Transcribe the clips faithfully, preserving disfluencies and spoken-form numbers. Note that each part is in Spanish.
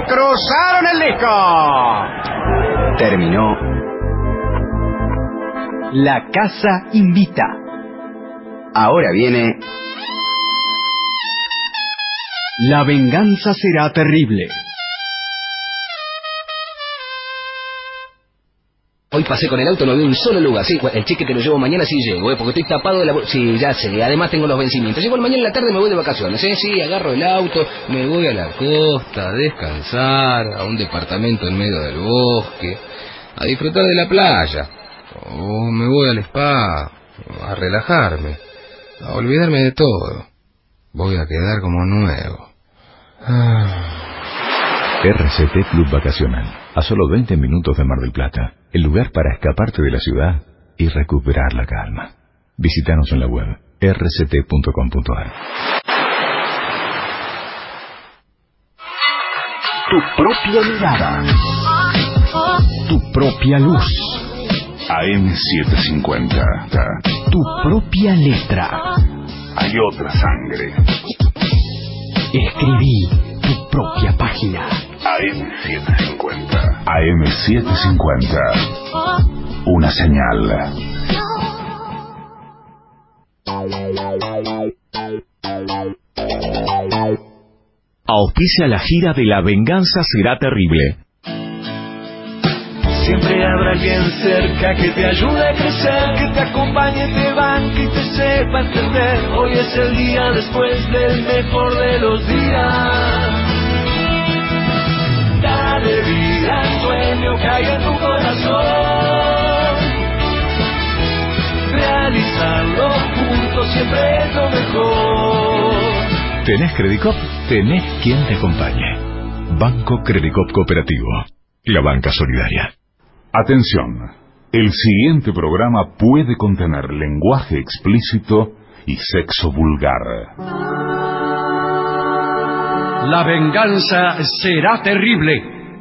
cruzaron el disco. Terminó La Casa Invita. Ahora viene La Venganza Será Terrible. Hoy pasé con el auto, no vi un solo lugar. Sí, el cheque te lo llevo mañana si llego, ¿eh? Porque estoy tapado de la... Sí, ya sé, además tengo los vencimientos. Y bueno, mañana en la tarde me voy de vacaciones, ¿eh? Sí, agarro el auto, me voy a la costa a descansar, a un departamento en medio del bosque, a disfrutar de la playa. O me voy al spa, a relajarme, a olvidarme de todo. Voy a quedar como nuevo. Ah... R C T Club Vacacional, a solo veinte minutos de Mar del Plata, el lugar para escaparte de la ciudad y recuperar la calma. Visítanos en la web r c t punto com punto a r. Tu propia mirada, Tu propia luz, A M setecientos cincuenta. tu propia letra. Hay otra sangre. Escribí tu propia página. A M setecientos cincuenta. A M setecientos cincuenta. Una señal. Auspicia la gira de La Venganza Será Terrible. Siempre habrá alguien cerca que te ayude a crecer, que te acompañe, te banque y te sepa entender. Hoy es el día después del mejor de los días. Dale vida al sueño que hay en tu corazón. Realizarlo juntos siempre es lo mejor. ¿Tenés Credicop? Tenés quien te acompañe. Banco Credicop Cooperativo. La banca solidaria. Atención, el siguiente programa puede contener lenguaje explícito y sexo vulgar. La venganza será terrible.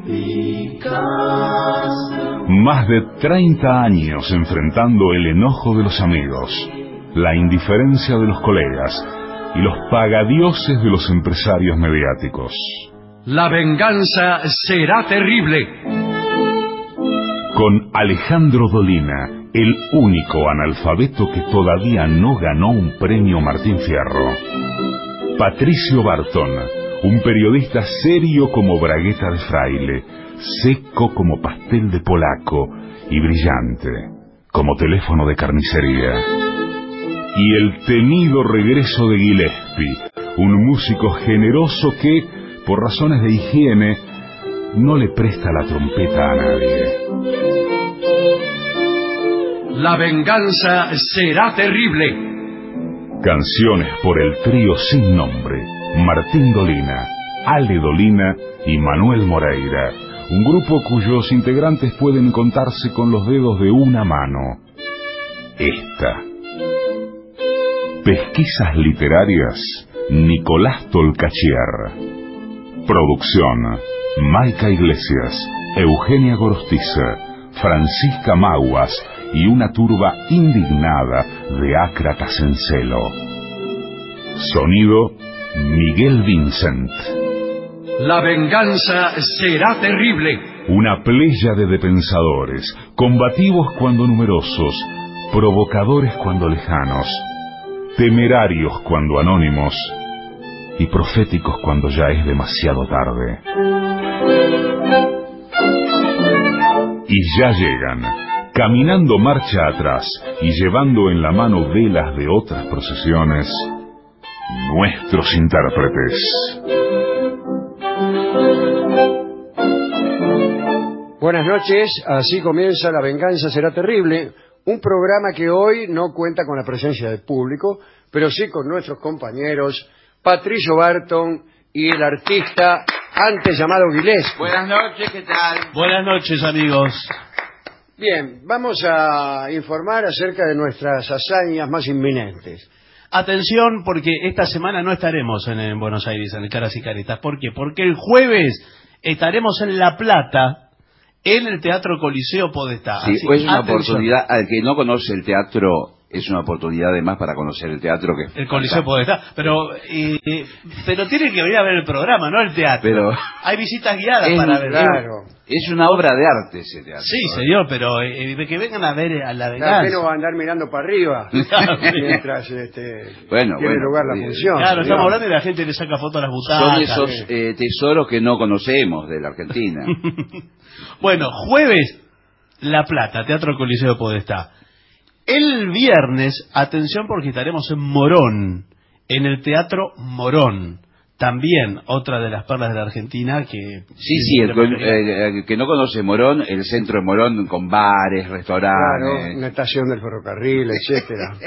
Más de treinta años enfrentando el enojo de los amigos, la indiferencia de los colegas y los pagadioses de los empresarios mediáticos. La venganza será terrible. Con Alejandro Dolina, el único analfabeto que todavía no ganó un premio Martín Fierro. Patricio Barton, un periodista serio como bragueta de fraile, seco como pastel de polaco y brillante como teléfono de carnicería. Y el temido regreso de Gillespie, un músico generoso que, por razones de higiene, no le presta la trompeta a nadie. La venganza será terrible. Canciones por el trío sin nombre, Martín Dolina, Ale Dolina y Manuel Moreira, un grupo cuyos integrantes pueden contarse con los dedos de una mano. Esta. Pesquisas literarias, Nicolás Tolcachier. Producción, Maica Iglesias, Eugenia Gorostiza, Francisca Maguas y una turba indignada de ácratas en celo. Sonido, Miguel Vincent. La venganza será terrible. Una pléyade de pensadores, combativos cuando numerosos, provocadores cuando lejanos, temerarios cuando anónimos y proféticos cuando ya es demasiado tarde. Y ya llegan, caminando marcha atrás y llevando en la mano velas de otras procesiones, nuestros intérpretes. Buenas noches, así comienza La Venganza Será Terrible, un programa que hoy no cuenta con la presencia del público, pero sí con nuestros compañeros Patricio Barton y el artista antes llamado Gillespie. Buenas noches, ¿qué tal? Buenas noches, amigos. Bien, vamos a informar acerca de nuestras hazañas más inminentes. Atención, porque esta semana no estaremos en, en Buenos Aires, en el Caras y Caretas. ¿Por qué? Porque el jueves estaremos en La Plata, en el Teatro Coliseo Podestá. Sí, Así pues es una atención. oportunidad al que no conoce el teatro es una oportunidad además para conocer el teatro que es el Coliseo Podestá, pero eh, eh, pero tiene que venir a ver el programa, no el teatro. Pero hay visitas guiadas es, para ver. Claro. Es una obra de arte ese teatro. Sí, señor, pero eh, que vengan a ver a la venganza. Claro, que no va a andar mirando para arriba Claro, sí. mientras este, Bueno, tiene bueno, lugar la sí. función. Claro, señor. estamos hablando y la gente le saca fotos a las Son butacas. esos eh, tesoros que no conocemos de la Argentina. Bueno, jueves, La Plata, Teatro Coliseo Podestá. El viernes, atención porque estaremos en Morón, en el Teatro Morón. También otra de las perlas de la Argentina que... Sí, sí, el, eh, el que no conoce Morón, el centro de Morón con bares, Claro, restaurantes. una estación del ferrocarril, etcétera.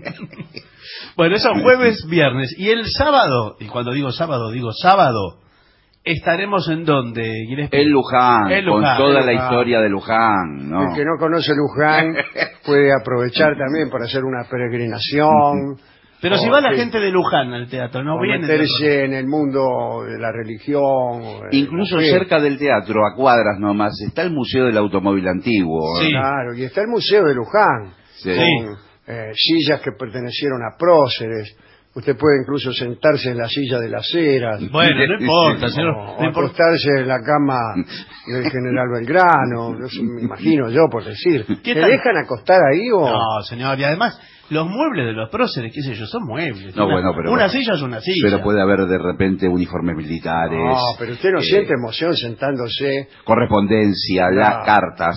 Bueno, eso jueves, viernes. Y el sábado, y cuando digo sábado, digo sábado, estaremos en donde, En Luján, En Luján, con toda en la Luján. historia de Luján, ¿no? El que no conoce Luján puede aprovechar también para hacer una peregrinación. Pero si o, va la sí, gente de Luján al teatro, no o viene... meterse en el mundo de la religión. o de Incluso la fe. cerca del teatro, a cuadras nomás, está el Museo del Automóvil Antiguo. Sí. Claro, y está el Museo de Luján, Sí. con eh, sillas que pertenecieron a próceres. Usted puede incluso sentarse en la silla de las Heras. Bueno, no importa, señor. O, no o importa. acostarse en la cama del general Belgrano, eso me imagino yo por decir. ¿Qué ¿Te tal? dejan acostar ahí o...? No, señor, y además, los muebles de los próceres, qué sé yo, son muebles. No, una, bueno, pero... Una bueno, silla es una silla. Pero puede haber de repente uniformes militares. No, pero usted no eh, siente emoción sentándose. correspondencia, No. las cartas.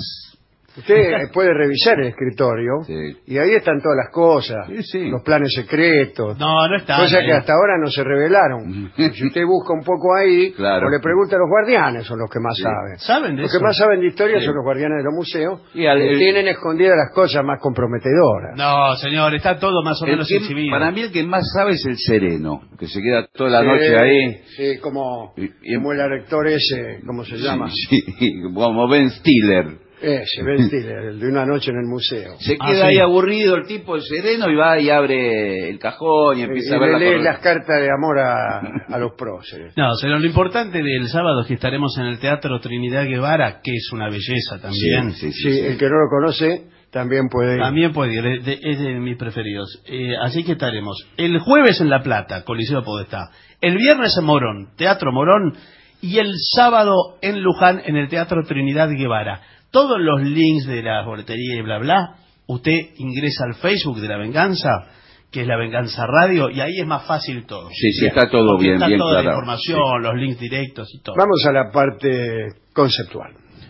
Usted puede revisar el escritorio Sí. y ahí están todas las cosas, Sí, sí. los planes secretos, No, no está. cosas ahí. que hasta ahora no se revelaron. Si usted busca un poco ahí, Claro. o le pregunta a los guardianes, son los que más Sí. saben. ¿Saben de Los eso? que más saben de historia Sí. son los guardianes de los museos, Y al- que el- tienen escondidas las cosas más comprometedoras. No, señor, está todo más o El menos que- exhibido. para mí el que más sabe es el sereno, que se queda toda la Sí, noche ahí. Sí, como, Y- y- como el actor ese, ¿cómo se llama? Sí, sí, como Ben Stiller. Ese, Ben Stiller, el de una noche en el museo. Se Ah, queda sí. ahí aburrido el tipo, el sereno, y va y abre el cajón y empieza y a ver le la lee corre- las cartas de amor a, a los próceres. No, señor, lo importante del sábado es que estaremos en el Teatro Trinidad Guevara, que es una belleza también. Sí, sí, Sí, sí, sí. el que no lo conoce también puede ir. También puede ir, es de, es de mis preferidos. Eh, así que estaremos el jueves en La Plata, Coliseo Podestá. El viernes en Morón, Teatro Morón. Y el sábado en Luján, en el Teatro Trinidad Guevara. Todos los links de la boletería y bla bla, usted ingresa al Facebook de La Venganza, que es La Venganza Radio, y ahí es más fácil todo. Sí, sí, está todo Porque bien, está bien toda la claro. información, los links directos y todo. Vamos a la parte conceptual.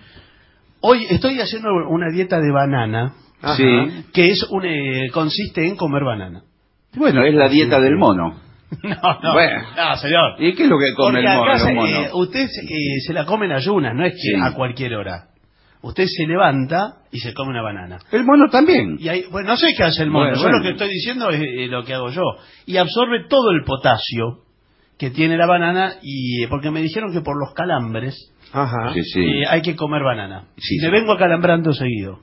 Hoy estoy haciendo una dieta de banana, Ajá. Sí. que es un, eh, consiste en comer banana. Bueno, es la dieta del mono. No, no, Bueno. no, señor. ¿Y qué es lo que come Porque el mono? acá se, el mono? eh, usted se, eh, se la come en ayunas, no es que Sí. a cualquier hora. Usted se levanta y se come una banana. El mono también. Y hay, bueno, no sé qué hace el mono, Bueno, yo bueno. lo que estoy diciendo es eh, lo que hago yo. Y absorbe todo el potasio que tiene la banana, y eh, porque me dijeron que por los calambres Ajá. Sí, sí. eh, hay que comer banana. Sí, y sí. me vengo acalambrando seguido.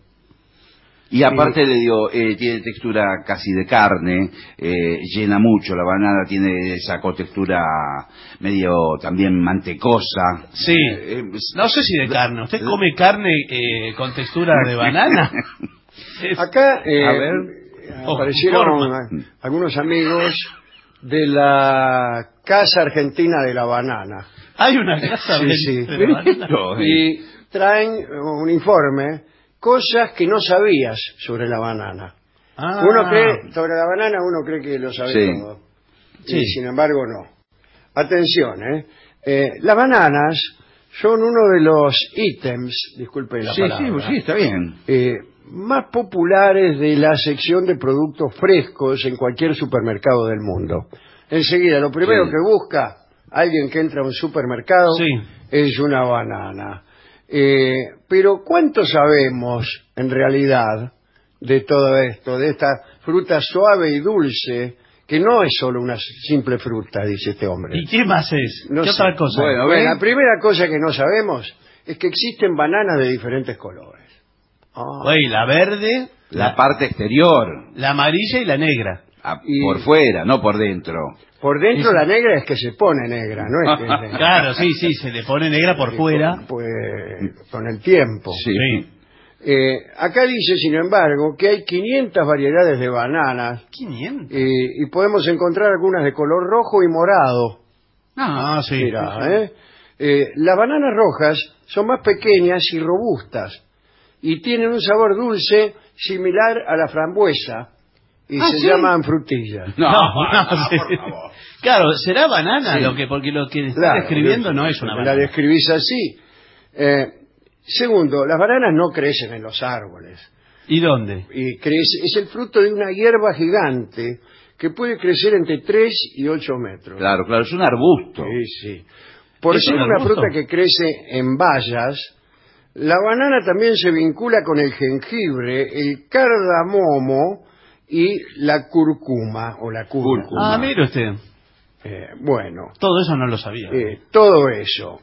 Y aparte le digo, eh, tiene textura casi de carne, eh, llena mucho la banana, tiene esa contextura medio también mantecosa. Sí. Eh, No sé si de carne. ¿Usted come carne eh, con textura de banana? Es- Acá eh, A ver. aparecieron Forma. a- algunos amigos de la Casa Argentina de la Banana. Hay una casa Sí, de, sí. de banana. Y traen un informe, cosas que no sabías sobre la banana. Ah. Uno cree, sobre la banana uno cree que lo sabe Sí. todo. Sí. Y sin embargo no. Atención, ¿eh? Eh, las bananas son uno de los ítems, disculpe la Sí, palabra, sí, sí, está bien. eh, más populares de la sección de productos frescos en cualquier supermercado del mundo. Enseguida, lo primero Sí. que busca alguien que entra a un supermercado Sí. es una banana. Eh, pero ¿cuánto sabemos en realidad de todo esto, de esta fruta suave y dulce, que no es solo una simple fruta, dice este hombre? ¿Y qué más es? No ¿Qué sé. otra cosa? Bueno, Bueno, ¿ven? la primera cosa que no sabemos es que existen bananas de diferentes colores. Ah. Oye, la verde, La la, parte exterior, la amarilla y la negra. a- Y- por fuera, no por dentro. Por dentro Eso. la negra es que se pone negra, no es que es negra. Claro, sí, sí, se le pone negra por fuera. Pues con el tiempo. Sí. Sí. Eh, acá dice, sin embargo, que hay quinientas variedades de bananas. quinientas. Eh, y podemos encontrar algunas de color rojo y morado. Ah, sí. Mirá, sí, sí. ¿eh? Eh, las bananas rojas son más pequeñas y robustas y tienen un sabor dulce similar a la frambuesa y ¿Ah, se sí? llaman frutillas. No, No, no, no, sí. por favor. Claro, será banana, Sí. lo que porque lo que está Claro, describiendo no es una porque banana. La describís así. Eh, segundo, las bananas no crecen en los árboles. ¿Y dónde? Y crece, es el fruto de una hierba gigante que puede crecer entre tres y ocho metros. Claro, claro, es un arbusto. Sí, sí. Por ¿Es ser un una arbusto? fruta que crece en bayas, la banana también se vincula con el jengibre, el cardamomo y la cúrcuma o la cúrcuma. Ah, mire usted. Eh, bueno, Todo eso no lo sabía. eh, todo eso.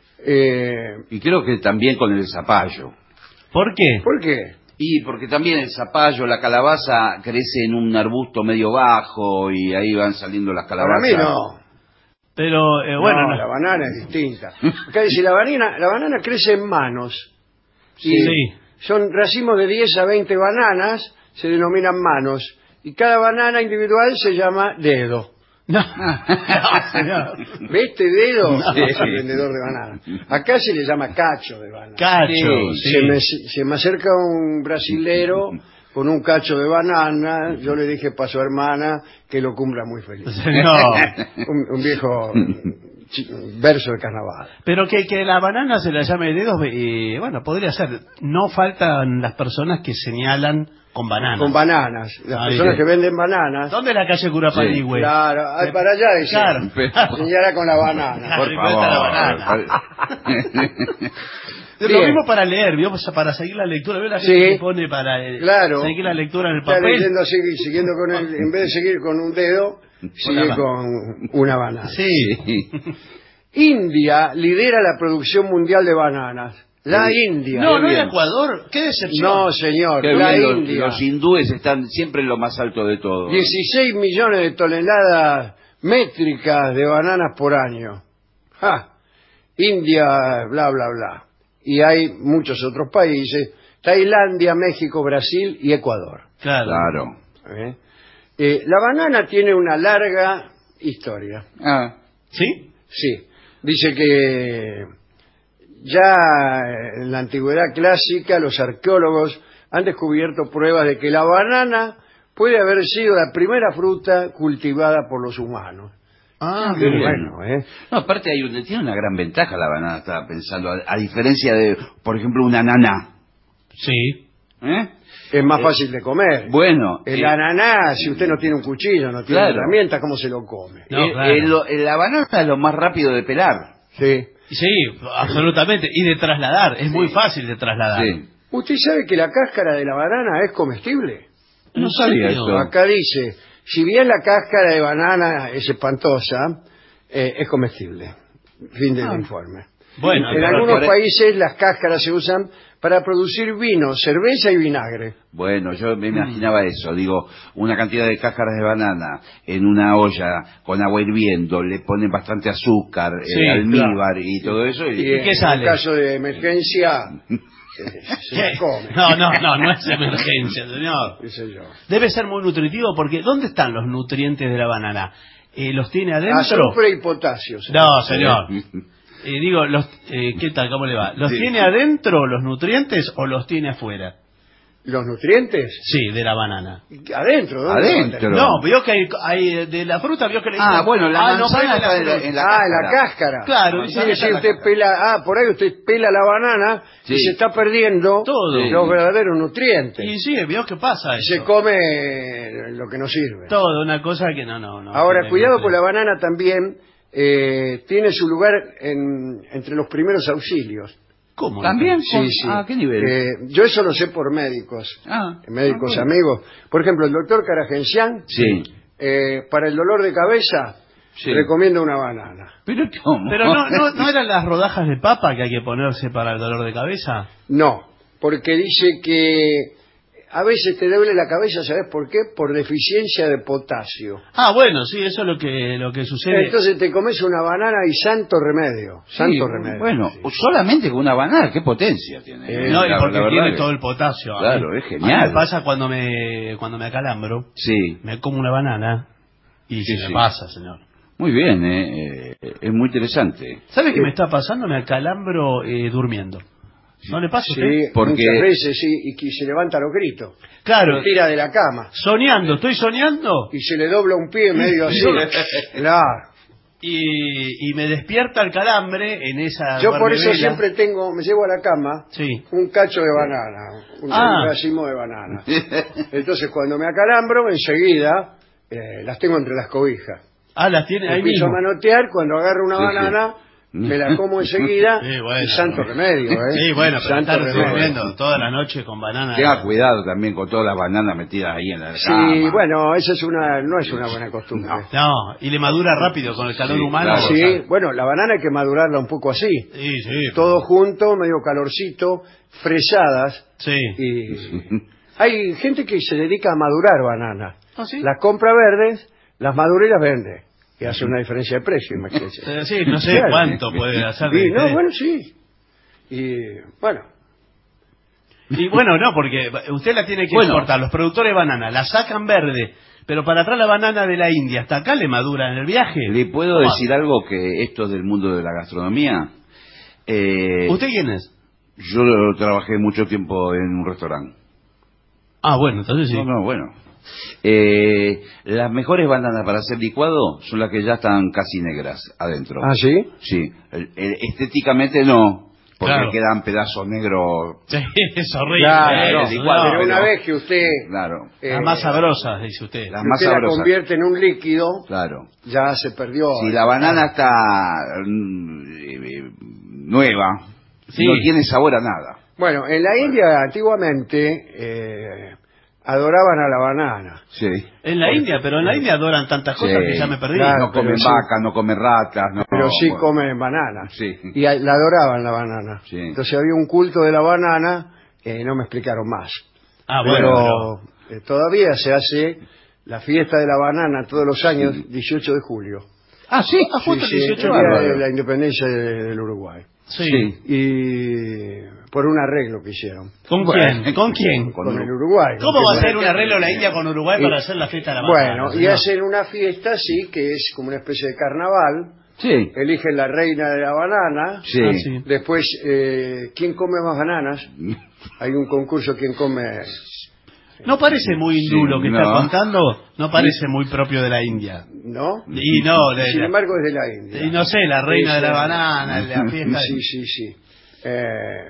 Eh, Y creo que también con el zapallo. ¿Por qué? ¿Por qué? Y porque también el zapallo, la calabaza, crece en un arbusto medio bajo y ahí van saliendo las Para calabazas. mí no. Pero, eh, bueno, No, no. la banana es distinta. Acá dice, la banana, la banana crece en manos. Sí. Y Sí. son racimos de diez a veinte bananas, se denominan manos. Y cada banana individual se llama dedo. No. No, señor. ¿Ves este dedo? No. Es el vendedor de banana. Acá se le llama cacho de banana. Cacho, Sí, sí. Se, me, se me acerca un brasilero con un cacho de banana. Yo le dije para su hermana que lo cumpla muy feliz. No. Un, un viejo chi- verso de carnaval. Pero que, que la banana se la llame dedos, eh, bueno, podría ser. No faltan las personas que señalan con bananas. Con bananas. Las Ahí personas sí. que venden bananas. ¿Dónde es la calle Curapanigüe? Claro, ay, para allá dice. Claro. Señala con la banana. Por Ahí está la favor. banana. Lo Bien. mismo para leer, ¿vio? Pues para seguir la lectura. ¿Ve la gente Sí. que pone para eh, Claro. seguir la lectura en el Está papel? leyendo así, siguiendo con el, en vez de seguir con un dedo, sigue mano. con una banana. Sí. India lidera la producción mundial de bananas. La India. No, no bien. era Ecuador. Qué decepción. No, señor, Qué la bien, los, India. los hindúes están siempre en lo más alto de todo. dieciséis millones de toneladas métricas de bananas por año. ¡Ja! India, bla, bla, bla. Y hay muchos otros países. Tailandia, México, Brasil y Ecuador. Claro. Claro. ¿Eh? Eh, la banana tiene una larga historia. Ah, ¿Sí? Sí. Dice que ya en la antigüedad clásica los arqueólogos han descubierto pruebas de que la banana puede haber sido la primera fruta cultivada por los humanos. Ah, Qué bien. bueno, ¿eh? no, aparte hay un- tiene una gran ventaja la banana, estaba pensando, a, a diferencia de, por ejemplo, una ananá. sí. ¿Eh? Es más fácil de comer. Bueno, El eh, ananá, si usted no tiene un cuchillo, no tiene Claro. herramientas, ¿cómo se lo come? No, eh, claro. eh, lo- eh, la banana es lo más rápido de pelar. Sí. Sí, absolutamente. Y de trasladar. Es muy fácil de trasladar. Sí. ¿Usted sabe que la cáscara de la banana es comestible? No sabía serio? eso. Acá dice, si bien la cáscara de banana es espantosa, eh, es comestible. Fin del informe. Bueno, En pero- algunos por- países las cáscaras se usan para producir vino, cerveza y vinagre. Bueno, yo Mm. me imaginaba eso, digo, una cantidad de cáscaras de banana en una olla con agua hirviendo, le ponen bastante azúcar, eh, Sí, almíbar y todo eso. Y, Y, en, qué en sale? caso de emergencia, eh, se la come. No, no, no, no es emergencia, señor. Qué sé yo. Debe ser muy nutritivo porque ¿dónde están los nutrientes de la banana? Eh, ¿Los tiene adentro? Azufre y potasio. señor. No, señor. Eh, digo, los, eh, ¿qué tal? ¿Cómo le va? ¿Los Sí. tiene adentro los nutrientes o los tiene afuera? ¿Los nutrientes? Sí, de la banana. Adentro, ¿dónde? Adentro. No, vio que hay, hay de la fruta, vio que le Ah, dicen, bueno, la ah, no, manzana pele está en la- fruta. en la ah, en la cáscara. cáscara. Claro, Sí, dice sí, que está en la usted cáscara. pela, ah, por ahí usted pela la banana Sí. y se está perdiendo Todo. los verdaderos nutrientes. Y sí, vio que pasa Y eso. se come lo que no sirve. Todo, una cosa que no, no, no. Ahora, tiene cuidado, nutrientes. pues la banana también eh, tiene su lugar en, entre los primeros auxilios. ¿Cómo? ¿También? Sí, Con- sí. Ah, ¿qué nivel? Eh, yo eso lo sé por médicos, Ah, médicos ah, bueno. amigos. Por ejemplo, el doctor Caragencián, Sí. eh, para el dolor de cabeza, Sí. recomienda una banana. Pero ¿cómo? Pero no, no, no eran las rodajas de papa que hay que ponerse para el dolor de cabeza. No, porque dice que a veces te duele la cabeza, ¿sabes por qué? Por deficiencia de potasio. Ah, bueno, sí, eso es lo que lo que sucede. Entonces te comes una banana y santo remedio. Santo Sí, remedio. bueno, sí. solamente con una banana, qué potencia tiene. Eh, no, y La- porque la verdad tiene que- todo el potasio. Claro, A mí- es genial. A mí me pasa cuando me cuando me acalambro, Sí, me como una banana y Sí, se sí. me pasa, señor. muy bien, eh, eh, es muy interesante. ¿Sabe qué me está pasando? Me acalambro eh, durmiendo. ¿No le pasa a usted? Sí, Porque- muchas veces, sí, y que se levanta a los gritos. Claro, Se tira de la cama soñando, estoy soñando y se le dobla un pie medio así. Claro. y, y me despierta el calambre en esa Yo por eso duermevela. siempre tengo, me llevo a la cama Sí. un cacho de banana, un, Ah. un racimo de banana. Entonces cuando me acalambro, enseguida eh, las tengo entre las cobijas. Ah, las tiene ahí Empiezo mismo. a manotear, cuando agarro una Sí, sí. banana, me la como enseguida, Sí, bueno. y santo remedio, ¿eh? Sí, bueno, pero santo estar remedio. durmiendo toda la noche con banana. Tenga cuidado también con todas las bananas metidas ahí en la Sí, cama. bueno, esa es una, no es una buena costumbre. No, y le madura rápido con el calor Sí, humano. claro. o sea, Sí, bueno, la banana hay que madurarla un poco así. sí, sí. Todo junto, medio calorcito, fresadas. Sí. Y hay gente que se dedica a madurar bananas. ¿Ah, sí? Las compra verdes, las madura y las vende. Y hace una diferencia de precio, imagínese. Eh, sí, no sé Claro. cuánto puede hacer. de Y, no, diferencia. bueno, sí. Y bueno, Y bueno, no, porque usted la tiene que Bueno. exportar. Los productores de banana la sacan verde, pero para atrás la banana de la India, hasta acá le madura en el viaje. ¿Le puedo ¿Cómo? decir algo que esto es del mundo de la gastronomía? Eh, ¿Usted quién es? Yo lo- trabajé mucho tiempo en un restaurante. Ah, bueno, entonces sí. No, no, bueno. Eh, las mejores bananas para hacer licuado son las que ya están casi negras adentro. ¿ah, sí? Sí. El- el- estéticamente no, porque Claro. quedan pedazos negros. Sí, es horrible. Claro, eh, no, sí, igual, no. Pero una pero- vez que usted, Claro, eh, Las más sabrosas, dice usted. las que más usted la sabrosas. convierte en un líquido, Claro. ya se perdió. Si la banana está mm, eh, nueva, Sí. no tiene sabor a nada. Bueno, en la India antiguamente eh, adoraban a la banana. Sí. En la India, pero en la India adoran tantas cosas Sí. que ya me perdí. Claro. No comen pero sí. vacas, no comen ratas, no. Pero sí bueno. comen banana. Sí. Y a- la adoraban la banana. Sí. Entonces había un culto de la banana, eh, no me explicaron más. Ah, Pero bueno, eh, todavía se hace la fiesta de la banana todos los años, dieciocho de julio. Ah, sí, Ah, justo Sí, el sí, dieciocho el de día bárbaro. de la independencia de- del Uruguay. Sí. Sí. Y por un arreglo que hicieron ¿Con Bueno. quién? ¿Con quién? Con con Uru- el Uruguay. ¿Cómo va a Que- ser un arreglo la India con Uruguay Y- para hacer la fiesta de la banana? Bueno, y señor? hacen una fiesta, sí, que es como una especie de carnaval. Sí. Eligen la reina de la banana. Sí. Ah, sí. Después, eh, ¿quién come más bananas? Hay un concurso, ¿quién come? No parece muy hindú Sí, lo que no. está contando, no parece muy propio de la India. ¿No? Y no, de- Sin de- embargo, es de la India. y no sé, la reina de la Sí, sí. banana, la fiesta. Sí, sí, sí. Eh,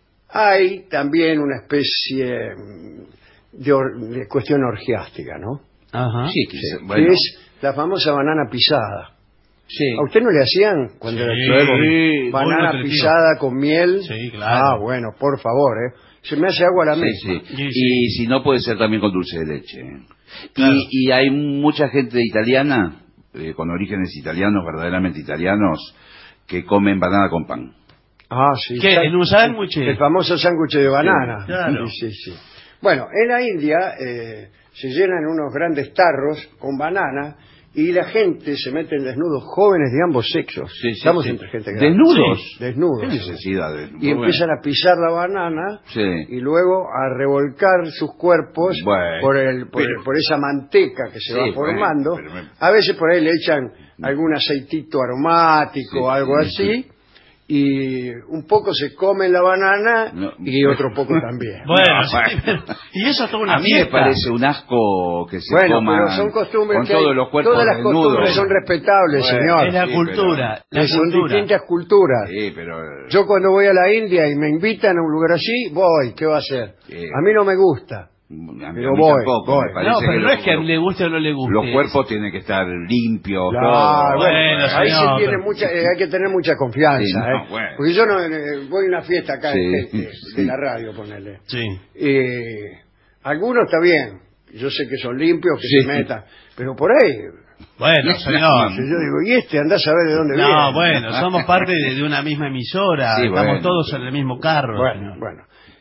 hay también una especie mm, de, or- de cuestión orgiástica, ¿no? Ajá. Sí, que, Que bueno. es la famosa banana pisada. Sí. ¿A usted no le hacían cuando Sí, era chico? muy Banana nutritivo. pisada con miel? Sí, claro. Ah, bueno, por favor, ¿eh? Se me hace agua la Sí, misma. sí. Sí, Y si no, puede ser también con dulce de leche. Claro. Y, y hay mucha gente italiana, eh, con orígenes italianos, verdaderamente italianos, que comen banana con pan. Ah, sí. ¿Qué? Sa- ¿En un sándwich? El famoso sándwich de banana. Sí, claro. Sí, sí, sí. Bueno, en la India eh, se llenan unos grandes tarros con banana y la gente se mete en desnudos, jóvenes de ambos sexos. Sí, sí, Estamos sí. entre gente grande. ¿Desnudos? Sí, desnudos. ¿Qué necesidad de...? Y empiezan a pisar la banana Sí. y luego a revolcar sus cuerpos Bueno, por, el, por, pero- el- por esa manteca que se Sí, va bueno, formando. pero me- A veces por ahí le echan algún aceitito aromático o Sí, algo sí, así. Y un poco se comen la banana No. y otro poco también. Bueno, No, sí, bueno. pero- y eso es toda una A mí fiesta. me parece un asco que se Bueno, coman pero son costumbres con que hay- todos los cuerpos todas las desnudos. costumbres son respetables, Bueno, señor. Es la Sí, cultura, la Que son cultura. distintas culturas. Sí, pero... Yo cuando voy a la India y me invitan a un lugar así, voy, ¿qué va a hacer? Sí. A mí no me gusta. A mí, Pero a mí voy, tampoco, voy. me parece No, pero que no los- es que a mí le guste o no le guste. Los cuerpos tienen que estar limpios, Claro, todo. bueno, Bueno, ahí señor, sí tiene pero- mucha, eh, hay que tener mucha confianza, Sí, no, ¿eh? bueno. Porque yo no eh, voy a una fiesta acá Sí, de, gente, sí. de la radio, ponele. Sí. Eh, algunos está bien, yo sé que son limpios, que Sí. se metan, pero por ahí, Bueno, señor. si yo digo, y este, andá a saber de dónde viene. No, bueno, somos parte de, de una misma emisora, Sí, estamos bueno, todos pero- en el mismo carro. Bueno, señor. bueno.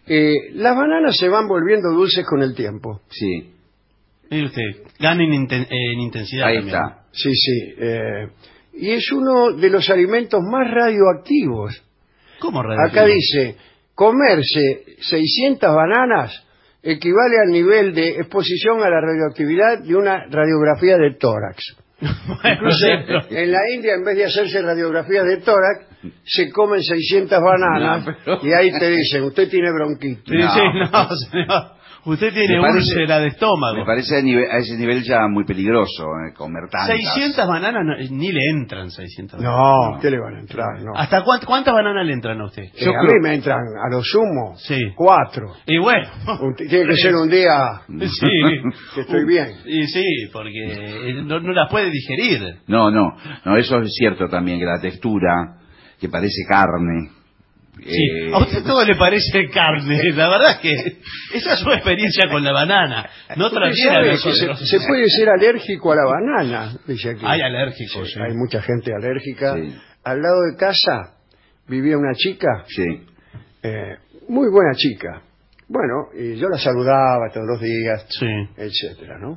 Eh, las bananas se van volviendo dulces con el tiempo. Sí. Mire usted, gana en, inten- en intensidad. Ahí también. está. Sí, sí. eh, y es uno de los alimentos más radioactivos. ¿Cómo radioactivo? Acá dice, comerse seiscientas bananas equivale al nivel de exposición a la radioactividad de una radiografía de tórax. Bueno, Incluso sí, pero- en la India, en vez de hacerse radiografías de tórax, se comen seiscientas bananas No, pero- y ahí te dicen, usted tiene bronquitis. Sí, No. sí, no, señor. Usted tiene Me parece- úlcera de estómago. Me parece a, nivel- a ese nivel ya muy peligroso eh, comer tantas. seiscientas bananas, no, ni le entran seiscientas bananas. No, ¿qué le van a entrar? No. ¿Hasta cuánto- cuántas bananas le entran a usted? Eh, a mí me entran a lo sumo Sí. cuatro. Y bueno. Un- tiene que ser un día Sí. que estoy bien. Y sí, porque no, no las puede digerir. No, no, no, eso es cierto también, que la textura, que parece carne. Sí. eh, A usted todo le parece carne. La verdad es que esa es su experiencia con la banana. No Usted transfiera a sabe que nosotros. se, se puede ser alérgico a la banana, dice aquí. Hay alérgicos, Sí, sí. Hay mucha gente alérgica. Sí. Al lado de casa vivía una chica, Sí. eh, muy buena chica. Bueno, y yo la saludaba todos los días, Sí. etcétera, ¿no?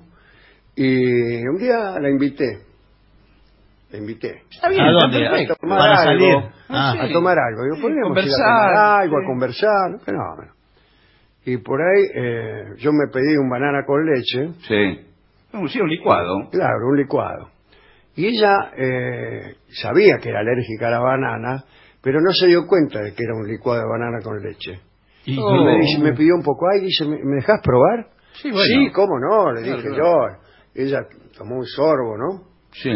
Y un día la invité. La invité. Está bien, ¿A está dónde? perfecto. A tomar Para algo, salir. Ah, Ah, a tomar algo. Digo, Sí, podríamos ir a conversar, tomar algo, sí. a conversar, un fenómeno. Y por ahí eh, yo me pedí un banana con leche, Sí. Un, sí, un licuado. claro, un licuado. Y ella eh, sabía que era alérgica a la banana, pero no se dio cuenta de que era un licuado de banana con leche. Y- Y Oh. me, dice- me pidió un poco, ay, dice, ¿me, me dejas probar? Sí, bueno. Sí, cómo no, le Claro, dije claro. yo. Ella tomó un sorbo, ¿no? Sí.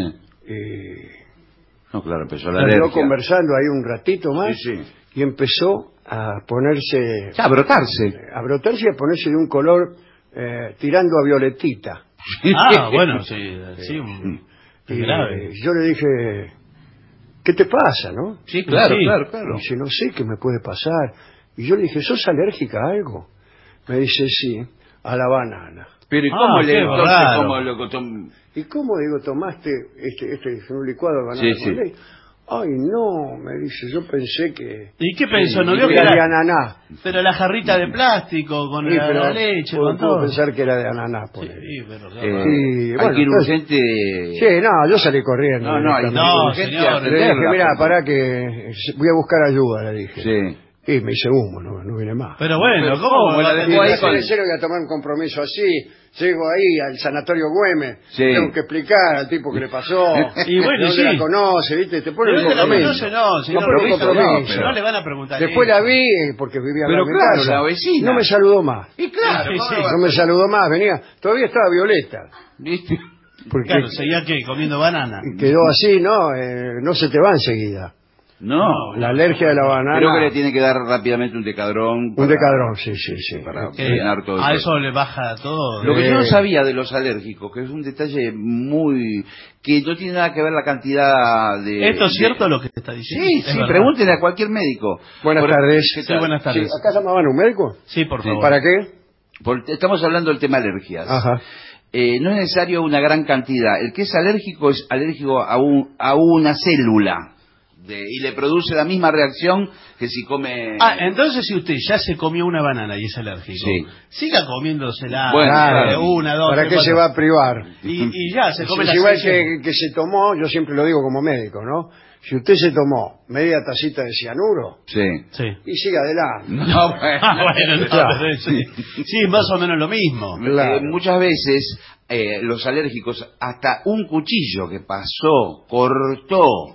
Y No, claro, empezó la quedó alergia. conversando ahí un ratito más Sí, sí. y empezó a ponerse, Ya, a brotarse. a brotarse y a ponerse de un color eh, tirando a violetita. Ah, bueno, sí, sí, un- es Y grave. yo le dije, ¿qué te pasa, no? Sí, claro, Sí. claro, claro. Y dice, no sé qué me puede pasar. Y yo le dije, ¿sos alérgica a algo? Me dice, sí, a la banana. Pero ¿y Ah, cómo le qué entonces raro. cómo lo tom- ¿Y cómo, digo, tomaste este, este un licuado de banana Sí, con sí. leche? Ay, no, me dice, yo pensé que... ¿Y qué pensó? ¿No que vio que era de era? ananá. Pero la jarrita de plástico con Sí, la, pero la leche, puedo, con puedo todo. pensar que era de ananá. ponele. Sí, pero qué eh, raro. Sí, hay bueno, que ir entonces- urgente. Sí, no, yo salí corriendo. No, no, hay directamente. no, urgente señor, a Le dije, atenderla, mira, porque- para que voy a buscar ayuda, le dije. Sí. Y me hice humo, no, no viene más. Pero bueno, Pero ¿cómo? ¿cómo la va a dejó tener- ahí Y con- en serio voy a tomar un compromiso así. Llego ahí al sanatorio Güemes, Sí. tengo que explicar al tipo que le pasó. Y bueno, de dónde sí. la conoce, ¿viste? Te pone Pero un usted la compromiso. conoce, no, señor, No pone un Luis, compromiso. no, pero no le van a preguntar Después eso. la vi, eh, porque vivía al Pero lado de mi claro, casa. la vecina. No me saludó más. Y claro, Sí, ¿cómo sí. lo va a No me hacer? saludó más, venía. Todavía estaba Violeta. ¿Viste? Porque Claro, seguía que comiendo banana. quedó así, ¿no? Eh, no se te va enseguida. No. La alergia de la banana. Creo que le tiene que dar rápidamente un decadrón. Un para- decadrón, sí, sí, sí. Para Que frenar todo a eso. eso le baja todo. Lo que yo no Eh. sabía de los alérgicos, que es un detalle muy... que no tiene nada que ver la cantidad de... ¿Esto es de- cierto lo que te está diciendo? Sí, Es sí, verdad. pregúntenle a cualquier médico. Buenas Por- tardes. ¿qué Sí, tal? buenas tardes. ¿Acá llamaban un médico? Sí, por favor. ¿Para qué? Por- estamos hablando del tema alergias. Ajá. Eh, no es necesario una gran cantidad. El que es alérgico es alérgico a, un, a una célula. De, y le produce la misma reacción que si come... Ah, entonces si usted ya se comió una banana y es alérgico, Sí. siga comiéndosela Bueno, eh, claro. una, dos, ¿Para tres, qué se cuatro. va a privar? Y, y ya, se come Es la igual seis- que, que se tomó, yo siempre lo digo como médico, ¿no? Si usted se tomó media tacita de cianuro, Sí. Sí. y sigue adelante. No, bueno. Ah, bueno, no, Claro. pero sí. Sí, más o menos lo mismo. Claro. Eh, muchas veces eh, los alérgicos, hasta un cuchillo que pasó, cortó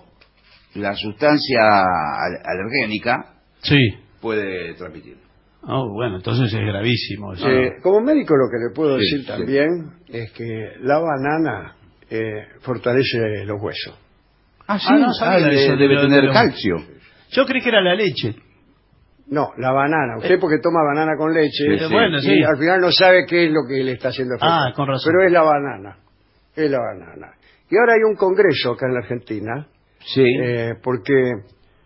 la sustancia al- alergénica, Sí. puede transmitir. Oh, bueno, entonces es gravísimo. eso. Eh, como médico lo que le puedo Sí, decir sí. también es que la banana eh, fortalece los huesos. Ah, Ah, no sabía de- eso, de debe lo- tener de lo- calcio. Yo creí que era la leche. No, la banana. Usted porque toma banana con leche Sí, sí. Bueno, y sí. al final no sabe qué es lo que le está haciendo efecto. Ah, con razón. Pero es la banana. Es la banana. Y ahora hay un congreso acá en la Argentina, Sí. eh, porque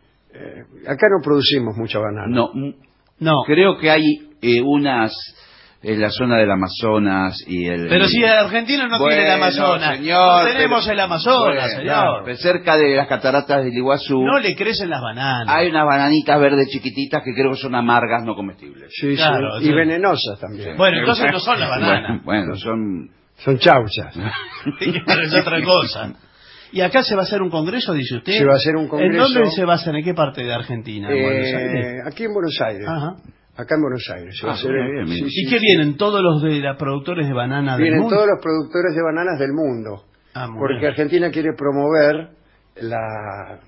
eh, acá no producimos mucha banana. no, mm, No. creo que hay eh, unas en la zona del Amazonas y el... Pero si Argentina no Bueno, tiene el Amazonas, señor, no tenemos pero- el Amazonas, bueno, señor. claro, pero cerca de las cataratas del Iguazú No le crecen las bananas. hay unas bananitas verdes chiquititas que creo que son amargas, no comestibles. Sí, Claro, sí. sí. Y venenosas también. Bueno, entonces no son las bananas. Bueno, bueno, son... Son chauchas. Claro, es otra cosa. ¿Y acá se va a hacer un congreso, dice usted? Se va a hacer un congreso. ¿En dónde se va a hacer? ¿En qué parte de Argentina? ¿En Buenos Aires? Eh, aquí en Buenos Aires. Ajá. Acá en Buenos Aires. Se va Ah, a hacer muy en- bien, sí, mire. sí, ¿Y qué sí. vienen? ¿Todos los de los productores de banana del Vienen mundo? todos los productores de bananas del mundo. Ah, muy Porque bien. Argentina quiere promover la,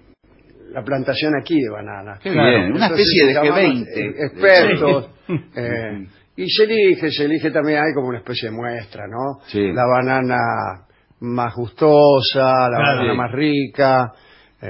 la plantación aquí de bananas. Qué bien, una especie de G llamamos, veinte. eh, Expertos. eh, y se elige, se elige también, hay como una especie de muestra, ¿no? Sí. La banana más gustosa, la Claro. banana Sí. más rica, eh,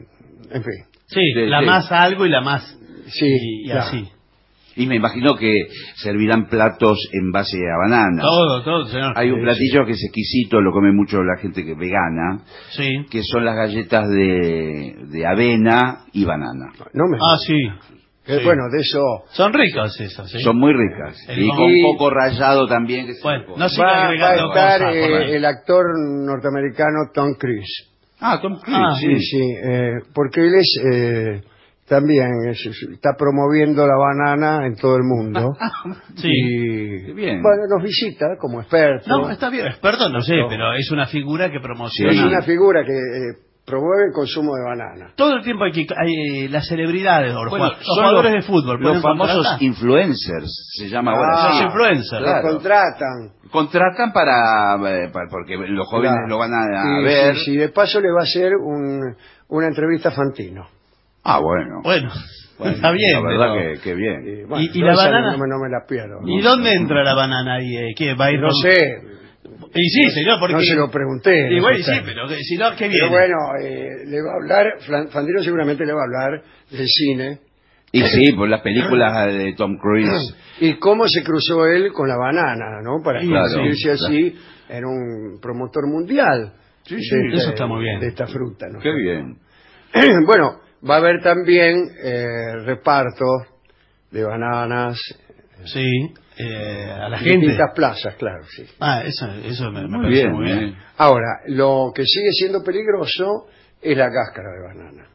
en fin. Sí, Sí, la sí. más algo y la más... Sí, y, y claro. así. Y me imagino que servirán platos en base a banana. Todo, todo, señor. Hay un Sí, platillo que es exquisito, lo come mucho la gente que vegana, Sí. que son las galletas de, de avena y banana. No me Ah, sí. Eh, Sí. Bueno, de eso Son ricas esas, ¿sí? Son muy ricas. El y con- con un poco rallado también. Que se Bueno, le pone. no siga va, va a agregando estar cosas, eh, por ahí. el actor norteamericano Tom Cruise. Ah, Tom Cruise, Ah, Sí, sí, eh, porque él es eh, también es- es- está promoviendo la banana en todo el mundo. Sí. Y Qué bien. bueno, nos visita como experto. No, está bien. Experto no sé, No. pero es una figura que promociona. Es una figura que eh, promueve el consumo de banana. Todo el tiempo hay que hay, eh, las celebridades o los, Bueno, jugad- los son jugadores los- de fútbol. Los pueden famosos contratar. influencers, se llama ahora. Ah, así. los influencers. Lo Claro. contratan. Contratan para, eh, para- porque los jóvenes Claro. lo van a, a Sí, ver. sí, sí, de paso le va a hacer un- una entrevista a Fantino. Ah, bueno. Bueno, Bueno, está bien. La verdad pero- que, que bien. Y, bueno, ¿Y- y yo la esa banana? No, me- no me la pierdo. ¿Y dónde entra la banana ahí? eh? ¿Qué? ¿Va a ir No con- sé, Y sí, señor, porque... no se lo pregunté. Y no bueno, sé. sí, pero que- si no, ¿qué viene? Pero bueno, eh, le va a hablar, Flan- Fantino seguramente le va a hablar del cine Y sí, por las películas de Tom Cruise. y cómo se cruzó él con la banana, ¿no? Para Sí, convertirse claro, así en un promotor mundial. Sí, sí, de eso está muy bien. De esta fruta, ¿no? Qué bien. Bueno, va a haber también eh, reparto de bananas Sí, eh, a la en gente. distintas plazas, claro, sí. Ah, eso, eso me, me Muy parece bien, muy bien. eh. Ahora, lo que sigue siendo peligroso es la cáscara de banana.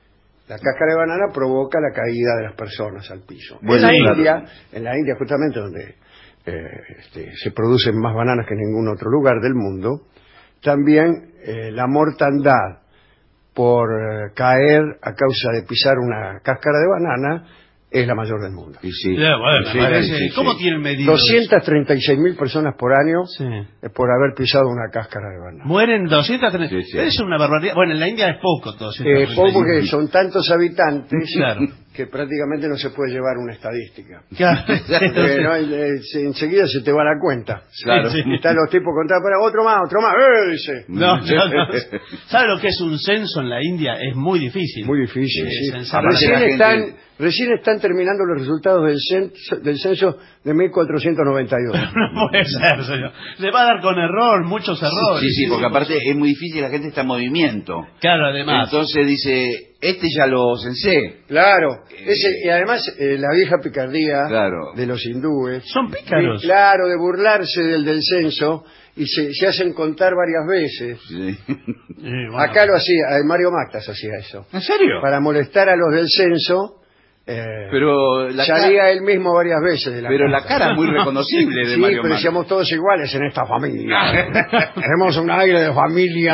La cáscara de banana provoca la caída de las personas al piso. Bueno, en la claro. India, en la India justamente donde eh, este, se producen más bananas que en ningún otro lugar del mundo, también eh, la mortandad por eh, caer a causa de pisar una cáscara de banana es la mayor del mundo. Y sí. Ya, bueno, Sí, me parece- sí, sí, ¿Cómo sí. tienen medido doscientas treinta y seis mil personas por año eso? Sí. eh, por haber pisado una cáscara de banana. Mueren doscientas treinta. Sí, sí. Es una barbaridad. Bueno, en la India es poco, Eh, doscientas treinta. poco porque son tantos habitantes Claro. que prácticamente no se puede llevar una estadística. Claro. Eh, no, eh, se- enseguida se te va la cuenta. Claro. Sí, sí. Están los tipos contando, para otro más, otro más, ¡eh! Dice. No, no, no. ¿Sabe lo que es un censo en la India? Es muy difícil. Muy difícil. Sí, sí. sensato. Recién, Aparte la gente- están, recién están terminando los resultados del censo, del censo de mil cuatrocientos noventa y dos. No puede ser, señor. Le va a dar con error, muchos errores. Sí, sí, porque aparte es muy difícil, la gente está en movimiento. Claro, además. Entonces dice, este ya lo censé. Claro, ese- y además eh, la vieja picardía Claro. de los hindúes. Son pícaros. Sí, claro, de burlarse del, del censo y se, se hacen contar varias veces. Sí. Sí, bueno. Acá lo hacía, eh, Mario Mactas hacía eso. ¿En serio? Para molestar a los del censo, eh, Pero la salía cara, él mismo varias veces de la pero la casa. cara es muy reconocible de Sí, Mario pero Marx. somos todos iguales en esta familia. Tenemos un aire de familia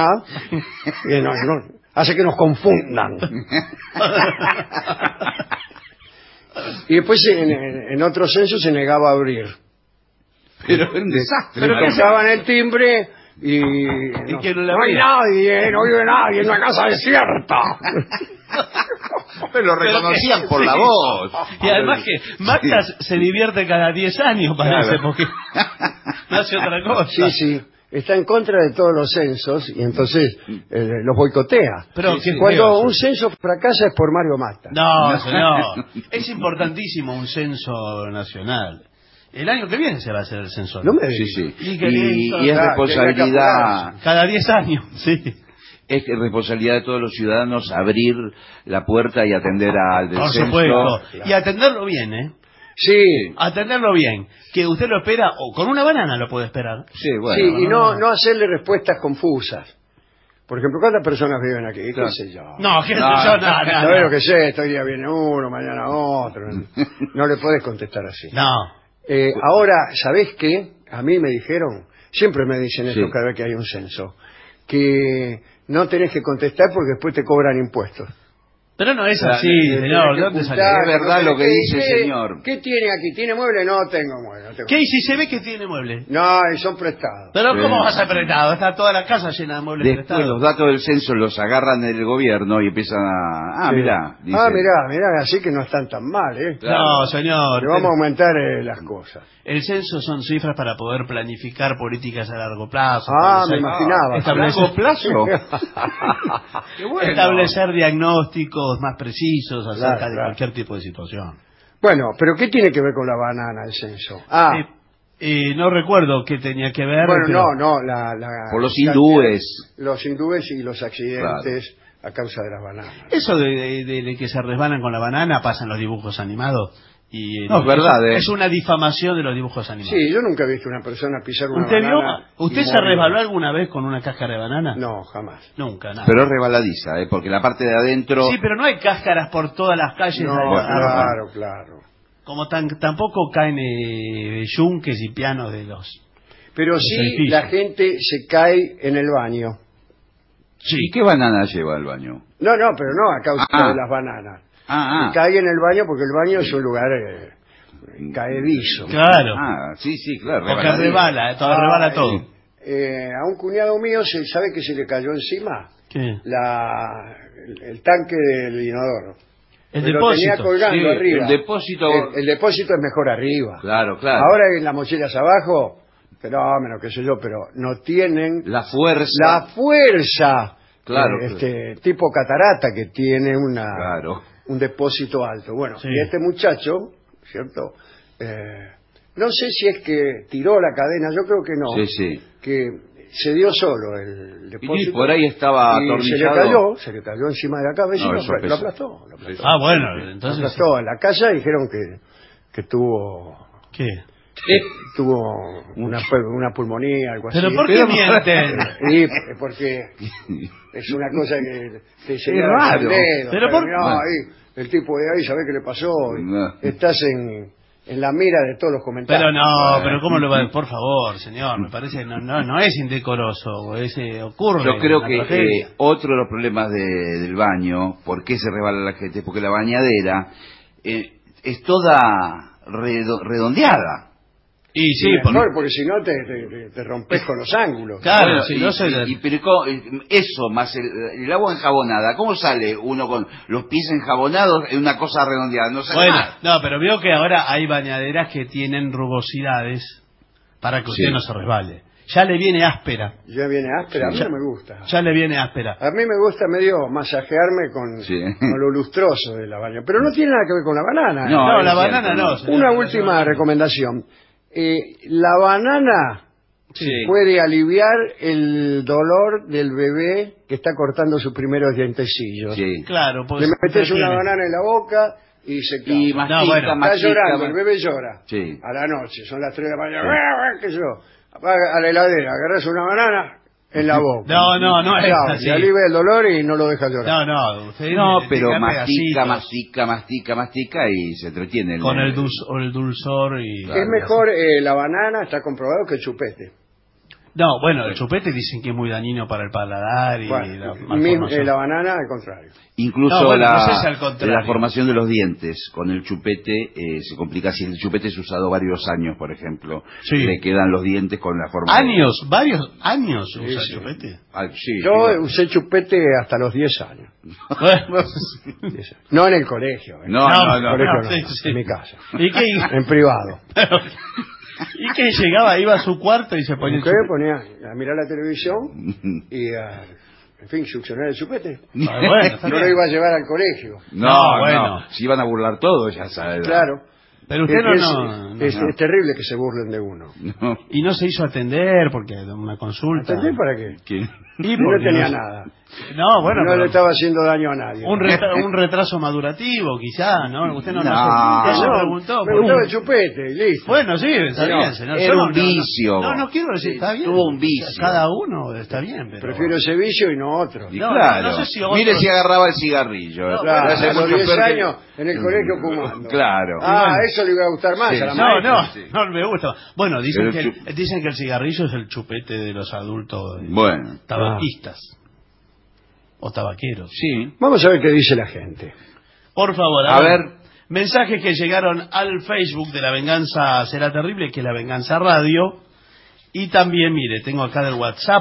que nos- nos- hace que nos confundan. Y después en, en, en otro censo se negaba a abrir. Pero es un desastre. Pero Mario tocaban el timbre y, no, que no le no hay abría. nadie, no vive nadie, es una casa desierta. Pero lo reconocían Pero por que- la sí. voz. Y además que Mactas se divierte cada diez años, parece, Claro. porque no hace otra cosa. Sí, sí. Está en contra de todos los censos y entonces eh, los boicotea. Pero Sí, sí. qué Cuando feo, un sí. censo fracasa es por Mario Mactas. No, señor. Es importantísimo un censo nacional. El año que viene se va a hacer el censo. No me Sí, digas. sí. Y que Y, listo, y es claro, responsabilidad, Cada diez años, sí. es que responsabilidad de todos los ciudadanos abrir la puerta y atender al del Por censo. supuesto. Y atenderlo bien, ¿eh? Sí. Atenderlo bien. Que usted lo espera, o con una banana lo puede esperar. Sí, bueno. Sí, y no, no hacerle respuestas confusas. Por ejemplo, ¿cuántas personas viven aquí? Claro. ¿Qué sé yo? No, que No, yo no, no, ¿Sabés no. lo que sé? Este día viene uno, mañana otro. No le podés contestar así. No. Eh, ahora, ¿sabés qué? A mí me dijeron, siempre me dicen esto Sí. cada vez que hay un censo, que no tenés que contestar porque después te cobran impuestos. Pero no es Claro, así, Eh, señor. tenés ¿De que dónde salió? ocultar, Es verdad no lo que tenés- dice el ¿qué- señor. ¿Qué tiene aquí? ¿Tiene mueble? No tengo mueble. No, tengo ¿Qué? ¿Y si se ve que tiene mueble? no y son prestados. Pero Sí. ¿cómo vas a prestado? Está toda la casa llena de muebles Después prestados. los datos del censo los agarran del gobierno y empiezan a... Ah, Sí. mirá. dice. Ah, mirá, mirá, así que no están tan mal, ¿eh? Claro. No, señor. Le vamos a aumentar eh, las cosas. El censo son cifras para poder planificar políticas a largo plazo. Ah, me establecer- imaginaba. ¿A Establecer, largo plazo? Qué bueno. establecer diagnósticos más precisos acerca Claro, de claro. cualquier tipo de situación. Bueno, pero ¿qué tiene que ver con la banana el censo? Ah, Eh, eh, no recuerdo qué tenía que ver. bueno, pero- no, no, la, la- Por los la- hindúes. Los hindúes y los accidentes a causa de las bananas. Eso de, de- de- de que se resbalan con la banana pasa en los dibujos animados. Y, eh, No, es verdad, Es, eh. es una difamación de los dibujos animados. Sí, yo nunca he visto una persona pisar una ¿Usted vio? banana. y ¿Usted se morir. resbaló alguna vez con una cáscara de banana? No, jamás. Nunca, nada. Pero es rebaladiza, ¿eh? Porque la parte de adentro... Sí, pero no hay cáscaras por todas las calles. No, a- a- claro, claro. Como tan, tampoco caen eh, yunques y pianos de los... Pero Los sí, edificios. la gente se cae en el baño. ¿Y qué banana lleva al baño? No, no, pero no a causa Ah. de las bananas. Ah, Se cae en el baño porque el baño es un lugar eh, caedizo. Claro. Ah, sí, sí, claro. Porque rebaladiza. rebala, eh, todo, Ah, rebala eh, todo. eh, a un cuñado mío, se ¿sabe que se le cayó encima? ¿Qué? La, el, el tanque del inodoro. El Me lo depósito. tenía colgando Sí, arriba. el depósito... El, el depósito es mejor arriba. Claro, claro. Ahora en las mochilas abajo, fenómeno, qué sé yo, pero no tienen La fuerza... la fuerza, Claro, eh, este tipo catarata que tiene una Claro. un depósito alto. Bueno, Sí. y este muchacho, ¿cierto? Eh, no sé si es que tiró la cadena, yo creo que no, Sí, sí. que se dio solo el depósito. Y por ahí estaba y se le atornillado. cayó, se le cayó encima de la cabeza No, y lo, eso apl- pesa. lo aplastó. Lo aplastó. Ah, bueno, Lo entonces... aplastó. En la casa dijeron que, que tuvo ¿Qué? tuvo una, pu- una pulmonía, algo así. ¿Pero por qué mienten? Sí, porque es una cosa que te señala raro. el dedo. Pero por- no, ahí, el tipo de ahí, ¿sabés qué le pasó? Y No. Estás en, en la mira de todos los comentarios. Pero no, pero ¿cómo lo va? Por favor, señor, me parece no no no es indecoroso, es, eh, ocurre. Yo creo una que tragedia. eh, otro de los problemas de- del baño, ¿por qué se rebala la gente? Porque la bañadera eh, es toda redo- redondeada. Y sí, Sí, por- mejor, porque si no te, te, te- te rompes con los ángulos. Claro, Bueno, si y, no se... y- y- pero ¿cómo- eso más el, el agua enjabonada, ¿cómo sale uno con los pies enjabonados en una cosa redondeada? No sale Bueno, nada. no, pero veo que ahora hay bañaderas que tienen rugosidades para que usted Sí. no se resbale. Ya le viene áspera, Ya viene áspera, a mí Ya- no me gusta. ya le viene áspera. A mí me gusta medio masajearme con, Sí. con lo lustroso de la baña. Pero no tiene nada que ver con la banana. No, No, es la cierto, banana no. no. señor, Una no, última no. recomendación. Eh, la banana Sí. puede aliviar el dolor del bebé que está cortando sus primeros dientecillos. Sí. Claro, porque Le se metes una entretiene. banana en la boca y se clava. Y mastica, No, bueno. Está mastica, llorando, ma- el bebé llora. Sí. A la noche, son las tres de la mañana. ¿Qué sé yo? Apaga a la heladera, agarras una banana en la boca. No, no, no es Claro, así. le alivia el dolor y no lo deja llorar. No, no, usted No, le pero tira mastica, pedacitos mastica, mastica, mastica y se entretiene. el con el, nene. dulzor, el dulzor y... Claro. Es mejor eh, la banana, está comprobado, que el chupete. No, bueno, el chupete dicen que es muy dañino para el paladar y Bueno, la mi- malformación. eh, la banana, al contrario. Incluso No, bueno, la, no sé si al contrario. la formación de los dientes con el chupete eh, se complica. Si el chupete es usado varios años, por ejemplo, Sí. le quedan los dientes con la forma de- ¿Años? ¿Varios años usa el sí. chupete? Ah, sí, Yo sí. usé chupete hasta los diez años. Bueno, diez años. No en el colegio. eh. No, no, no. En el colegio no, no, sí, sí. en mi casa. ¿Y qué, En privado. ¿Y qué llegaba? Iba a su cuarto y se La ponía el mujer chupete. ponía a mirar la televisión y a, en fin, succionar el chupete. Ah, bueno, está No bien. lo iba a llevar al colegio. No, No, no, bueno. Si iban a burlar todo, ya sabes. Claro. Pero usted Es, no, es- no, no, es- no. es terrible que se burlen de uno. No. Y no se hizo atender porque una consulta. ¿Entendés para qué? ¿Quién? Y Y no porque tenía no- nada. No, bueno, no pero le estaba haciendo daño a nadie. un, retra- un retraso madurativo, quizá, ¿no? Usted no, no, No. se, no se No, preguntó. me por- gustaba el chupete y listo. Bueno, sí, está No, bien, señor. era Yo no- un no- no- vicio. No, no quiero decir, está bien. Tuvo un vicio. Cada uno está bien, pero... Prefiero ese vicio y no otro. Y No, claro. no sé si otro- Mire si agarraba el cigarrillo. No, Claro, Hace a los mucho diez peor que- años en el colegio fumando. Claro. Ah, Y bueno. eso le iba a gustar más Sí. a la No, maestra. no, sí. no me gusta. Bueno, dicen Pero que, el el, dicen que el cigarrillo es el chupete de los adultos eh, Bueno. tabaquistas. O tabaqueros. Sí. Vamos a ver qué dice la gente. Por favor, A ver. Mensajes que llegaron al Facebook de La Venganza Será Terrible, que es La Venganza Radio. Y también, mire, tengo acá del WhatsApp,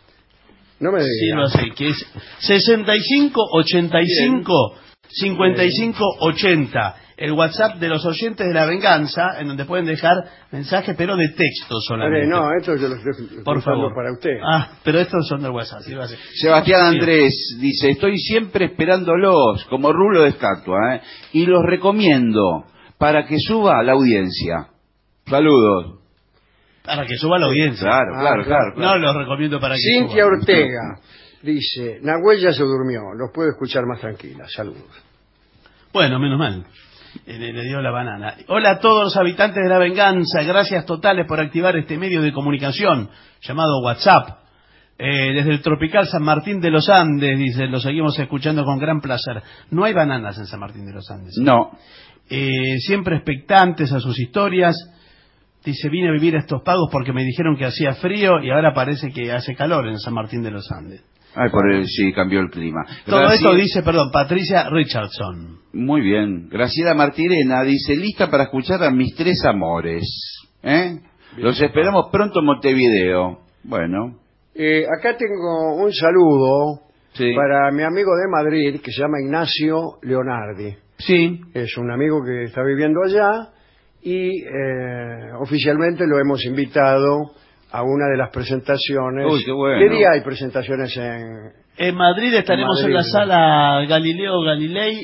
No me sí lo digas. sé, que es sesenta y cinco ochenta y cinco cincuenta y cinco ochenta. El WhatsApp de los oyentes de La Venganza, en donde pueden dejar mensajes, pero de texto solamente. Mire, no, esto yo lo estoy Por usando favor. para usted. Ah, pero estos son del WhatsApp. Sí, lo hace. Sebastián Bien. Andrés dice, estoy siempre esperándolos como rulo de estatua, ¿eh? Y los recomiendo para que suba la audiencia. Saludos. Para que suba la audiencia. Claro, Ah, claro, claro. claro. claro. No los recomiendo para que Cintia suban. Ortega dice, Nahuel ya se durmió, los puedo escuchar más tranquila. Saludos. Bueno, menos mal. Eh, Le, le dio la banana. Hola a todos los habitantes de La Venganza. Gracias totales por activar este medio de comunicación llamado WhatsApp. Eh, desde el tropical San Martín de los Andes, dice, lo seguimos escuchando con gran placer. No hay bananas en San Martín de los Andes. No. Eh, siempre expectantes a sus historias. Dice, vine a vivir estos pagos porque me dijeron que hacía frío y ahora parece que hace calor en San Martín de los Andes. Ay, por el, sí, cambió el clima. Todo Graci- esto dice, perdón, Patricia Richardson. Muy bien. Graciela Martirena dice, lista para escuchar a mis tres amores. ¿Eh? Los esperamos pronto en Montevideo. Bueno. Eh, acá tengo un saludo Sí. para mi amigo de Madrid que se llama Ignacio Leonardi. Sí. Es un amigo que está viviendo allá y eh, oficialmente lo hemos invitado a una de las presentaciones. Uy, qué bueno. ¿Qué día hay presentaciones en...? En Madrid estaremos en, Madrid. la sala Galileo Galilei.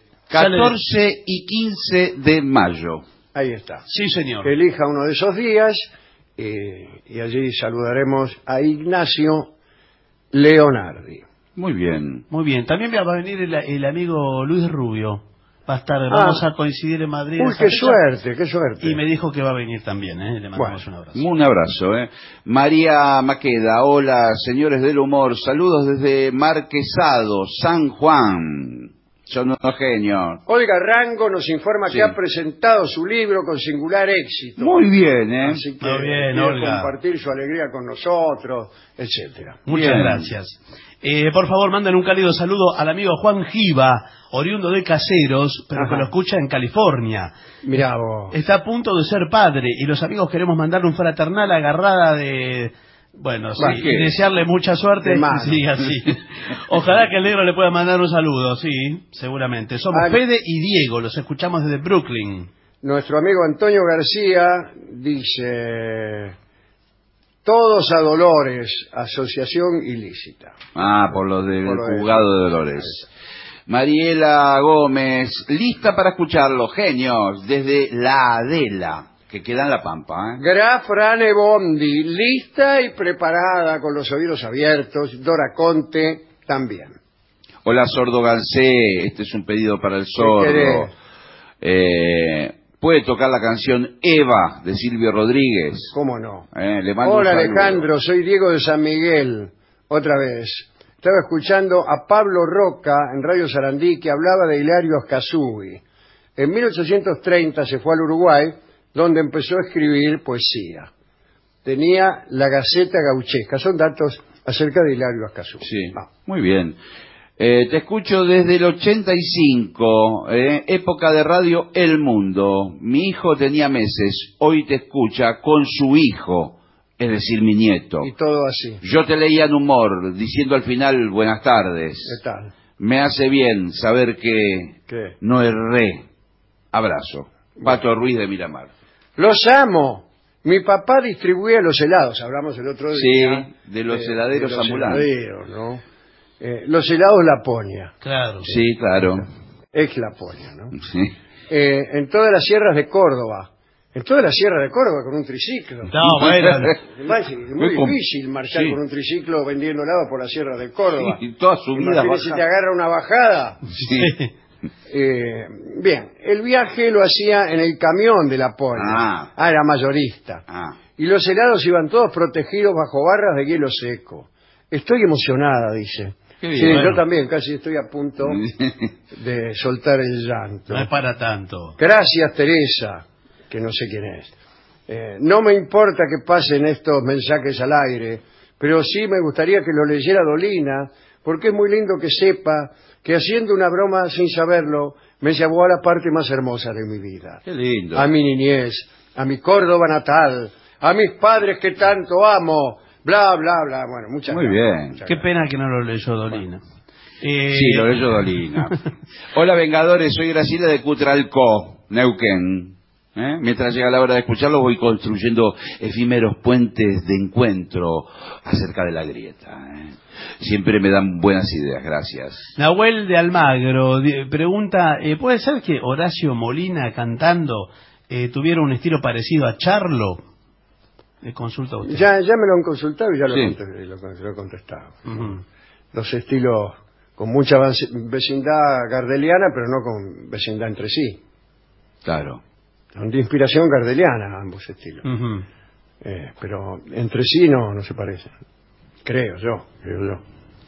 catorce y quince de mayo. Ahí está. Sí, señor. Que elija uno de esos días eh, y allí saludaremos a Ignacio Leonardi. Muy bien. Muy bien. También va a venir el, el amigo Luis Rubio. Va a estar, vamos a coincidir en Madrid. Uy, esa qué fecha. suerte, qué suerte. Y me dijo que va a venir también, ¿eh? Le mandamos un abrazo. Un abrazo, ¿eh? María Maqueda, hola, señores del humor, saludos desde Marquesado, San Juan. Son unos genios. Olga Rango nos informa Sí. que ha presentado su libro con singular éxito. Muy bien, ¿eh? Así que Muy bien, quiere Olga. compartir su alegría con nosotros, etcétera. Muchas Bien. gracias. Eh, por favor, manden un cálido saludo al amigo Juan Giva, oriundo de Caseros, pero Ajá. que lo escucha en California. Mirá vos. Está a punto de ser padre y los amigos queremos mandarle un fraternal agarrada de... Bueno, sí, ¿Para qué? y desearle mucha suerte. De mano. Sí, así. Ojalá que el negro le pueda mandar un saludo, sí, seguramente. Somos Al- Fede y Diego, los escuchamos desde Brooklyn. Nuestro amigo Antonio García dice, todos a Dolores, asociación ilícita. Ah, por lo del Por lo de- juzgado de Dolores. Mariela Gómez, lista para escucharlo, genios, desde La Adela, que queda en La Pampa, ¿eh? Graf Rane Bondi, lista y preparada con los oídos abiertos. Dora Conte también. Hola, Sordo Gansé, este es un pedido para el sordo. querés? Eh, ¿Puede tocar la canción Eva de Silvio Rodríguez? ¿Cómo no? Eh, le mando Hola un saludo. Alejandro, soy Diego de San Miguel, otra vez. Estaba escuchando a Pablo Roca en Radio Sarandí que hablaba de Hilario Ascasubi. En mil ochocientos treinta se fue al Uruguay, donde empezó a escribir poesía. Tenía la Gaceta Gauchesca. Son datos acerca de Hilario Ascasubi. Sí, Ah. muy bien. Eh, te escucho desde el ochenta y cinco, eh, época de radio El Mundo. Mi hijo tenía meses, hoy te escucha con su hijo, es decir, mi nieto. Y todo así. Yo te leía en humor, diciendo al final buenas tardes. ¿Qué tal? Me hace bien saber que ¿Qué? no erré. Abrazo. Pato Ruiz de Miramar. Los amo. Mi papá distribuía los helados. Hablamos el otro Sí, día. de los eh, heladeros de los ambulantes. heladeros, ¿no? Eh, los helados Laponia. Claro. Sí, claro. Ex Laponia, ¿no? Sí. eh, en todas las sierras de Córdoba. En todas las sierras de Córdoba con un triciclo. No, bueno. Es muy difícil marchar sí. con un triciclo vendiendo helado por las sierras de Córdoba. Sí, toda su vida Imagínate si te agarra una bajada. Sí. Eh, bien, el viaje lo hacía en el camión de la Polo. Ah. ah, era mayorista. Ah. Y los helados iban todos protegidos bajo barras de hielo seco. Estoy emocionada, dice. Qué bien, sí, bueno. yo también, casi estoy a punto de soltar el llanto. No es para tanto. Gracias, Teresa, que no sé quién es. Eh, no me importa que pasen estos mensajes al aire, pero sí me gustaría que lo leyera Dolina, porque es muy lindo que sepa que haciendo una broma sin saberlo, me llevó a la parte más hermosa de mi vida. Qué lindo. A mi niñez, a mi Córdoba natal, a mis padres que tanto amo, bla, bla, bla. Bueno, muchas Muy gracias. bien. Muchas Qué gracias. pena que no lo leyó Dolina. Eh, Sí, lo leyó Dolina. Hola, Vengadores, soy Graciela de Cutralcó, Neuquén. ¿Eh? Mientras llega la hora de escucharlo, voy construyendo efímeros puentes de encuentro acerca de la grieta. ¿eh? Siempre me dan buenas ideas, gracias. Nahuel de Almagro di- pregunta, eh, ¿puede ser que Horacio Molina cantando eh, tuviera un estilo parecido a Charlo? Le consulta a usted. Ya, ya me lo han consultado y ya lo, Sí. conte- lo, lo he contestado. Ujú. Los estilos con mucha vac- vecindad gardeliana, pero no con vecindad entre sí. Claro. Son de inspiración gardeliana ambos estilos. Ujú. Eh, pero entre sí no, no se parecen. Creo yo, creo yo.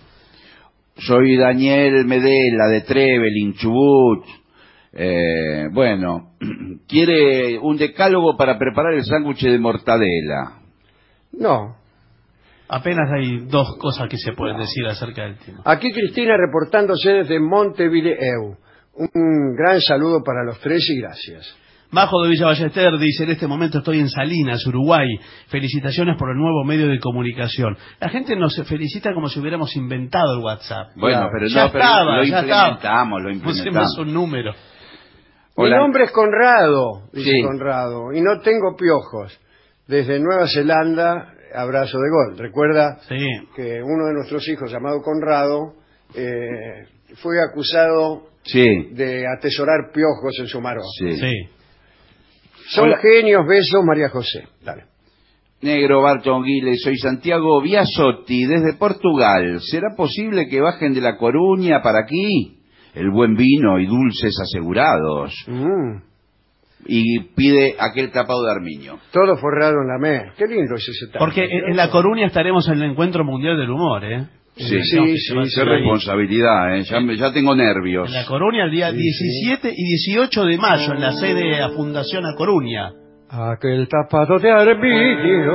Soy Daniel Medela de Trevelin, Chubut. Eh, bueno, quiere un decálogo para preparar el sándwich de mortadela. No. Apenas hay dos cosas que se pueden decir acerca del tema. Aquí Cristina reportándose desde Montevideo. Un gran saludo para los tres y gracias. Majo de Villa Ballester dice, en este momento estoy en Salinas, Uruguay. Felicitaciones por el nuevo medio de comunicación. La gente nos felicita como si hubiéramos inventado el WhatsApp. Bueno, Claro. pero Ya no, pero estaba, lo ya implementamos, estaba. lo Pusimos implementamos. un número. Mi Hola. nombre es Conrado, dice Sí. Conrado, y no tengo piojos. Desde Nueva Zelanda, abrazo de gol. Recuerda Sí. que uno de nuestros hijos, llamado Conrado, eh, fue acusado Sí, de atesorar piojos en su marón. sí. Sí. Son Hola. genios, besos, María José. Dale. Negro Barton Guile, soy Santiago Biasotti, desde Portugal. ¿Será posible que bajen de La Coruña para aquí? El buen vino y dulces asegurados. Mm, Y pide aquel tapado de armiño. todo forrado en la mer. Qué lindo es ese tapo. Porque en, en La Coruña estaremos en el Encuentro Mundial del Humor, ¿eh? Sí, Sí, No, sí, que se va a sí, Qué hacer ahí. responsabilidad, ¿eh? Ya, me- ya tengo nervios. En La Coruña el día Sí, diecisiete y dieciocho de mayo, en la sede de la Fundación A Coruña. Aquel tapado de armiño,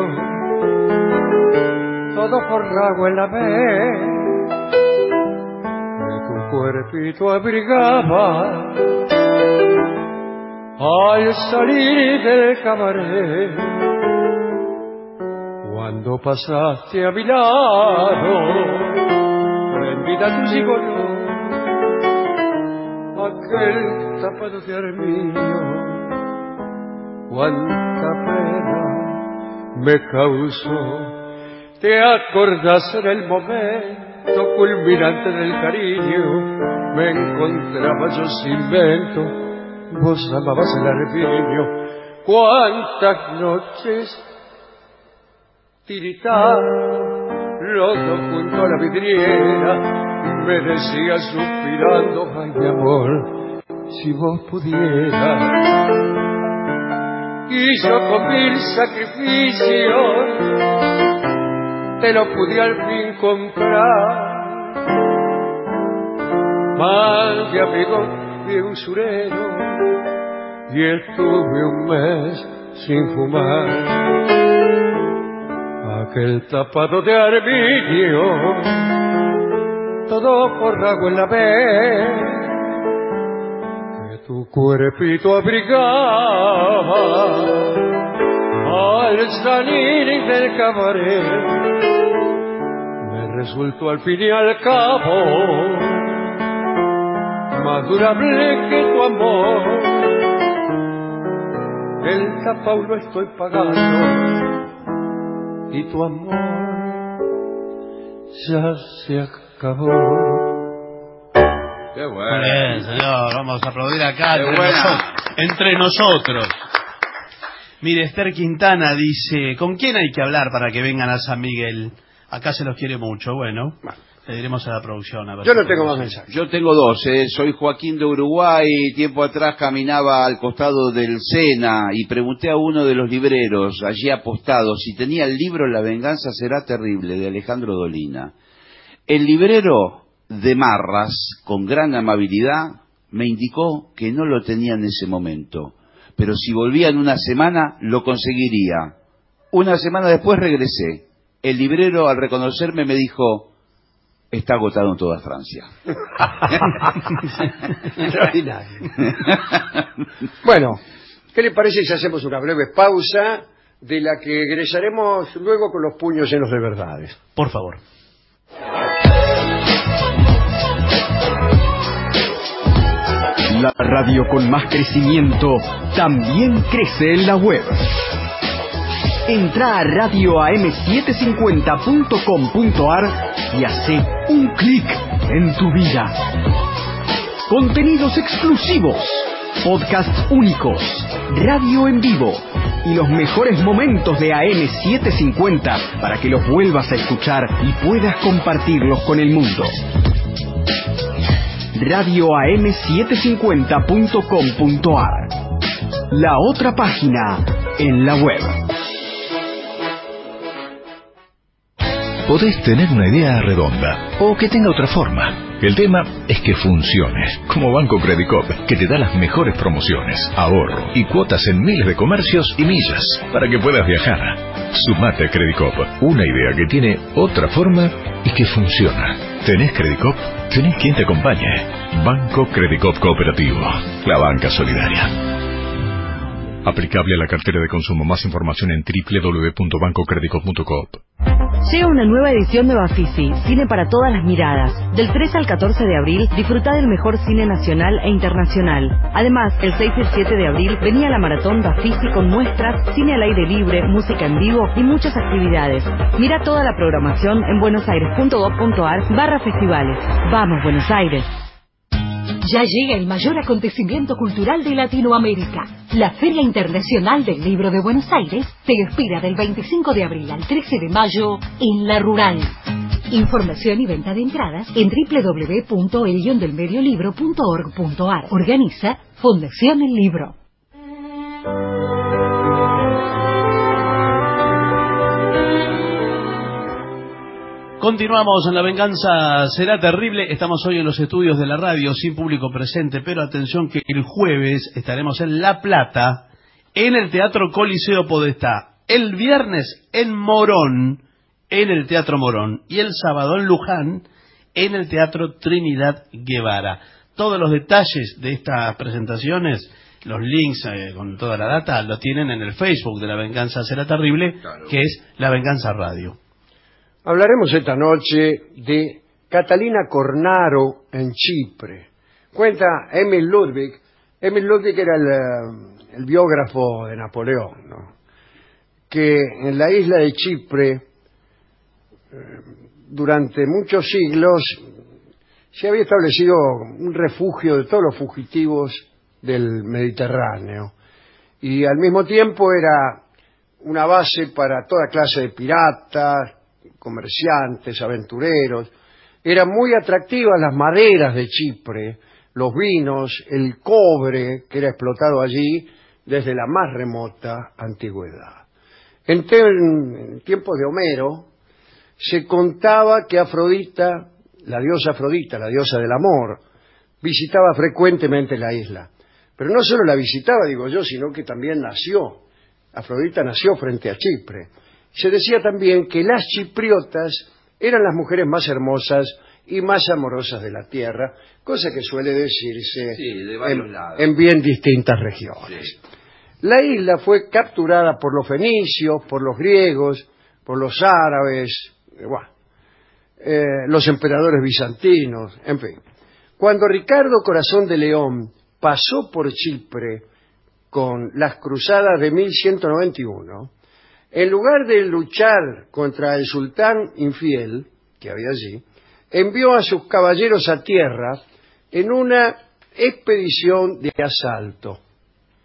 todo forrado en la mer, que tu cuerpito abrigaba al salir del cabaret. Cuando pasaste a mi lado, prendida tu cigarro, aquel tapado de armiño, cuánta pena me causó. ¿Te acordás en el momento culminante del cariño? Me encontraba yo sin vento, vos amabas el armiño. Cuántas noches tiritando, los dos junto a la vidriera, me decías suspirando, ay mi amor, si vos pudieras. Y yo con mil sacrificios te lo pude al fin comprar. Mal de amigo de usurero y estuve un mes sin fumar. Aquel tapado de armiño, todo forrado en la vez, que tu cuerpito abrigaba al salir del cabaret, me resultó al fin y al cabo más durable que tu amor. El tapao lo estoy pagando y tu amor ya se acabó. Qué Muy bien, señor. Vamos a aplaudir acá. Qué entre buena. nosotros. Entre nosotros. Mire, Esther Quintana dice, ¿con quién hay que hablar para que vengan a San Miguel? Acá se los quiere mucho. Bueno, le diremos a la producción. A ver Yo si no tengo más podemos- mensajes. Yo tengo dos, eh. Soy Joaquín de Uruguay, tiempo atrás caminaba al costado del Sena y pregunté a uno de los libreros, allí apostado, si tenía el libro La venganza será terrible, de Alejandro Dolina. El librero de Marras, con gran amabilidad, me indicó que no lo tenía en ese momento, pero si volvía en una semana, lo conseguiría. Una semana después regresé. El librero, al reconocerme, me dijo, está agotado en toda Francia. Extraordinario. Bueno, ¿qué le parece si hacemos una breve pausa de la que egresaremos luego con los puños llenos de verdades? Por favor. La radio con más crecimiento también crece en la web. Entra a radio a m setecientos cincuenta punto com punto a r y hace un clic en tu vida. Contenidos exclusivos, podcasts únicos, radio en vivo y los mejores momentos de A M setecientos cincuenta para que los vuelvas a escuchar y puedas compartirlos con el mundo. radio a m setecientos cincuenta punto com punto a r, la otra página en la web. Podés tener una idea redonda o que tenga otra forma. El tema es que funcione, como Banco Credicop, que te da las mejores promociones, ahorro y cuotas en miles de comercios y millas para que puedas viajar. Sumate a Credicop, una idea que tiene otra forma y que funciona. ¿Tenés Credicop? Tenés quien te acompañe. Banco Credicop Cooperativo, la banca solidaria. Aplicable a la cartera de consumo. Más información en doble u doble u doble u punto banco credicop punto com. Llega una nueva edición de Bafisi, cine para todas las miradas. Del tres al catorce de abril, disfruta del mejor cine nacional e internacional. Además, el seis y el siete de abril, venía la maratón Bafisi con muestras, cine al aire libre, música en vivo y muchas actividades. Mira toda la programación en buenosaires punto gov punto a r barra festivales. ¡Vamos, Buenos Aires! Ya llega el mayor acontecimiento cultural de Latinoamérica. La Feria Internacional del Libro de Buenos Aires te espera del veinticinco de abril al trece de mayo en La Rural. Información y venta de entradas en doble u doble u doble u punto el guion del medio libro punto org punto a r. Organiza Fundación El Libro. Continuamos en La Venganza Será Terrible. Estamos hoy en los estudios de la radio sin público presente, pero atención que el jueves estaremos en La Plata, en el Teatro Coliseo Podestá. El viernes en Morón, en el Teatro Morón. Y el sábado en Luján, en el Teatro Trinidad Guevara. Todos los detalles de estas presentaciones, los links eh, con toda la data, lo tienen en el Facebook de La Venganza Será Terrible, claro, que es La Venganza Radio. Hablaremos esta noche de Catalina Cornaro en Chipre. Cuenta Emil Ludwig. Emil Ludwig era el, el biógrafo de Napoleón, ¿no? Que en la isla de Chipre, durante muchos siglos, se había establecido un refugio de todos los fugitivos del Mediterráneo. Y al mismo tiempo era una base para toda clase de piratas, comerciantes, aventureros. Eran muy atractivas las maderas de Chipre, los vinos, el cobre que era explotado allí desde la más remota antigüedad. En, te en tiempos de Homero se contaba que Afrodita, la diosa Afrodita, la diosa del amor, visitaba frecuentemente la isla. Pero no solo la visitaba, digo yo, sino que también nació. Afrodita nació frente a Chipre. Se decía también que las chipriotas eran las mujeres más hermosas y más amorosas de la tierra, cosa que suele decirse sí, de varios en, lados. en bien distintas regiones. Sí. La isla fue capturada por los fenicios, por los griegos, por los árabes, eh, bueno, eh, los emperadores bizantinos, en fin. Cuando Ricardo Corazón de León pasó por Chipre con las cruzadas de mil ciento noventa y uno, en lugar de luchar contra el sultán infiel que había allí, envió a sus caballeros a tierra en una expedición de asalto.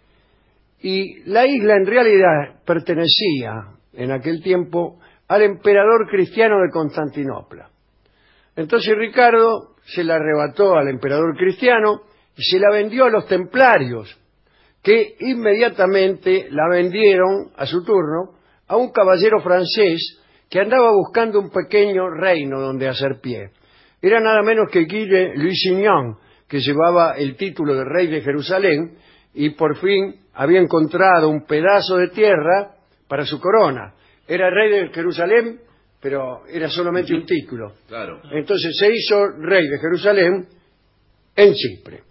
Y la isla en realidad pertenecía en aquel tiempo al emperador cristiano de Constantinopla. Entonces Ricardo se la arrebató al emperador cristiano y se la vendió a los templarios, que inmediatamente la vendieron a su turno a un caballero francés que andaba buscando un pequeño reino donde hacer pie. Era nada menos que Guy de Lusignan, que llevaba el título de rey de Jerusalén y por fin había encontrado un pedazo de tierra para su corona. Era rey de Jerusalén, pero era solamente un título. Claro. Entonces se hizo rey de Jerusalén en Chipre.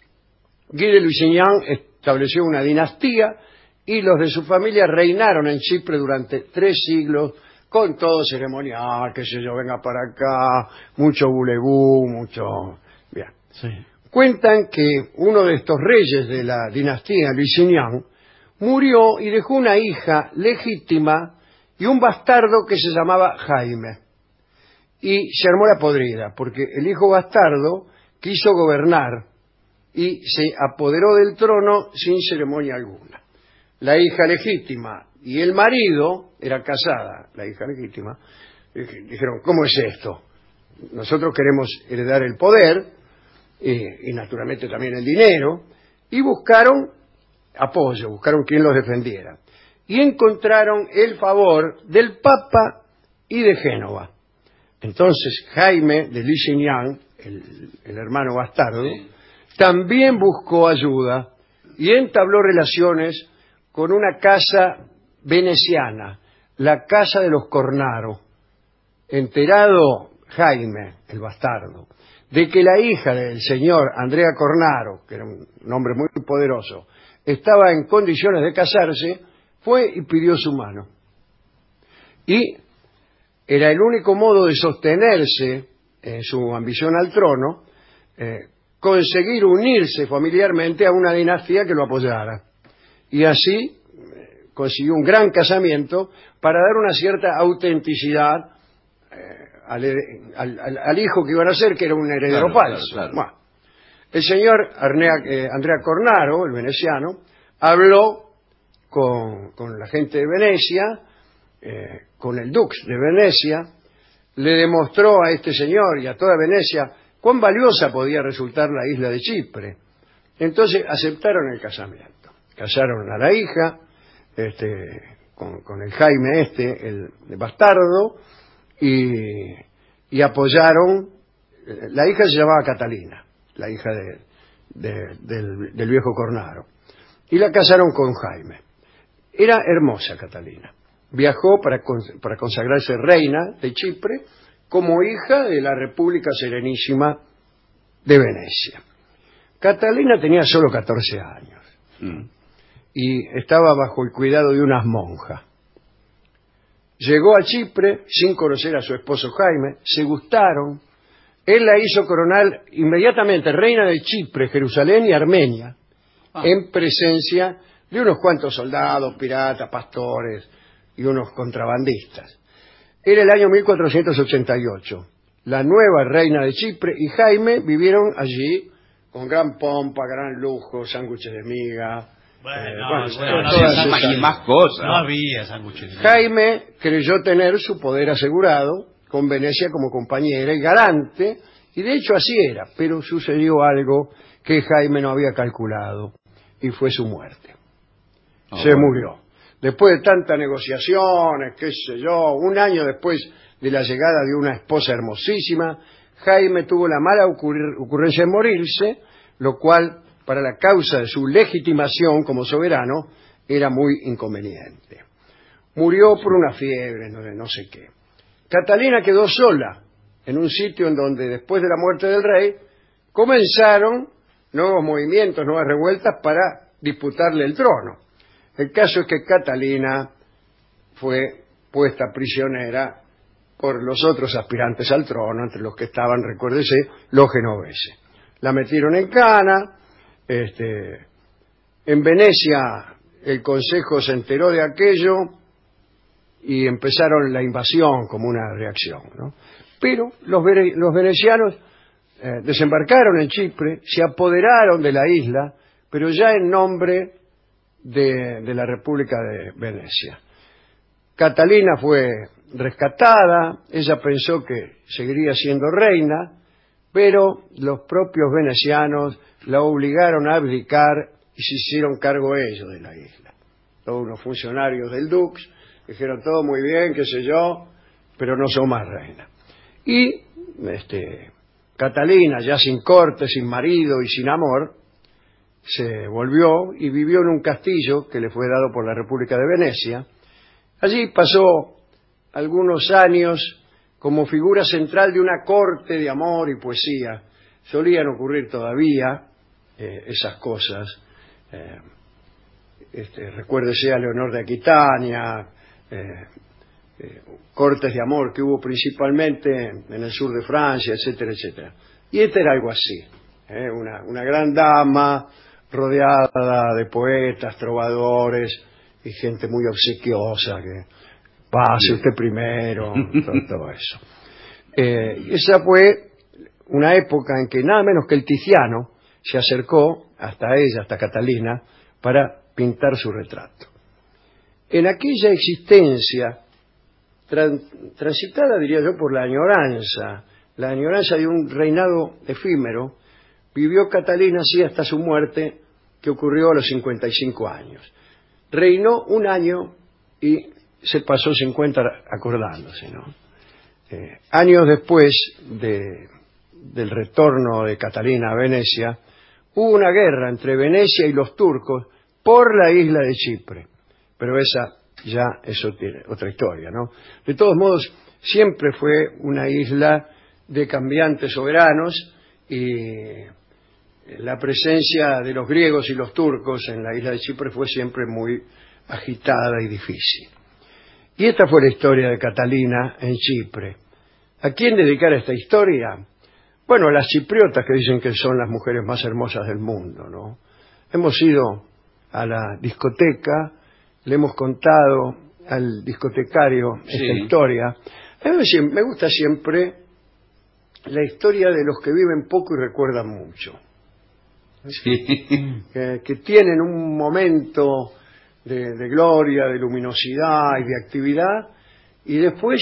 Guy de Lusignan estableció una dinastía y los de su familia reinaron en Chipre durante tres siglos con todo ceremonial, qué sé yo, venga para acá, mucho bulebú, mucho... Bien. Sí. Cuentan que uno de estos reyes de la dinastía Lusignan murió y dejó una hija legítima y un bastardo que se llamaba Jaime. Y se armó la podrida, porque el hijo bastardo quiso gobernar y se apoderó del trono sin ceremonia alguna. La hija legítima y el marido, era casada, la hija legítima, dijeron, ¿cómo es esto? Nosotros queremos heredar el poder y, y naturalmente también el dinero, y buscaron apoyo, buscaron quien los defendiera. Y encontraron el favor del Papa y de Génova. Entonces Jaime de Lusignan, el, el hermano bastardo, sí, también buscó ayuda y entabló relaciones con una casa veneciana, la casa de los Cornaro. Enterado Jaime, el bastardo, de que la hija del señor Andrea Cornaro, que era un hombre muy poderoso, estaba en condiciones de casarse, fue y pidió su mano. Y era el único modo de sostenerse en su ambición al trono, eh, conseguir unirse familiarmente a una dinastía que lo apoyara. Y así eh, consiguió un gran casamiento para dar una cierta autenticidad eh, al, al, al, al hijo que iban a ser, que era un heredero claro, falso. Claro, claro. Bueno, el señor Arnea, eh, Andrea Cornaro, el veneciano, habló con, con la gente de Venecia, eh, con el dux de Venecia, le demostró a este señor y a toda Venecia cuán valiosa podía resultar la isla de Chipre. Entonces aceptaron el casamiento. Casaron a la hija este, con, con el Jaime este, el, el bastardo, y, y apoyaron. La hija se llamaba Catalina, la hija de, de, del, del viejo Cornaro, y la casaron con Jaime. Era hermosa Catalina. Viajó para, para consagrarse reina de Chipre como hija de la República Serenísima de Venecia. Catalina tenía solo catorce años mm. y estaba bajo el cuidado de unas monjas. Llegó a Chipre sin conocer a su esposo Jaime, se gustaron, él la hizo coronar inmediatamente reina de Chipre, Jerusalén y Armenia, ah. en presencia de unos cuantos soldados, piratas, pastores y unos contrabandistas. Era el año mil cuatrocientos ochenta y ocho. La nueva reina de Chipre y Jaime vivieron allí con gran pompa, gran lujo, sándwiches de miga. Bueno, eh, no, bueno, bueno, no, todas había esas- Y más cosas. No había sándwiches de miga. Jaime creyó tener su poder asegurado, con Venecia como compañera y garante, y de hecho así era, pero sucedió algo que Jaime no había calculado, y fue su muerte. Oh, Se bueno. murió. Después de tantas negociaciones, qué sé yo, un año después de la llegada de una esposa hermosísima, Jaime tuvo la mala ocurrir- ocurrencia de morirse, lo cual, para la causa de su legitimación como soberano, era muy inconveniente. Murió por una fiebre, no, no sé qué. Catalina quedó sola en un sitio en donde, después de la muerte del rey, comenzaron nuevos movimientos, nuevas revueltas para disputarle el trono. El caso es que Catalina fue puesta prisionera por los otros aspirantes al trono, entre los que estaban, recuérdese, los genoveses. La metieron en cana, este, en Venecia el consejo se enteró de aquello y empezaron la invasión como una reacción, ¿no? Pero los, vere- los venecianos eh, desembarcaron en Chipre, se apoderaron de la isla, pero ya en nombre de, de la República de Venecia. Catalina fue rescatada, ella pensó que seguiría siendo reina, pero los propios venecianos la obligaron a abdicar y se hicieron cargo ellos de la isla. Todos unos funcionarios del Dux dijeron todo muy bien, qué sé yo, pero no son más reina. Y este, Catalina, ya sin corte, sin marido y sin amor, se volvió y vivió en un castillo que le fue dado por la República de Venecia. Allí pasó algunos años como figura central de una corte de amor y poesía. Solían ocurrir todavía eh, esas cosas. Eh, este, recuérdese a Leonor de Aquitania, eh, eh, cortes de amor que hubo principalmente en el sur de Francia, etcétera, etcétera. Y este era algo así, eh, una, una gran dama rodeada de poetas, trovadores y gente muy obsequiosa que pase usted primero, todo, todo eso. Eh, esa fue una época en que nada menos que el Tiziano se acercó hasta ella, hasta Catalina, para pintar su retrato. En aquella existencia, tran, transitada, diría yo, por la añoranza, la añoranza de un reinado efímero, vivió Catalina así hasta su muerte, que ocurrió a los cincuenta y cinco años. Reinó un año y se pasó cincuenta acordándose, ¿no? Eh, años después de, del retorno de Catalina a Venecia, hubo una guerra entre Venecia y los turcos por la isla de Chipre. Pero esa ya es otra historia, ¿no? De todos modos, siempre fue una isla de cambiantes soberanos y la presencia de los griegos y los turcos en la isla de Chipre fue siempre muy agitada y difícil. Y esta fue la historia de Catalina en Chipre. ¿A quién dedicar esta historia? Bueno, a las chipriotas, que dicen que son las mujeres más hermosas del mundo, ¿no? Hemos ido a la discoteca, le hemos contado al discotecario esta sí. historia. A mí me gusta siempre la historia de los que viven poco y recuerdan mucho. Sí. Que, que tienen un momento de, de gloria, de luminosidad y de actividad, y después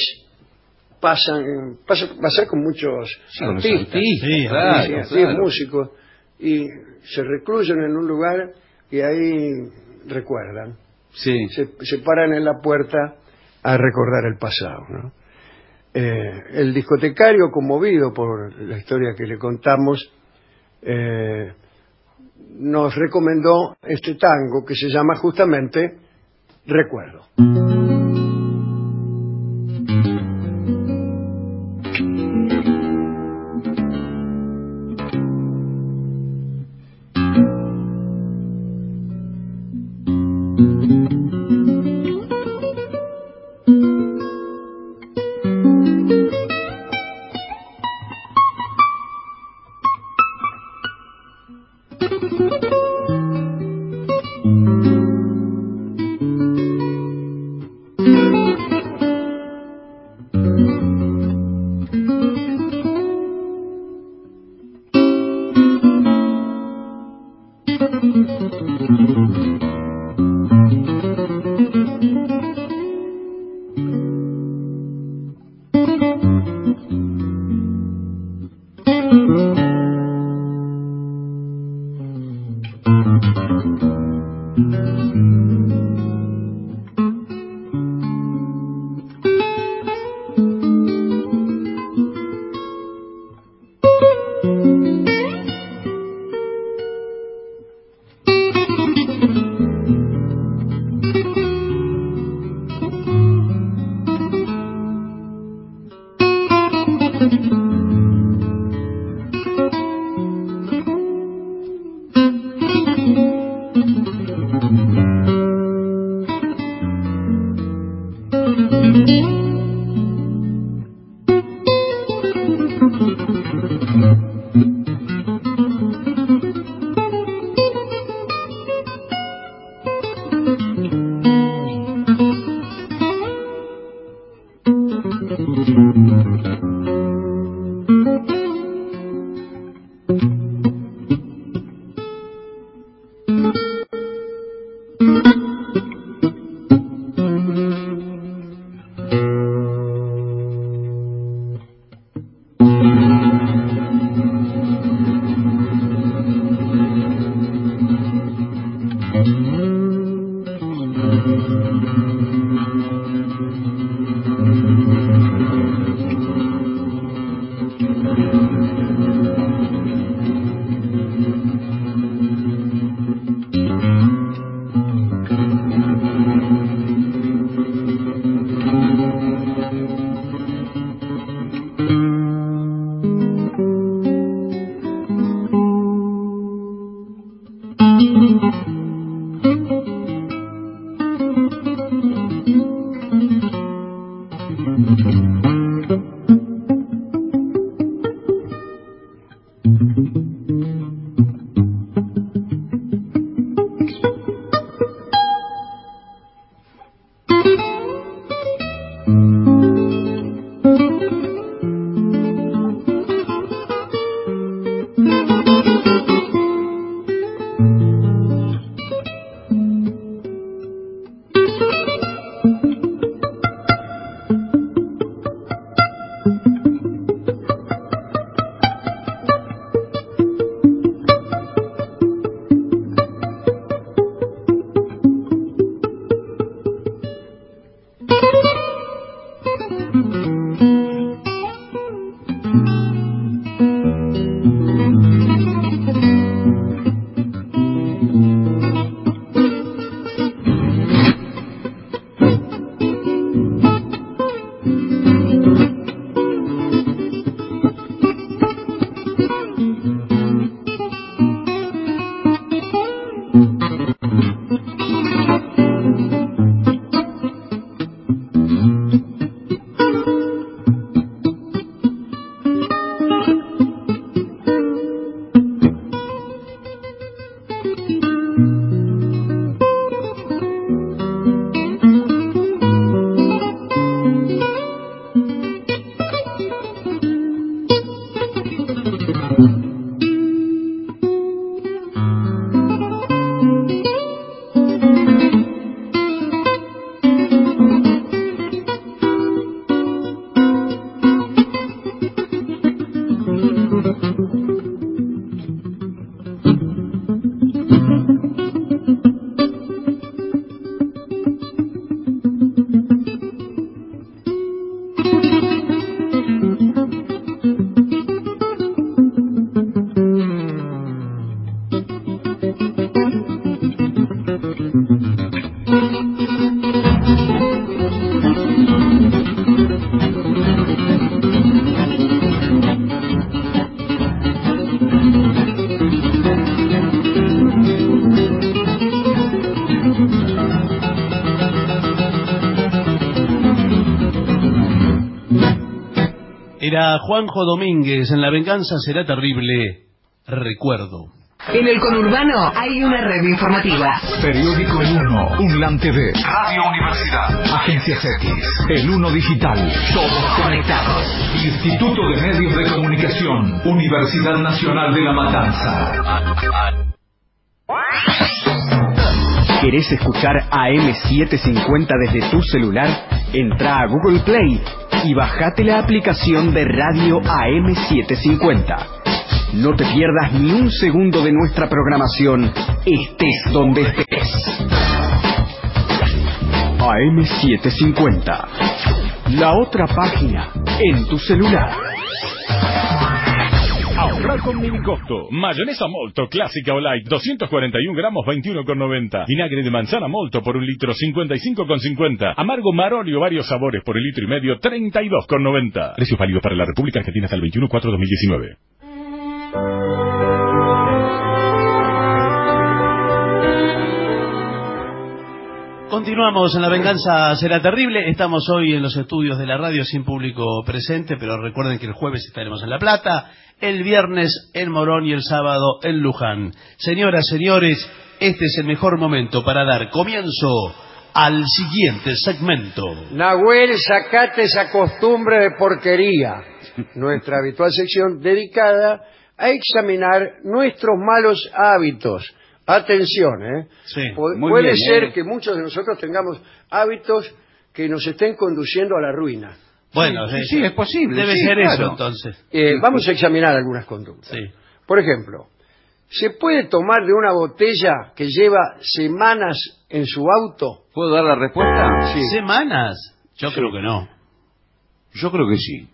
pasan, pasa, pasa con muchos sí, artistas, artistas sí, claro, sí, así, claro. músicos, y se recluyen en un lugar y ahí recuerdan. Sí. Se, se paran en la puerta a recordar el pasado, ¿no? Eh, el discotecario, conmovido por la historia que le contamos, eh, nos recomendó este tango que se llama justamente Recuerdo. Era Juanjo Domínguez en La venganza será terrible. Recuerdo. En el conurbano hay una red informativa. Periódico El Uno, Unlan T V, Radio Universidad, Agencias X, El Uno Digital, todos conectados. Instituto de Medios de Comunicación, Universidad Nacional de La Matanza. ¿Querés escuchar A M setecientos cincuenta desde tu celular? Entra a Google Play y bajate la aplicación de Radio A M setecientos cincuenta. No te pierdas ni un segundo de nuestra programación, estés donde estés. A M setecientos cincuenta, la otra página en tu celular. Ahorrar con mini costo. Mayonesa Molto Clásica o Light, doscientos cuarenta y un gramos, veintiuno con noventa. Vinagre de manzana Molto por un litro, cincuenta y cinco con cincuenta. Amargo Marolio, varios sabores por el litro y medio, treinta y dos con noventa. Precios válidos para la República Argentina hasta el veintiuno de cuatro de dos mil diecinueve. Continuamos en La venganza será terrible. Estamos hoy en los estudios de la radio sin público presente, pero recuerden que el jueves estaremos en La Plata, el viernes en Morón y el sábado en Luján. Señoras, señores, este es el mejor momento para dar comienzo al siguiente segmento. Nahuel, sacate esa costumbre de porquería. Nuestra habitual sección dedicada a examinar nuestros malos hábitos. Atención, ¿eh? Sí, Pu- muy puede bien, ser ¿eh? que muchos de nosotros tengamos hábitos que nos estén conduciendo a la ruina. Bueno, Sí, sí, es posible, Debe sí, ser claro. eso, entonces. Eh, vamos a examinar algunas conductas. Sí. Por ejemplo, ¿se puede tomar de una botella que lleva semanas en su auto? ¿Puedo dar la respuesta? Sí. ¿Semanas? Yo Sí. creo que no. Yo creo que sí.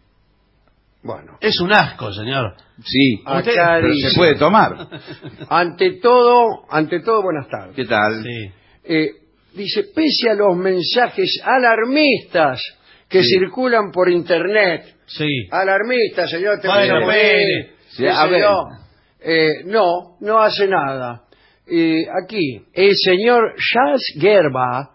Bueno, Es un asco, señor. Sí, Usted- pero dice- se puede tomar. ante todo, ante todo, buenas tardes. ¿Qué tal? Sí. Eh, dice, pese a los mensajes alarmistas que Sí. circulan por internet, Sí. alarmistas, señor, te Bueno, voy a morir, espere. Sí, qué a sé ver. yo. Eh, no, no hace nada. Eh, aquí, el señor Charles Gerba,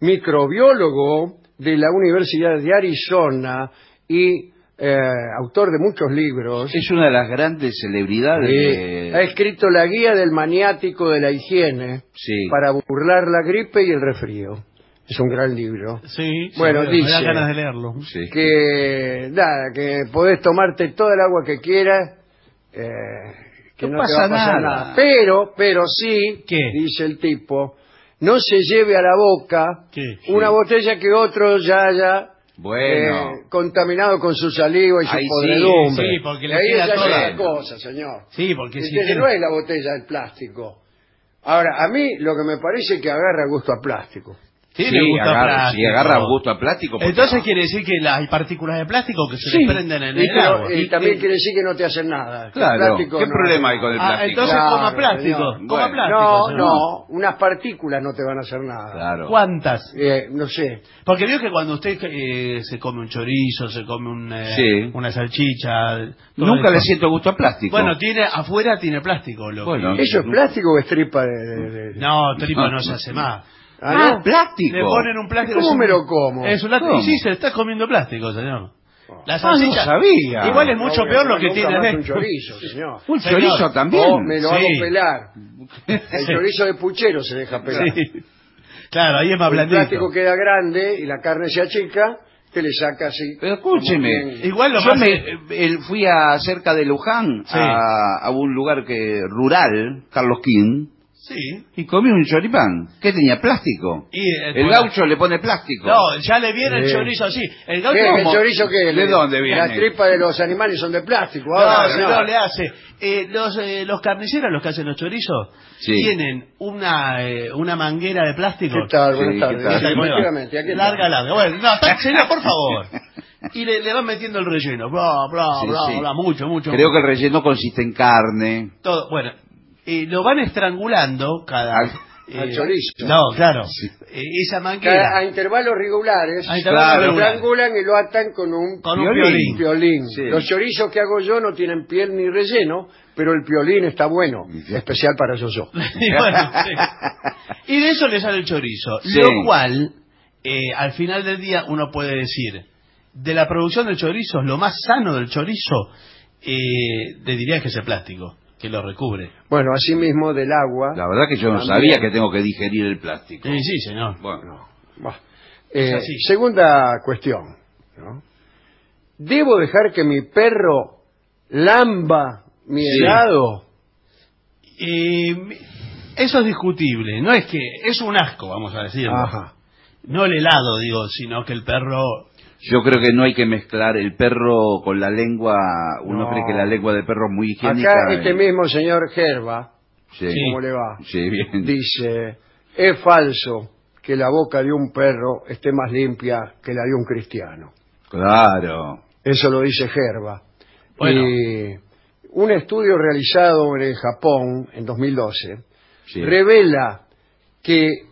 microbiólogo de la Universidad de Arizona y eh, autor de muchos libros, Es una de las grandes celebridades. eh, ha de... escrito la guía del maniático de la higiene Sí. para burlar la gripe y el resfrío. Es un gran libro. Sí. Bueno, sí, me dice da ganas de leerlo. Sí. Que nada, que podés tomarte toda el agua que quieras, eh, que No no, te pasa va a pasar nada. nada. Pero, pero sí, ¿Qué? dice el tipo, no se lleve a la boca ¿Qué? una botella que otro ya haya Bueno. eh, contaminado con su saliva y su Ahí sí, podredumbre. sí, porque le Y ahí queda ya es toda. otra cosa, señor. Sí, porque si Dice que tiene- no es la botella del plástico. Ahora, a mí lo que me parece es que agarra gusto a plástico. Tiene Sí, gusto a agarra, plástico. sí, agarra gusto a plástico. porque- Entonces quiere decir que las, hay partículas de plástico que se Sí. desprenden en Y, el pero, agua. y también quiere decir que no te hacen nada. Claro, El plástico ¿qué no- problema hay con el Ah, plástico? entonces Claro, coma plástico. señor. Coma Bueno. plástico. No, señor. no, unas partículas no te van a hacer nada. Claro. ¿Cuántas? Eh, no sé. Porque vio que cuando usted eh, se come un chorizo, se come un, eh, Sí. una salchicha... todo Nunca esto. le siento gusto a plástico. Bueno, tiene afuera tiene plástico. Lo Bueno. que- ¿Eso es plástico o es tripa de...? de- de- No, tripa No. no se hace más. Ah, Ah, ¿no? plástico. Le ponen un plástico. ¿Cómo es un- me lo como? Es un plástico. ¿Cómo? Y sí, se está comiendo plástico, señor. La Ah, salchicha. no sabía. Igual es No mucho voy a peor lo comer que nunca tiene más dentro. un chorizo, señor. Un Señor. chorizo también. O me lo Sí. hago pelar. El chorizo de puchero se deja pelar. Sí. Claro, ahí es más El blandito. plástico queda grande y la carne se achica, te le saca así. Pero escúcheme, como bien- Igual lo yo más... me, eh, fui a cerca de Luján, Sí. a, a un lugar que rural, Carlos King, Sí. y comí un choripán. ¿Qué tenía? Plástico. Y, eh, El bueno, gaucho le pone plástico. No, ya le viene el Sí. chorizo así. El gaucho... ¿Qué? ¿El ¿Cómo? chorizo qué? ¿De dónde viene? Las tripas de los animales son de plástico. No, Ahora, señor, le hace. Eh, los, eh, los carniceros, los que hacen los chorizos, Sí. tienen una eh, una manguera de plástico. ¿Qué tal? Sí, Buenas ¿qué tardes. tal? Sí, ¿Cómo le va? efectivamente, aquí está. Larga, larga. Bueno, no, está- señor, por favor. Y le, le van metiendo el relleno. Bla, bla, Sí, bla, sí. bla, mucho, mucho. Creo mucho. que el relleno consiste en carne. Todo, bueno, eh, lo van estrangulando cada... Al- al chorizo. No, claro. Eh, esa manguera... Cada- a intervalos regulares, A intervalos lo regulares. estrangulan y lo atan con un Con un Piolín. piolín. piolín. Sí. Los chorizos que hago yo no tienen piel ni relleno, pero el piolín está bueno, especial para yo yo. Y, bueno, sí. Y de eso le sale el chorizo. Sí. Lo cual, eh, al final del día, uno puede decir, de la producción del chorizo, lo más sano del chorizo, eh, le diría que es el plástico, que lo recubre. Bueno, asimismo del agua. La verdad que yo no también. sabía que tengo que digerir el plástico. Sí, sí, señor. Bueno, Bah. Eh, segunda cuestión, ¿no? ¿Debo dejar que mi perro lamba mi Sí. helado? Eh, eso es discutible, no es que es un asco, vamos a decirlo. Ajá. No el helado, digo, sino que el perro... yo creo que no hay que mezclar el perro con la lengua. Uno No. cree que la lengua del perro es muy higiénica. Acá este y- mismo señor Gerba, Sí. ¿cómo le va? Sí, bien. Dice, es falso que la boca de un perro esté más limpia que la de un cristiano. Claro. Eso lo dice Gerba. Bueno. Y un estudio realizado en el Japón en dos mil doce Sí. revela que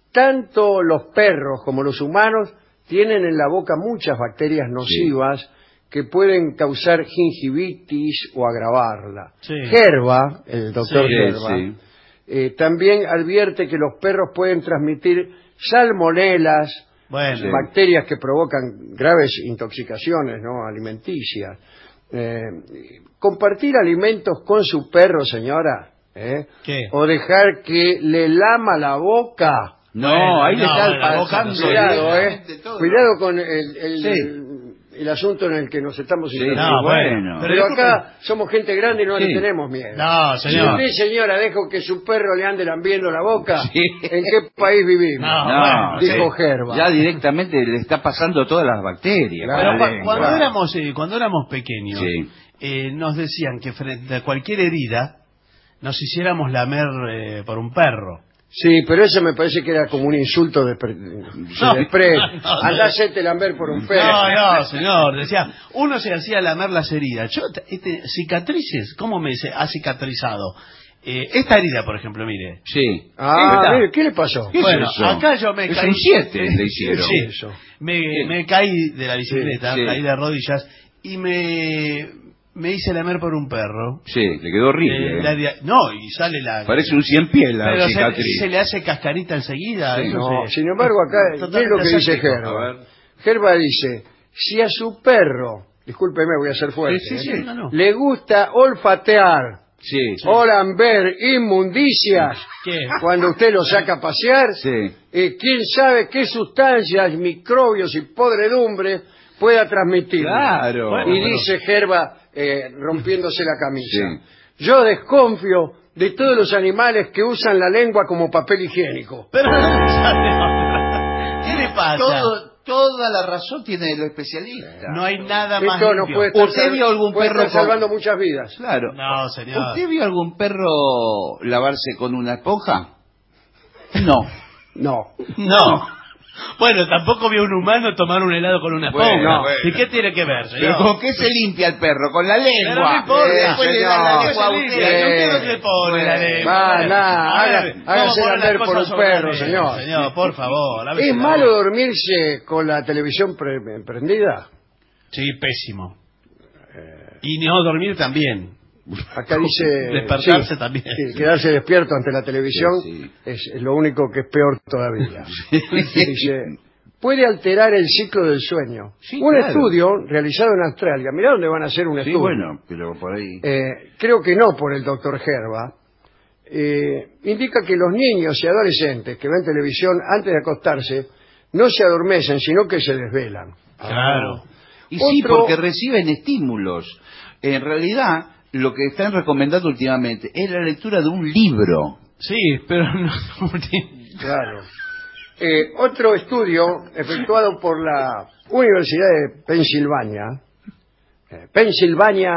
tanto los perros como los humanos tienen en la boca muchas bacterias nocivas que pueden causar gingivitis o agravarla. Sí. Gerba, el doctor Sí, Gerba, sí. eh, también advierte que los perros pueden transmitir salmonelas, Bueno, Sí. bacterias que provocan graves intoxicaciones, ¿no?, alimenticias. Eh, compartir alimentos con su perro, señora, ¿eh? ¿qué? O dejar que le lama la boca. No, Bueno, ahí le no, está bueno, la boca no pasando se Cuidado, ¿eh? directamente todo. Cuidado con el, el, Sí. el- el asunto en el que nos estamos Sí, introduciendo. No, bueno. Pero, Pero acá somos gente grande y no Sí. le tenemos miedo. No, Si señor. usted, señora, dejo que su perro le ande lambiendo la boca, Sí. ¿en qué país vivimos? No, No, bueno, dijo sí. Gerba. Ya directamente le está pasando todas las bacterias. Claro. Pero con la cua- lengua. cuando Claro. éramos eh, cuando éramos pequeños, Sí. eh, nos decían que frente a cualquier herida nos hiciéramos lamer eh, por un perro. Sí, pero eso me parece que era como un insulto de, pre- No, de despre- no, no. Andá a hacerte lamber por un perro. No, no, señor. Decía, uno se hacía lamer las heridas. Yo, este, cicatrices, ¿cómo me se ha cicatrizado? Eh, esta herida, por ejemplo, mire. Sí. Ah, Esta. mire, ¿qué le pasó? ¿Qué es Bueno, eso? acá yo me Es caí. un siete le hicieron. Sí, Eso. me, me caí de la bicicleta, Sí, sí. caí de rodillas y me, me hice lamer por un perro. Sí, le quedó horrible. Eh, la dia- no, y sale la... Parece un cien pies la pero se, cicatriz. se le hace cascarita enseguida. Sí, eso No, se- sin embargo, acá, ¿qué es Totalmente lo que dice aséptico. A Gerba? ver. Gerba dice, si a su perro, discúlpeme, voy a ser fuerte, Sí, sí, ¿eh? sí. No, no. le gusta olfatear Sí. o lamber inmundicias ¿Qué? cuando usted lo saca a pasear, Sí. eh, quién sabe qué sustancias, microbios y podredumbre pueda transmitir. Claro. Bueno, y pero- dice Gerba, eh, rompiéndose la camisa, Sí. yo desconfío de todos los animales que usan la lengua como papel higiénico. Pero, ¿qué le pasa? Todo, toda la razón tiene el especialista. No hay nada más Esto no limpio. puede estar, ¿Usted sal- vio algún puede perro estar con- salvando muchas vidas. Claro. No, señor. ¿Usted vio algún perro lavarse con una esponja? No. No. No. Bueno, tampoco vio un humano tomar un helado con una esponja. Bueno, bueno. ¿Y qué tiene que ver, señor? ¿Pero con qué se limpia el perro? ¿Con la lengua? Pero no importa. Eh, Después le da la señor. lengua a Se usted. limpia, ¿y usted dónde le pone la lengua? Va, A ver, nada, a ver, haga- vamos a hágase poner las lamber por cosas un sobre la perro, mesa, señor. Señor, por favor. lávese ¿Es la malo boca. dormirse con la televisión pre- prendida? Sí, pésimo. Y no dormir también. Acá dice... Despertarse también. sí, quedarse despierto ante la televisión Sí, sí. Es, es lo único que es peor todavía. Dice, puede alterar el ciclo del sueño. Sí, un claro. estudio realizado en Australia, mirá dónde van a hacer un Sí, estudio. bueno, pero por ahí... Eh, creo que no por el doctor Gerba, eh, indica que los niños y adolescentes que ven televisión antes de acostarse no se adormecen, sino que se desvelan. Claro. Y sí, Otro- porque reciben estímulos. En realidad, lo que están recomendando últimamente es la lectura de un libro. Sí, pero no... Claro. Eh, otro estudio efectuado por la Universidad de Pensilvania, eh, Pennsylvania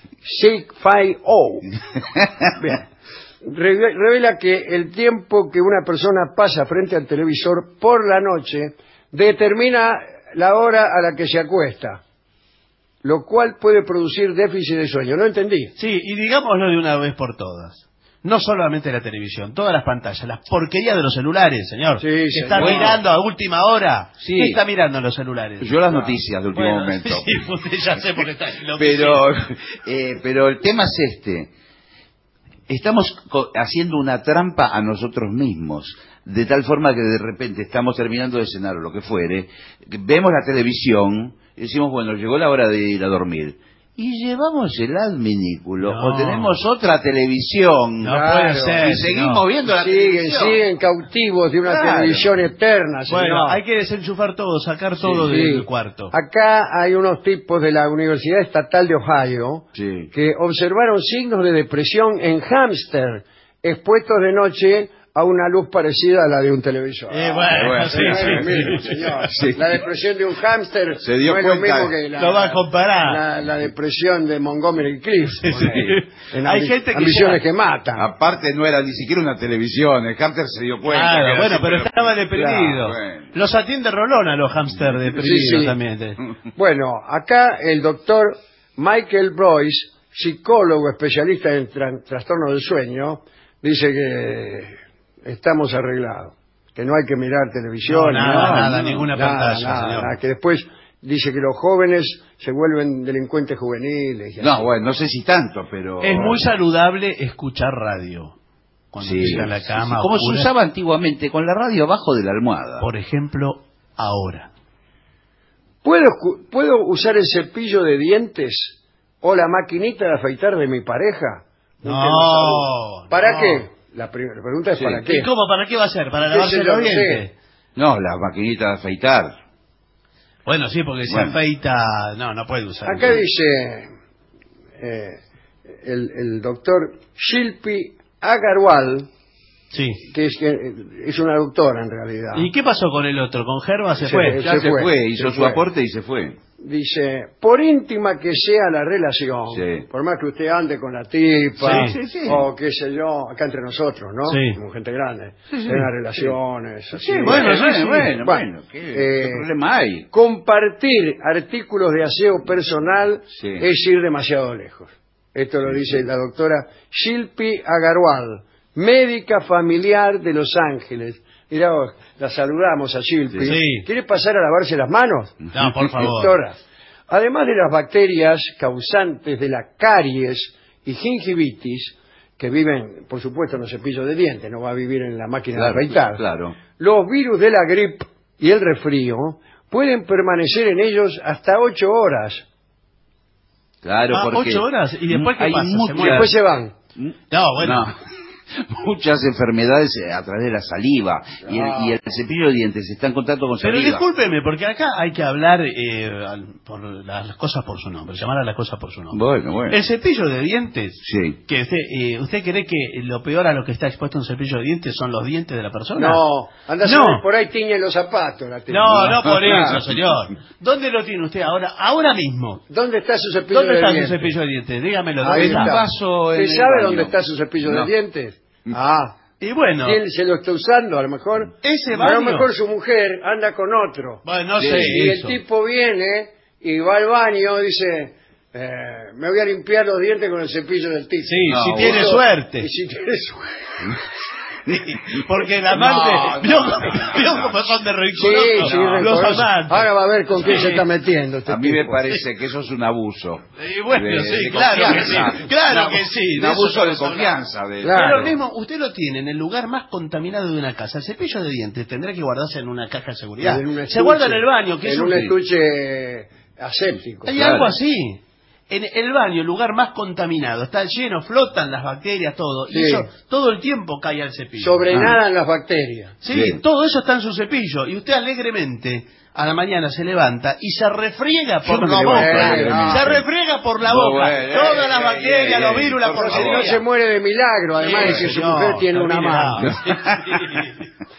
SIG-O, bien, reve- revela que el tiempo que una persona pasa frente al televisor por la noche determina la hora a la que se acuesta, lo cual puede producir déficit de sueño. No entendí. Sí, y digámoslo de una vez por todas. No solamente la televisión, todas las pantallas, las porquerías de los celulares, señor. Sí, ¿Qué está señor. mirando a última hora? Sí. ¿Qué está mirando en los celulares? Yo las noticias de último Bueno, momento. sí, usted ya sé por qué está en lo que Pero, sí. eh, pero el tema es este. Estamos co- haciendo una trampa a nosotros mismos, de tal forma que de repente estamos terminando de cenar o lo que fuere, que vemos la televisión y decimos, bueno, llegó la hora de ir a dormir. Y llevamos el adminículo, No. o tenemos otra televisión. No puede ser, Y seguimos no. viendo la Siguen, televisión. siguen cautivos de una Claro. televisión eterna, señor. Bueno, hay que desenchufar todo, sacar todo Sí. del cuarto. Acá hay unos tipos de la Universidad Estatal de Ohio Sí. que observaron signos de depresión en hámster expuestos de noche a una luz parecida a la de un televisor. Eh, bueno, bueno, sí, No es sí, lo sí. mismo, señor. Sí. La depresión de un hámster Se dio no es cuenta. lo mismo que la, Lo va a comparar. la, la depresión de Montgomery Clift. Sí, sí. En Hay ambi- gente que ambiciones ya- que matan. Aparte no era ni siquiera una televisión, el hámster se dio cuenta. que Claro, era bueno, siempre- pero estaba deprimido. Claro, bueno. Los atiende Rolón a los hámster deprimidos Sí, sí. también. eh. Bueno, acá el doctor Michael Broyce, psicólogo especialista en tra- trastorno del sueño, dice que estamos arreglados, que no hay que mirar televisión, No, nada, nada, ninguna pantalla, nada, señor. nada, que después dice que los jóvenes se vuelven delincuentes juveniles. y No, así. bueno, no sé si tanto, pero... Es muy saludable escuchar radio. Cuando Sí, está en la sí, cama. sí. Como se oscura. usaba antiguamente, con la radio abajo de la almohada. Por ejemplo, ahora. ¿Puedo, escu- ¿Puedo usar el cepillo de dientes o la maquinita de afeitar de mi pareja? Un No, tema de salud. ¿Para no. qué? La primera pregunta es Sí. ¿para qué? ¿Y cómo? ¿Para qué va a ser? ¿Para ¿Qué lavarse sé yo? los No sé. dientes? No, la maquinita de afeitar. Bueno, sí, porque Bueno. se afeita... No, no puede usar. Acá dice eh, el, el doctor Shilpi Agarwal, Sí. que es, que es una doctora en realidad. ¿Y qué pasó con el otro? ¿Con Gerba se, Se- fue? Ya se se, fue, fue, se hizo su fue. aporte y se fue. Dice, por íntima que sea la relación, Sí. por más que usted ande con la tipa, Sí, sí, sí. o qué sé yo, acá entre nosotros, ¿no? Sí. Como gente grande, Sí, sí. tengan relaciones, así. Sí, bueno, sí, sí. bueno, Bueno, bueno, ¿qué, eh, qué problema hay? Compartir artículos de aseo personal Sí. es ir demasiado lejos. Esto lo dice la doctora Shilpi Agarwal, médica familiar de Los Ángeles. Mirá vos, la saludamos a Shilpi. Sí. ¿Quiere pasar a lavarse las manos? No, por favor. Doctora, además de las bacterias causantes de la caries y gingivitis, que viven, por supuesto, en los cepillos de dientes, no va a vivir en la máquina Claro, de afeitar, claro. los virus de la gripe y el resfrío pueden permanecer en ellos hasta ocho horas. Claro, Ah, porque... ocho horas, ¿y después qué hay pasa? ¿Se muchas- muere? Después se van. No, bueno. No. Muchas enfermedades eh, a través de la saliva y, el, y el cepillo de dientes está en contacto con Pero saliva. discúlpeme, porque acá hay que hablar eh, al- por las cosas por su nombre, llamar a las cosas por su nombre. Bueno, bueno. El cepillo de dientes, Sí. que usted, eh, ¿usted cree que lo peor a lo que está expuesto un cepillo de dientes son los dientes de la persona? No, anda a No. saber, por ahí tiñe los zapatos. La tiene. No, no por Claro. eso, señor. ¿Dónde lo tiene usted ahora? Ahora mismo. ¿Dónde está su cepillo ¿Dónde de está su dientes? cepillo de dientes? Dígamelo. Ahí ¿Dónde está. está? vaso en ¿Usted el sabe baño. dónde está su cepillo No. de dientes? Ah, Y bueno, ¿quién se lo está usando? A lo mejor. ese A lo baño... mejor su mujer anda con otro. Bueno, no Sí. sé Y eso. el tipo viene y va al baño y dice, eh, me voy a limpiar los dientes con el cepillo del tipo. Sí, No, si tiene Eso- suerte. Y si tiene suerte. Porque el amante... No, ¿Vio, no. vio cómo son de Sí, rencorosos sí, los rencoroso. amantes? Ahora va a ver con quién Sí. se está metiendo este A mí me tipo. parece que eso es un abuso. Y bueno, De- sí, de claro que confianza. sí. Claro Un que sí. Un de eso abuso de estamos confianza. De... Claro. Pero mismo, usted lo tiene en el lugar más contaminado de una casa. El cepillo de dientes tendrá que guardarse en una caja de seguridad. En un Se estuche. guarda en el baño, que En es un un... estuche aséptico. Hay Claro. algo así. En el baño, el lugar más contaminado, está lleno, flotan las bacterias, todo. Sí. Y eso todo el tiempo cae al cepillo. Sobrenadan las bacterias. Sí, Bien. todo eso está en su cepillo. Y usted alegremente a la mañana se levanta y se refriega por Yo no la me boca. levanto Eh, alegremente. Se refriega por la No, boca. bueno, Todas eh, las eh, bacterias, eh, los eh, virus, la por Porque si no porquería. se muere de milagro, además de Sí, que su señor, mujer tiene una terminado. mano.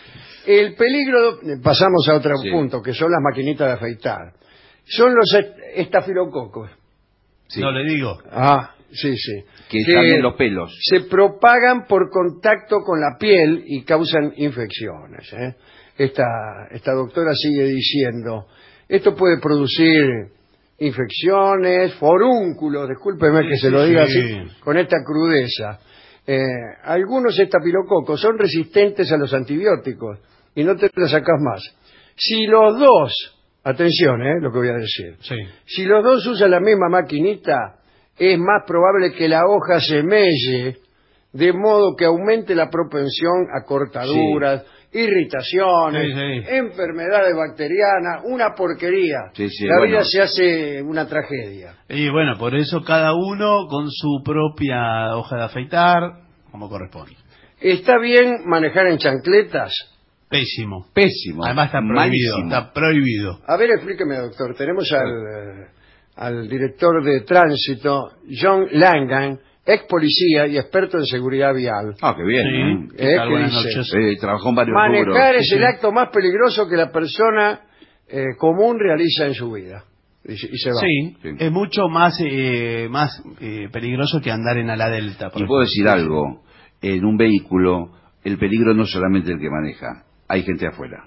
El peligro, pasamos a otro Sí. punto, que son las maquinitas de afeitar. Son los est- estafilococos. Sí. No le digo. Ah, sí, sí. Que están en los pelos. Se propagan por contacto con la piel y causan infecciones. ¿eh? Esta, esta doctora sigue diciendo, esto puede producir infecciones, forúnculos, discúlpeme Sí, que se sí, lo diga sí. así, con esta crudeza. Eh, algunos estafilococos son resistentes a los antibióticos y no te los sacas más. Si los dos, atención, eh, lo que voy a decir, Sí. si los dos usan la misma maquinita, es más probable que la hoja se melle, de modo que aumente la propensión a cortaduras irritaciones, Sí, sí. enfermedades bacterianas, una porquería. Sí, sí, La bueno. vida se hace una tragedia. Y bueno, por eso cada uno con su propia hoja de afeitar, como corresponde. ¿Está bien manejar en chancletas? Pésimo. Pésimo. Además está prohibido, Malísimo. está prohibido. A ver, explíqueme, doctor. Tenemos al, eh, al director de tránsito, John Langan, ex policía y experto en seguridad vial. Ah, qué bien. Sí. ¿eh? ¿Qué Eh, tal? que Buenas dice, noches. Eh, trabajó en varios Manejar rubros. es Sí, el sí. acto más peligroso que la persona eh, común realiza en su vida. Y, se- y se va. Sí, Sí. es mucho más eh, más eh, peligroso que andar en ala delta. por Y puedo ejemplo. decir algo, en un vehículo, el peligro no es solamente el que maneja, hay gente afuera.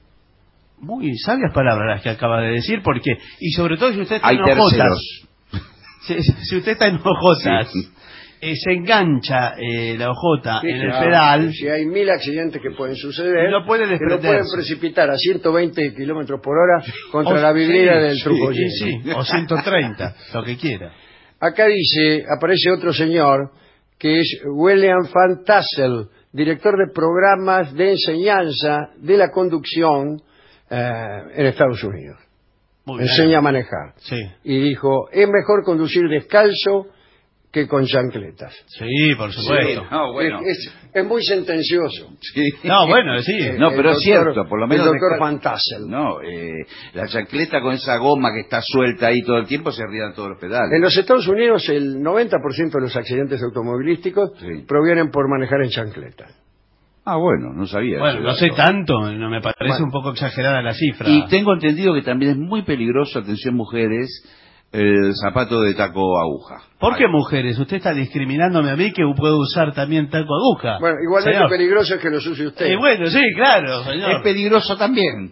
Muy sabias palabras las que acaba de decir, porque y sobre todo si usted está Hay en hojotas, terceros. si, si usted está en hojotas, Sí. eh, se engancha eh, la hojota Sí, en el claro. pedal, Si hay mil accidentes que pueden suceder, No puede que lo desprenderse. pueden precipitar a ciento veinte kilómetros por hora contra o- la vidriera sí, del sí, trucollero. sí, sí, o ciento treinta, lo que quiera. Acá dice, aparece otro señor, que es William Van Tassel, director de programas de enseñanza de la conducción eh, en Estados Unidos. Muy bien. Enseña a manejar. Sí, Y dijo, es mejor conducir descalzo que con chancletas. sí, por supuesto. Sí, no, bueno. Es, es- es muy sentencioso. Sí. No, bueno, sí. Eh, No, el pero es doctor- cierto, por lo menos El doctor descal- Van Tassel. No, eh, la chancleta con esa goma que está suelta ahí todo el tiempo se rían todos los pedales. En los Estados Unidos el noventa por ciento de los accidentes automovilísticos Sí. provienen por manejar en chancleta. Ah, bueno, no sabía. Bueno, eso. no sé tanto, no me parece Bueno. un poco exagerada la cifra. Y tengo entendido que también es muy peligroso, atención mujeres, el zapato de taco aguja. ¿Por qué mujeres? Usted está discriminándome a mí que puedo usar también taco aguja. Bueno, igualmente Señor. peligroso es que los use usted. Y bueno, sí, claro, señor. Es peligroso también.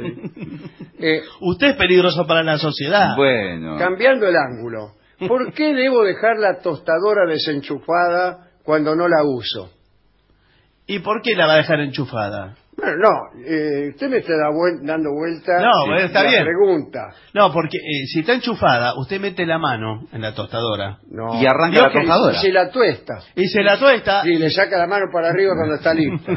Eh, Usted es peligroso para la sociedad. Bueno. cambiando el ángulo, ¿por qué debo dejar la tostadora desenchufada cuando no la uso? ¿Y por qué la va a dejar enchufada? Bueno, no, eh, usted me está da vuel- dando vuelta No, bueno, está la bien. pregunta. No, porque eh, si está enchufada, usted mete la mano en la tostadora No. Y arranca Vio la que tostadora. Y se la tuesta. y se la tuesta. Y le saca la mano para arriba cuando está lista.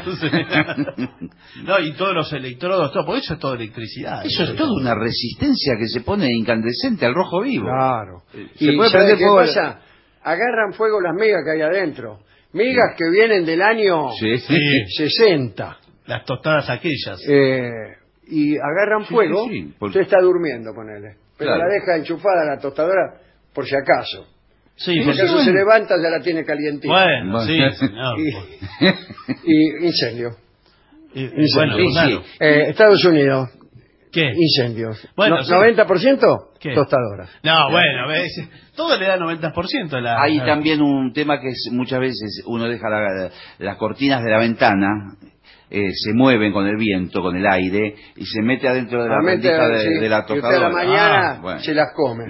No, y todos los electrodos, todo, porque eso es todo electricidad. Eso es toda una resistencia que se pone incandescente al rojo vivo. Claro. Se ¿Y puede sabe prender qué fuego. pasa? Agarran fuego las migas que hay adentro. Migas que vienen del año Sí, sí. sesenta. Las tostadas aquellas. Eh, y agarran Sí, fuego. sí, sí, por- Usted está durmiendo, ponele. Pero Claro. la deja enchufada la tostadora por si acaso. Sí, Si por acaso supuesto. se levanta ya la tiene calientita. Bueno, Bueno. sí, señor. Y, y incendio. Y- y Incendio. bueno, Sí, claro. Eh, Estados Unidos, ¿Qué? incendios. Bueno, No- sí. ¿noventa por ciento? ¿Qué? Tostadoras. No, bueno, ves, todo le da noventa por ciento a la... Hay a- también un tema que es, muchas veces uno deja la- las cortinas de la ventana, eh, se mueven con el viento, con el aire, y se mete adentro de la Realmente, rendija de, sí, de la y usted a tostadora. la mañana Ah, bueno. se las come.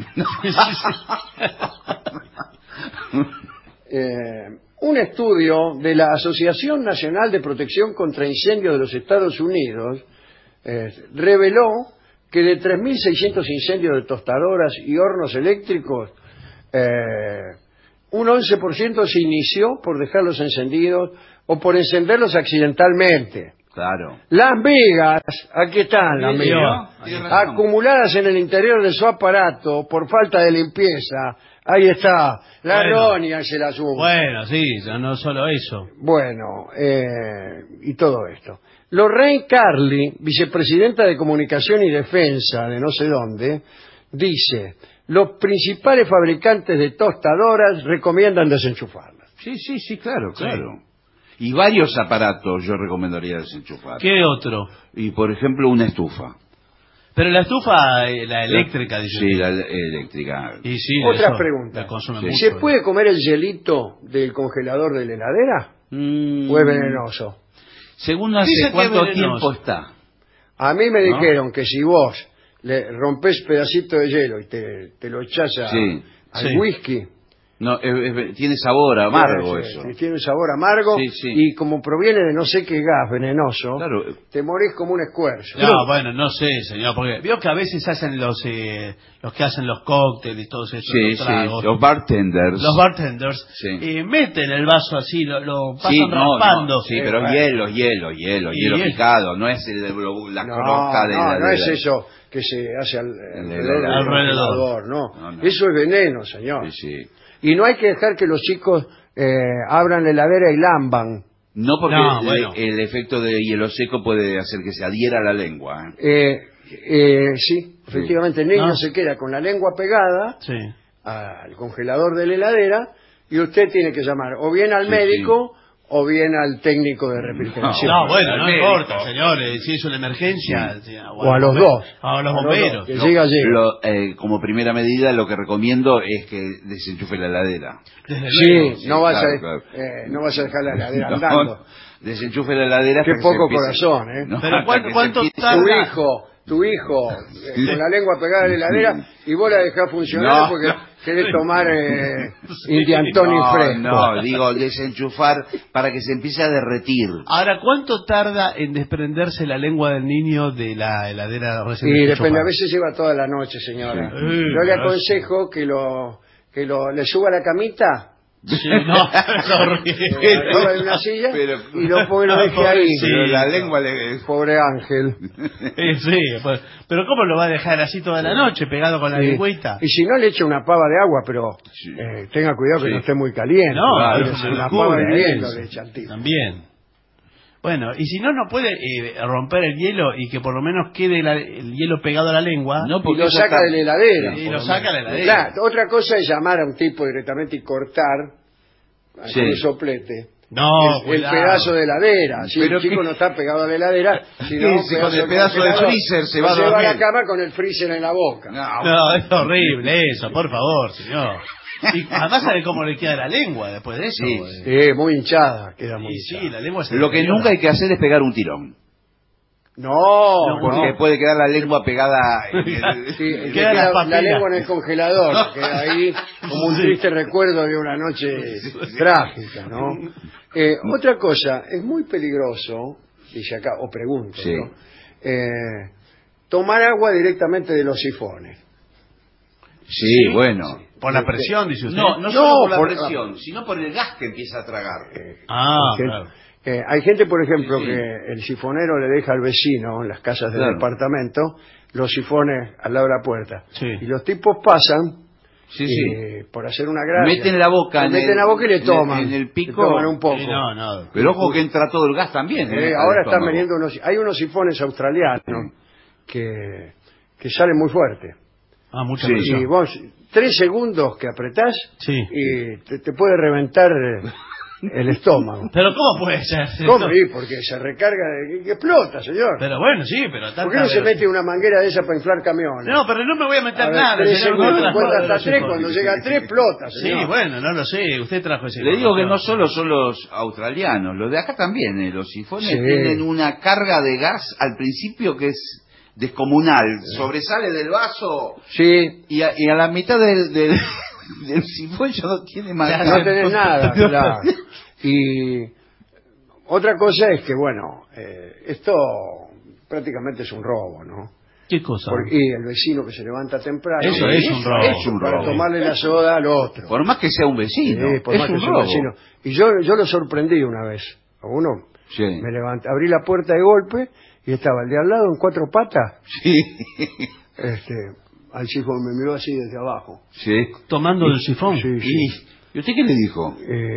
Eh, un estudio de la Asociación Nacional de Protección contra Incendios de los Estados Unidos eh, reveló que de tres mil seiscientos incendios de tostadoras y hornos eléctricos, eh, un once por ciento se inició por dejarlos encendidos o por encenderlos accidentalmente. Claro. Las migas, aquí están las Sí, migas, sí, tiene razón. acumuladas en el interior de su aparato por falta de limpieza. Ahí está, la Bueno. aronia se las suma. Bueno, sí, no, no solo eso. Bueno, eh, y todo esto. Lorraine Carly, vicepresidenta de Comunicación y Defensa de no sé dónde, dice, los principales fabricantes de tostadoras recomiendan desenchufarlas. Sí, sí, sí, claro, claro. Y varios aparatos yo recomendaría desenchufar. ¿Qué otro? Y por ejemplo una estufa. Pero la estufa, eh, la eléctrica, dice. Sí, la eléctrica. Y sí, Otra eso pregunta. la consume Sí. mucho. ¿Se puede comer el hielito del congelador de la heladera? Mm, ¿O es venenoso? Según hace Dice que cuánto es venenoso. tiempo está. A mí me ¿No? dijeron que si vos le rompés pedacito de hielo y te, te lo echás a- Sí. al Sí. whisky, No, es- es- tiene sabor amargo Sí, eso. sí, tiene un sabor amargo Sí, sí. y como proviene de no sé qué gas venenoso, Claro. te morís como un escuerzo. No, bueno, no sé, señor, porque veo que a veces hacen los eh, los que hacen los cócteles y todos esos Sí, los sí, tragos. los bartenders. Los bartenders Sí. eh, meten el vaso así, lo, lo pasan Sí, no, raspando. no, sí, Eh, pero bueno. hielo, hielo, hielo, Y hielo hielo. picado, no es el, lo- la No, crosta de no, la... no de es la- eso que se hace al- alrededor la- del alrededor. congelador, no. No, no. Eso es veneno, señor. Sí, sí. Y no hay que dejar que los chicos eh, abran la heladera y lamban. No, porque No, el, bueno. el efecto de hielo seco puede hacer que se adhiera a la lengua. ¿eh? Eh, eh, sí, efectivamente el niño No. se queda con la lengua pegada Sí. al congelador de la heladera y usted tiene que llamar o bien al Sí, médico o bien al técnico de refrigeración. No, bueno, no al importa, médico. señores, si es una emergencia. sí, O a los dos. A los A los bomberos. dos, que Lo- llega, llega. lo, eh, como primera medida, lo que recomiendo es que desenchufe la heladera. Desde Sí, luego. sí, no, vas claro, a, claro. eh, no vas a dejar la heladera No, andando. desenchufe la heladera. Qué hasta que se poco empiece- corazón, ¿eh? No, Pero hasta ¿cuánto- que se cuánto empiece- tarda? Tu hijo, tu hijo, eh, con la lengua pegada a la heladera y vos la dejás funcionar No, porque no. querés tomar eh, Indiantoni no, fresco. no, digo desenchufar para que se empiece a derretir. Ahora, ¿cuánto tarda en desprenderse la lengua del niño de la heladera recién Y desenchufada? depende, a veces lleva toda la noche, señora. Sí. Yo le Sí, aconsejo que lo que lo le suba a la camita, Sí, no, es eh, horrible. arriba de una silla pero- y lo, pone- lo deje ahí. Pero la lengua le... Pobre Ángel. Eh, sí, pues, pero ¿cómo lo va a dejar así toda la noche, pegado con la Sí. lengüita? Y si no le echa una pava de agua, pero Sí. eh, tenga cuidado que Sí. no esté muy caliente. No, Claro, es si una una locura pava de hielo eso. le echa al tipo. También. Bueno, y si no, no puede eh, romper el hielo y que por lo menos quede la- el hielo pegado a la lengua. No, Y porque lo eso saca está- de la heladera. Y por lo lo saca de menos. la heladera. Claro, otra cosa es llamar a un tipo directamente y cortar Sí. con un soplete No, el, el cuidado. pedazo de heladera. Si Pero el chico qué- no está pegado a la heladera, sino Sí, un sí, con el del pedazo de congelador, freezer se lo va a lleva a la dormir. cama con el freezer en la boca. No, No, es horrible eso, por favor, señor. Y además sabe cómo le queda la lengua después de eso. Sí, eh. Sí, muy hinchada, queda muy Y sí, hinchada. la lengua se Lo que deteriora. nunca hay que hacer es pegar un tirón. No, Porque no. puede quedar la lengua pegada... en el- Sí, le Queda queda la la, papila. lengua en el congelador, queda ahí como un Sí. triste recuerdo de una noche trágica, ¿no? Eh, otra cosa, es muy peligroso, dice acá, o pregunto, Sí. ¿no? Eh, tomar agua directamente de los sifones. Sí, bueno. Por la presión, dice usted. No, no No, solo por la por- presión, sino por el gas que empieza a tragar. Ah, Gente- claro. eh, hay gente, por ejemplo, Sí, sí. que el sifonero le deja al vecino en las casas del Claro. departamento los sifones al lado de la puerta. Sí. Y los tipos pasan Sí, sí. eh, por hacer una gracia. Meten la boca Le en meten el- la boca y le en el- toman. en el Le pico. toman un poco. Sí, no, no. Pero ojo que entra todo el gas también. Eh, ¿eh? ahora al están estómago. vendiendo unos... Hay unos sifones australianos que, que salen muy fuerte. Ah, mucha Sí. presión. Y vos, tres segundos que apretás Sí. y te, te puede reventar eh, el estómago. Pero ¿cómo puede ser? ¿Cómo? Y porque se recarga, de, que explota, señor. Pero bueno, sí, pero tanta ¿Por qué no se velocidad. mete una manguera de esa para inflar camiones? No, pero no me voy a meter A ver, nada. tres señor, segundos, no trajo cuenta de hasta los tres, sifones. cuando llega a tres, explota, Sí, señor. bueno, no lo sé. Usted trajo ese. Le digo que no solo son los australianos, los de acá también, ¿eh? Los sifones Sí. tienen una carga de gas al principio que es descomunal, sobresale del vaso Sí, y a, y a la mitad del, del, del sifón ya no tiene más gas. no tenés nada, claro. Y otra cosa es que, bueno, eh, esto prácticamente es un robo, ¿no? ¿Qué cosa? Porque, y el vecino que se levanta temprano Eso es un robo. Es un para robo. tomarle la soda al otro. Por más que sea un vecino, Sí, por es más un que sea un robo. vecino. Y yo, yo lo sorprendí una vez. A uno Sí. me levanté, abrí la puerta de golpe y estaba el de al lado en cuatro patas. Sí. Este, al chico me miró así desde abajo. Sí. Tomando del sifón. Sí, sí. ¿Y, ¿y usted qué le dijo?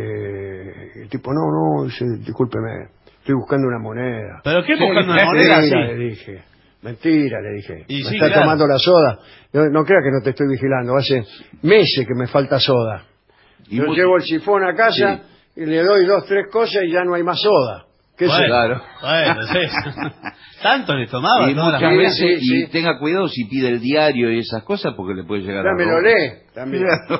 Eh, el tipo, no, no, dice, discúlpeme, estoy buscando una moneda. ¿Pero qué Sí, buscando una Mentira, moneda le así? dije. Mentira, le dije. Y me sí, está claro. tomando la soda. No, no crea que no te estoy vigilando. Hace meses que me falta soda. Y Yo mu- llevo el sifón a casa y le doy dos, tres cosas y ya no hay más soda. ¿Qué Bueno, sé? Claro. bueno, sí. Tanto le tomaba Y todas las muchas veces. veces, sí, y sí. tenga cuidado si pide el diario y esas cosas porque le puede llegar Ya a me lo robar. lee también.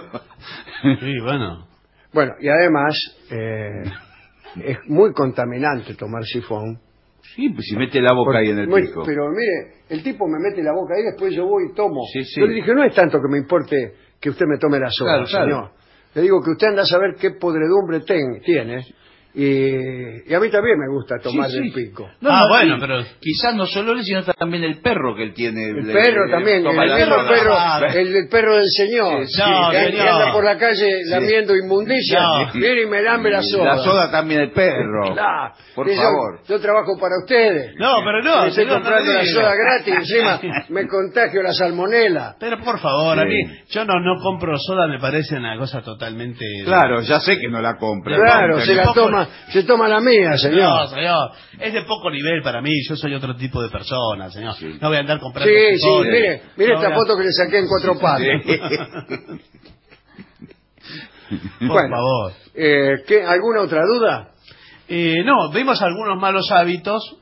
Sí, bueno. Bueno, y además eh, es muy contaminante tomar sifón. Sí, pues si mete la boca Porque- ahí en el muy- pico. Pero mire, el tipo me mete la boca ahí, después yo voy y tomo. Sí, sí. Yo le dije, no es tanto que me importe que usted me tome la soda, Claro, claro. señor. Le digo que usted anda a saber qué podredumbre ten, tiene. Y, y a mí también me gusta tomar Sí, del sí. pico. No, Ah, no, bueno, y pero- quizás no solo él, sino también el perro que él tiene. El le- perro le- también, el toma la mismo soda. perro, Ah, el, el perro del señor, Sí, sí. No, que, señor. que anda por la calle lamiendo inmundicia, No. viene y me lambe la soda. La soda también el perro. Claro. Por Y yo- favor. Yo trabajo para ustedes. No, pero no, Y estoy señor, no comprando me la diga. soda gratis, encima me contagio la salmonela. Pero por favor, a Sí. mí, yo no, no compro soda, me parece una cosa totalmente... Claro, ya sé que no la compra. Claro, se la poco- toma, se toma la mía, No, señor. señor, es de poco nivel para mí, yo soy otro tipo de persona, señor. No voy a andar comprando... Sí, sí, frijoles. mire, mire No esta voy a- foto que le saqué en cuatro patas. Por Bueno, favor. eh, ¿qué, ¿alguna otra duda? Eh, no, vimos algunos malos hábitos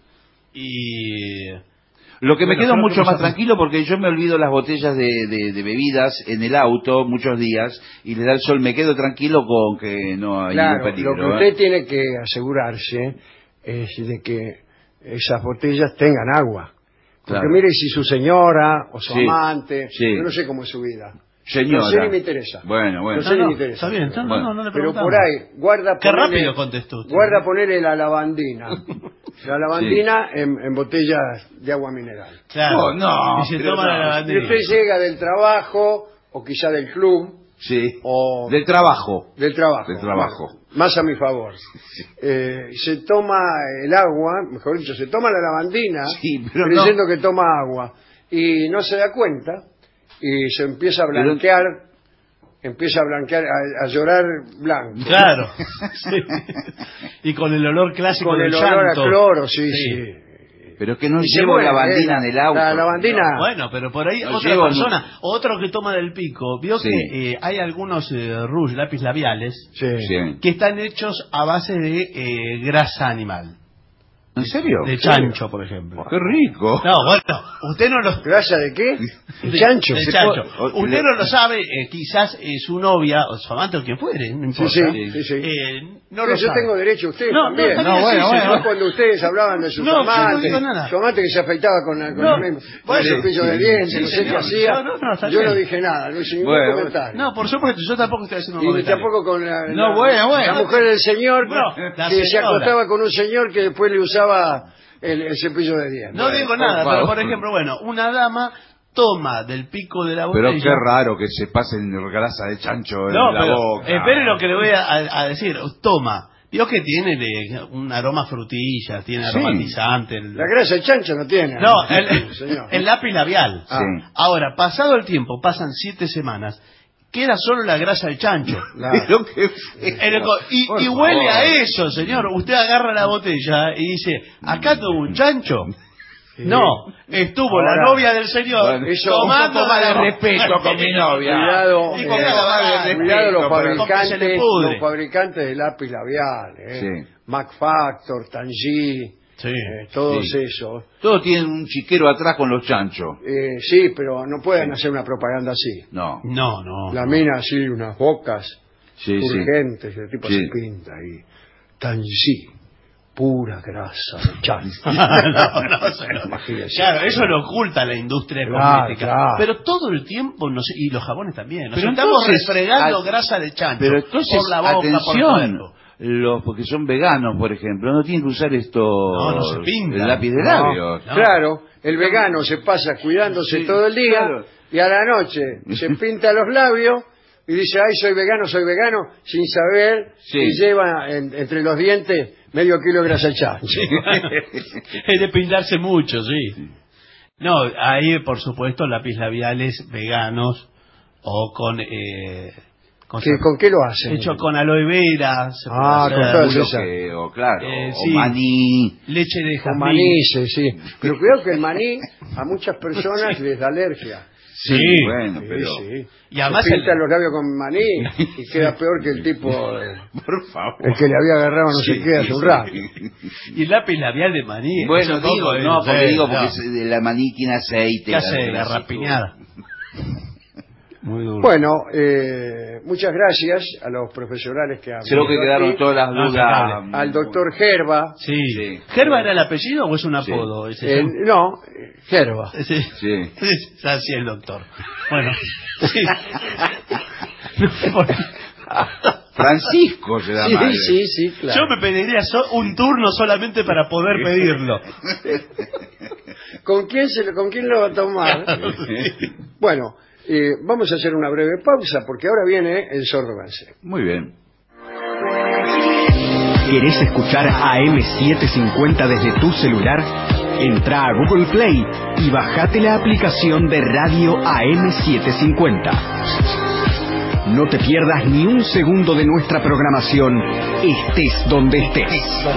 y... Lo que me Bueno, quedo creo mucho que más vamos a- tranquilo porque yo me olvido las botellas de, de- de bebidas en el auto muchos días y le da el sol. Me quedo tranquilo con que no hay Claro, ningún peligro. lo que usted ¿eh? tiene que asegurarse es de que esas botellas tengan agua. Porque Claro. mire si su señora o su Sí, amante, sí. yo no sé cómo es su vida. Señora. No sé ni me interesa. Bueno, bueno. No sé No, ni no, me interesa. está bien, está- no, Bueno. no, no le Pero preguntamos. por ahí, guarda Qué ponerle- rápido contestó usted. Guarda ponerle la lavandina. La lavandina en, en botellas de agua mineral. Claro. Oh, no, y se pero toma no. la Y lavandina. usted llega del trabajo, o quizá del club, Sí. o Del trabajo. del trabajo. Del trabajo. Bueno, más a mi favor. Eh, se toma el agua, mejor dicho, se toma la lavandina, Sí, pero creyendo que toma agua, y no se da cuenta, y se empieza a Pero- blanquear, empieza a blanquear, a, a llorar blanco. Claro. Sí. Y con el olor clásico Con del el olor llanto. a cloro, sí, Sí. sí. Pero es que no Y se llevo muere, lavandina eh, en el auto. La lavandina. No, bueno, pero por ahí No otra llevo persona, otro que toma del pico, vio Sí. que eh, hay algunos eh, rouge, lápiz labiales, Sí. Sí. que están hechos a base de eh, grasa animal. ¿En serio? De chancho, por ejemplo. ¡Qué rico! No, bueno, usted no lo... ¿Grasa de qué? De Chancho. de Se chancho. puede- Usted no lo sabe, eh, quizás eh, su novia, o su amante, o quien fuere, no importa. Sí, sí, sí, sí. Eh, no Pero lo yo sabe. tengo derecho, ustedes No, no, también. está bien, No, bueno, sí, bueno. señor. Yo cuando ustedes hablaban de sus No, yo no amantes, digo nada. su amante que se afeitaba con, la- con No, el mismo bueno, con el cepillo sí, de dientes, sí, no sé señor. qué hacía. No, no, no, está yo bien. no dije nada, no hice ningún Bueno, comentario. No, por supuesto, yo tampoco estoy haciendo un y comentario. tampoco con la, No, la- bueno, bueno. la mujer del señor No, que la se señora. acostaba con un señor que después le usaba el, el cepillo de dientes. No digo por nada, favor. pero por ejemplo, bueno, una dama toma del pico de la Pero botella... qué raro que se pasen grasa de chancho en No, la pero boca. espere lo que le voy a, a- a decir. Toma. Vio que tiene de- un aroma a frutilla, tiene Sí. aromatizante. el- La grasa de chancho no tiene. No, el, señor. el lápiz labial. Ah. Sí. Ahora, pasado el tiempo, pasan siete semanas, queda solo la grasa del chancho. Claro. Pero qué feo. En el co- y Por y huele favor. a eso, señor. Usted agarra la botella y dice, acá tuvo un chancho. No, estuvo Ahora, la novia del señor bueno, eso- tomando un poco más de la- respeto con mi novia. Cuidado, Y eh, con la botella, cuidado los respeto, pero- porque se le fabricantes, pudre. los fabricantes de lápiz labial, eh. Sí. MacFactor, Tangy, Sí. eh, todos Sí. esos. Todos tienen un chiquero atrás con los chanchos. Eh, sí, pero no pueden hacer una propaganda así. No. No, no. La mina así, unas bocas Sí, sí. urgentes, el tipo Sí. se pinta ahí. Tangy, pura grasa de chancho. no, no, señor. Imagínese. Claro, eso lo oculta la industria Claro, cosmética. claro. Pero todo el tiempo, nos, y los jabones también, nos Pero estamos entonces, refregando al- grasa de chancho. Pero entonces, por la boca, por el atención, cuerpo. los porque son veganos, por ejemplo, no tienen que usar estos No, no se pintan. el lápiz de No, labios. No. Claro, el vegano se pasa cuidándose Sí, todo el día claro. y a la noche se pinta los labios y dice, ay, soy vegano, soy vegano, sin saber Sí. y lleva en- entre los dientes medio kilo de grasa de chancho. Es de pintarse mucho, sí. No, hay, por supuesto, lápiz labiales veganos o con... Eh, con, ¿Qué- ¿Con qué lo hacen? hecho con aloe vera, se puede Ah, hacer. con todas Seguro esas. que- o claro, Eh, o sí. maní. leche de Con jazmín. maní, sí, sí. Pero cuidado que el maní a muchas personas les da alergia. Sí, Sí. bueno, Sí, pero sí. Y además Se pinta el- los labios con maní y queda peor que el tipo, eh, por favor. el que le había agarrado no sé Sí, qué hace un sí. rato. Y el lápiz labial de maní. Bueno, eso digo, poco, no, eh, porque sí, digo no. porque es de la maní tiene aceite. ¿Qué hace? la- La rapiñada. Muy duro. Bueno, eh, muchas gracias a los profesionales que han Creo que venido quedaron aquí, todas las No, dudas. impecable. al doctor Gerba. Sí. Sí. ¿Gerba era el apellido o es un apodo? Sí. Ese Eh, no, eh, Gerba. Sí. Sí. Sí, así el doctor. Bueno, sí. No, por- Francisco se da Sí, mal. sí, sí, claro. Yo me pediría so- un turno solamente para poder pedirlo. ¿Con quién, se lo, ¿Con quién lo va a tomar? Bueno, eh, vamos a hacer una breve pausa porque ahora viene el Sordo Gansé. Muy bien. ¿Querés escuchar A M setecientos cincuenta desde tu celular? Entra a Google Play y bajate la aplicación de Radio A M setecientos cincuenta. No te pierdas ni un segundo de nuestra programación, estés donde estés.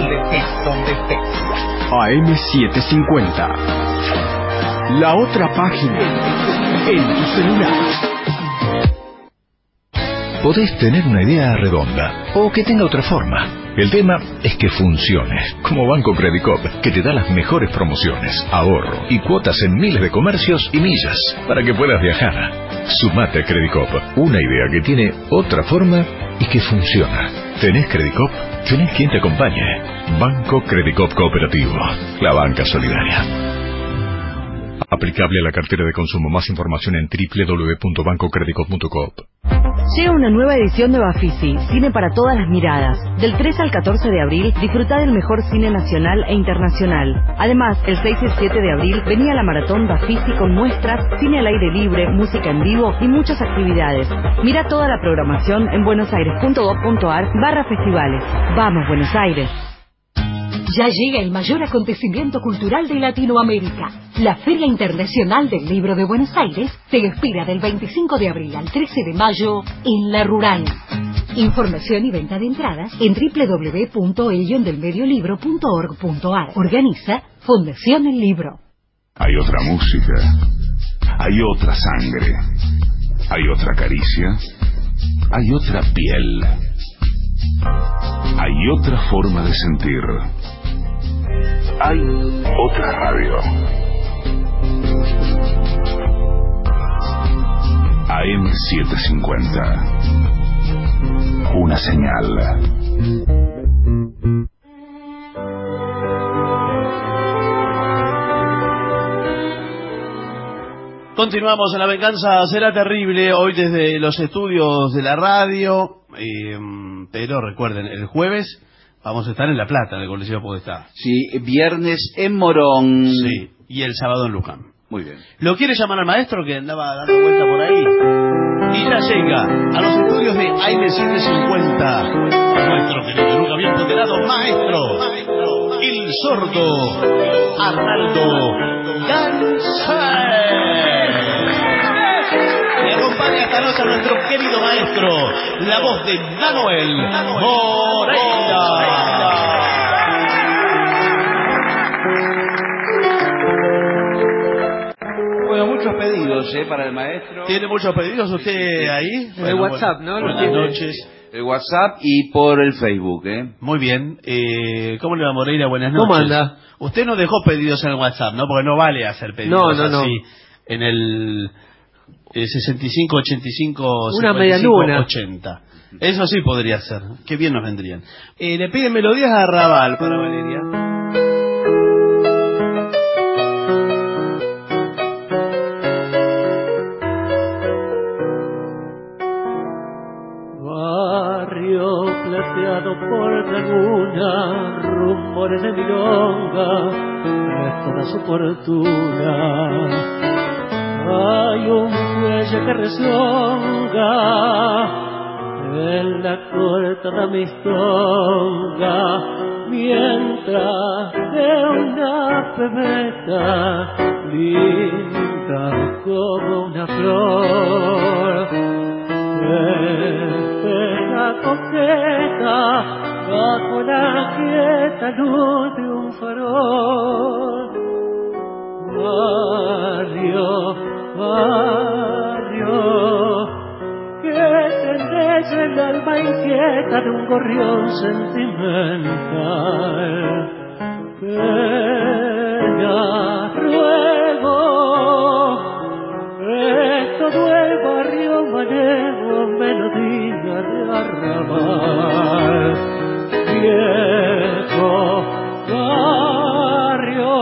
A M setecientos cincuenta. La otra página en tu celular. Podés tener una idea redonda o que tenga otra forma. El tema es que funcione, como Banco Credicop, que te da las mejores promociones, ahorro y cuotas en miles de comercios y millas para que puedas viajar. Sumate a Credicop, una idea que tiene otra forma y que funciona. ¿Tenés Credicop? ¿Tenés quien te acompañe? Banco Credicop Cooperativo, la banca solidaria. Aplicable a la cartera de consumo. Más información en doble u doble u doble u punto banco credicop punto com. Llega una nueva edición de Bafisi, cine para todas las miradas. Del tres al catorce de abril, disfruta del mejor cine nacional e internacional. Además, el seis y el siete de abril venía la maratón Bafisi con muestras, cine al aire libre, música en vivo y muchas actividades. Mira toda la programación en buenosaires punto gob punto ar barra festivales. ¡Vamos, Buenos Aires! Ya llega el mayor acontecimiento cultural de Latinoamérica. La Feria Internacional del Libro de Buenos Aires te espera del veinticinco de abril al trece de mayo en La Rural. Información y venta de entradas en doble u doble u doble u punto el guion del medio libro punto org punto ar. Organiza Fundación El Libro. Hay otra música, hay otra sangre, hay otra caricia, hay otra piel, hay otra forma de sentir. Hay otra radio. A M setecientos cincuenta. Una señal. Continuamos en La Venganza Será Terrible, hoy desde los estudios de la radio, eh, pero recuerden, el jueves vamos a estar en La Plata, en el Coliseo Podestá. Sí, viernes en Morón. Sí, y el sábado en Luján. Muy bien. ¿Lo quiere llamar al maestro que andaba dando vuelta por ahí? Y ya llega a los estudios de A M setecientos cincuenta nuestro querido, nunca bien ponderado maestro, el sordo Arnaldo Gansé. Y acompaña esta noche a nuestro querido maestro, la voz de Manuel Moreira. Bueno, muchos pedidos, ¿eh? Para el maestro. ¿Tiene muchos pedidos usted ahí? El WhatsApp, ¿no? Buenas noches. El WhatsApp y por el Facebook, ¿eh? Muy bien. Eh, ¿Cómo le va, Moreira? Buenas noches. ¿Cómo anda? Usted no dejó pedidos en el WhatsApp, ¿no? Porque no vale hacer pedidos no, no, así. No. En el eh, sesenta y cinco ochenta y cinco Una media luna. ochenta. Eso sí podría ser. Qué bien nos vendrían. Eh, le piden melodías a Raval para Valeria. Plateado por la luna, rumores de milonga, es toda su fortuna. Hay un fuelle que rezonga en la corta de mistonga, mientras de una pebeta linda como una flor. Espera coqueta bajo la quieta luz de un farol. Barrio, barrio, que tendréis el alma inquieta de un gorrión sentimental. Pena, ruego, es todo el barrio manejo, melodía de arrabal. Viejo barrio,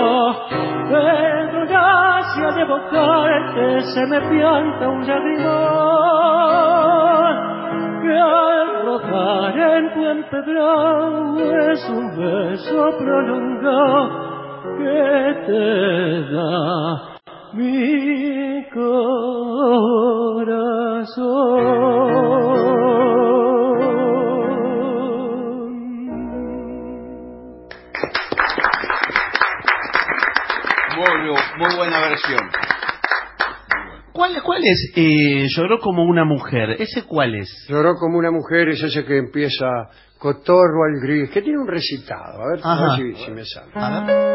en gracia de evocarte se me pianta un lagrimón que hogar en tu empedrado es un beso prolongado que te da mi corazón. Muy, muy buena versión. ¿Cuál, cuál es? Eh, lloró como una mujer. ¿Ese cuál es? Lloró como una mujer es ese que empieza cotorro al gris, que tiene un recitado. A ver, a ver si, si me sale. A ver.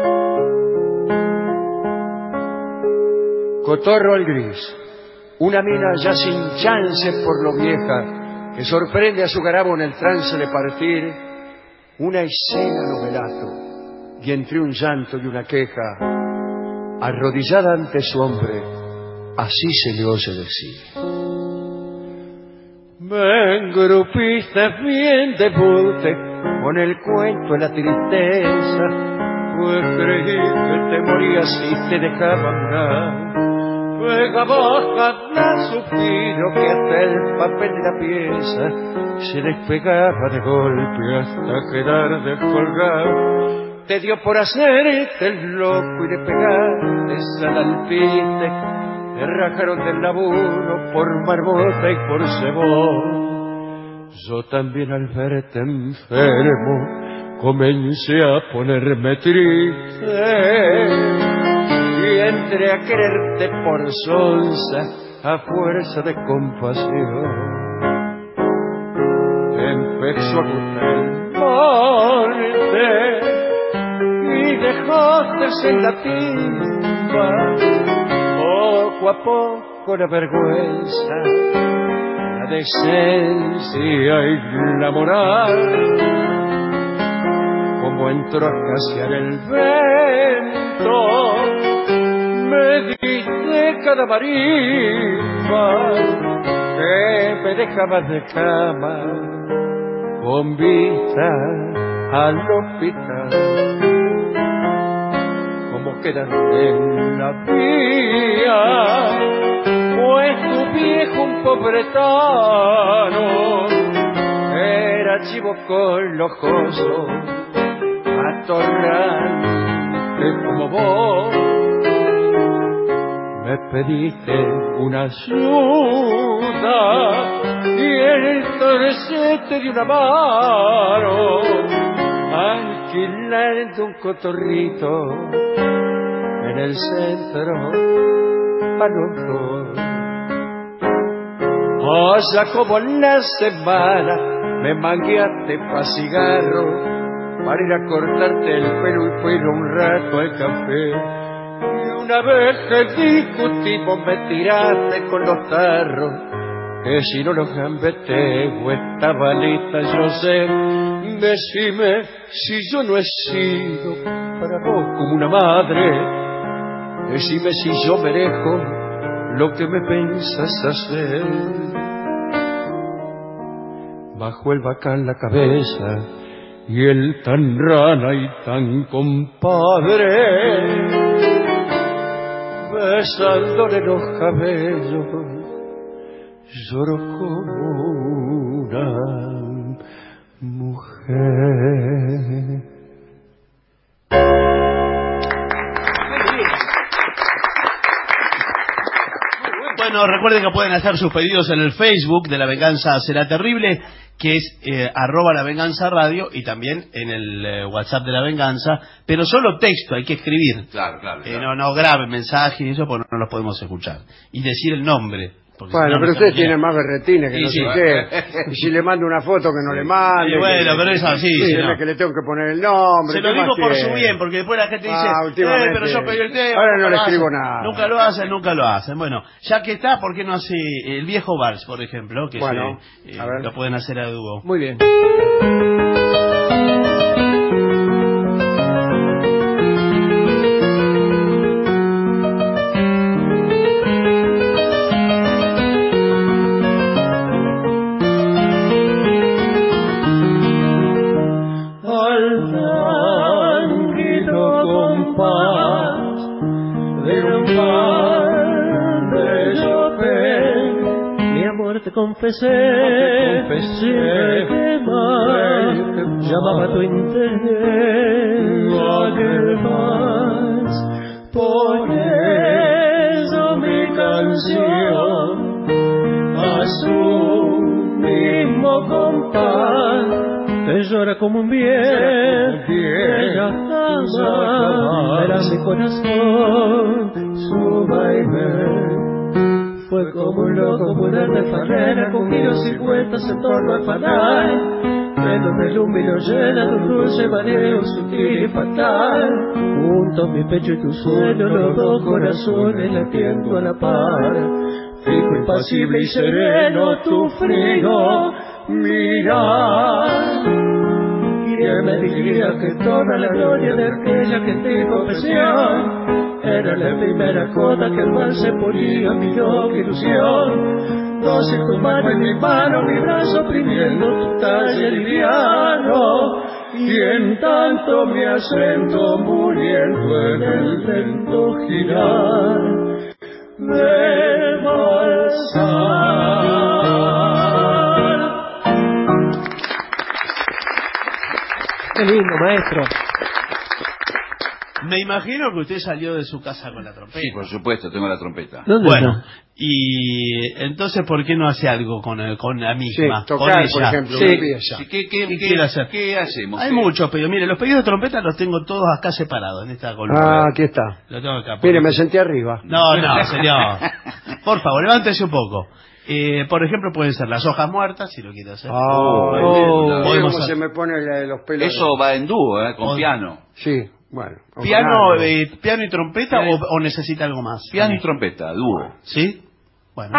Cotorro al gris. Una mina ya sin chance por lo vieja, que sorprende a su garabo en el trance de partir. Una escena novelato, y entre un llanto y una queja, arrodillada ante su hombre, así se le oye decir: Me engrupiste bien de bote con el cuento de la tristeza, pues creí que te morías y te dejaba morar. Pega baja da suspiro que hasta el papel de la pieza se despegaba de golpe hasta quedar descolgado. Te dio por hacerte el loco y de pegarte al alpiste. Te rajaron del laburo por marmota y por cebón. Yo también al verte enfermo comencé a ponerme triste y entré a quererte por sonza a fuerza de compasión. Empezó a gustar el monte y dejaste en la timba. Poco a poco la vergüenza, la decencia y la moral, como entró a escasear el vento, me diste cada marimba que me dejaba de cama con vista al hospital. Como quedaste en la vía, pues tu viejo un pobretano era chivo con los ojos, atorrante como vos. Me pediste una ayuda y entonces te di una mano, alquilando un cotorrito en el centro para los dos. Allá como en la semana me mangueaste pa' cigarro para ir a cortarte el pelo y fuera un rato al café. Y una vez que discutimos me tiraste con los tarros, que si no los gambeteo estaba lista, yo sé. Decime si yo no he sido para vos como una madre. Decime si yo merezco lo que me pensas hacer. Bajo el bacán la cabeza y él tan rana y tan compadre, besándole los cabellos, lloró como una mujer. Bueno, recuerden que pueden hacer sus pedidos en el Facebook de La Venganza Será Terrible, que es eh, arroba La Venganza Radio, y también en el eh, WhatsApp de La Venganza, pero solo texto, hay que escribir. Claro, claro. claro. Eh, no, no graben mensajes y eso, porque no los podemos escuchar. Y decir el nombre. Bueno, si no, pero no usted tiene más berretines que sí, no sí. sé qué. Y si le mando una foto que no le mande. Y bueno, que, pero es así. sí, Si no. que le tengo que poner el nombre. Se lo digo por su bien, porque después la gente dice, ah, eh, pero yo pedí el tema. Ahora no le lo escribo hacen. nada. Nunca lo hacen, nunca lo hacen. Bueno, ya que está, ¿por qué no hace el viejo vals, por ejemplo? Que bueno, se, eh, a ver. lo pueden hacer a dúo. Muy bien. confesé, no te confesé, quema, llamaba tu interés, aquel vals, por eso mi canción, a su mismo compás, te llora como un bien, ella ama, era mi corazón, su baile. Fue como un loco poder de farrera, con giros y vueltas en torno al fanal. Menos de ilumino llena de un dulce mareo sutil y fatal. Junto a mi pecho y tu suelo, los dos corazones latiendo a la par. Fijo, impasible y sereno, tu frío mirar. ¿Quién me diría que toda la gloria de aquella gentil confesión era la primera coda que el mal se ponía, mi loca ilusión? Dos en tu mano, en mi mano, mi brazo oprimiendo tu talle liviano, y en tanto mi acento muriendo en el lento girar del balsar. Qué lindo, maestro. Me imagino que usted salió de su casa con la trompeta. Sí, por supuesto, tengo la trompeta. Bueno, y entonces, ¿por qué no hace algo con, con la misma? Sí, tocar, con ella? por ejemplo, Sí. una pieza. Sí, ¿Qué, qué, ¿Qué qué- quiere hacer? qué hacemos? Hay ¿Qué? muchos pedidos. Mire, los pedidos de trompeta los tengo todos acá separados, en esta columna. Ah, aquí está. Lo tengo acá. Mire, por- me senté arriba. No, no, señor. Por favor, levántese un poco. Eh, por ejemplo, pueden ser las hojas muertas, si lo quiere hacer. Ah, Oh, oh, mira, mire podemos cómo hacer- se me pone la- los pelos. Eso va en dúo, ¿eh? Con O- piano. Sí, bueno. o ¿Piano, con algo. eh, piano y trompeta Piano y- o, o necesita algo más? Piano y También. trompeta, dúo. ¿Sí? Bueno.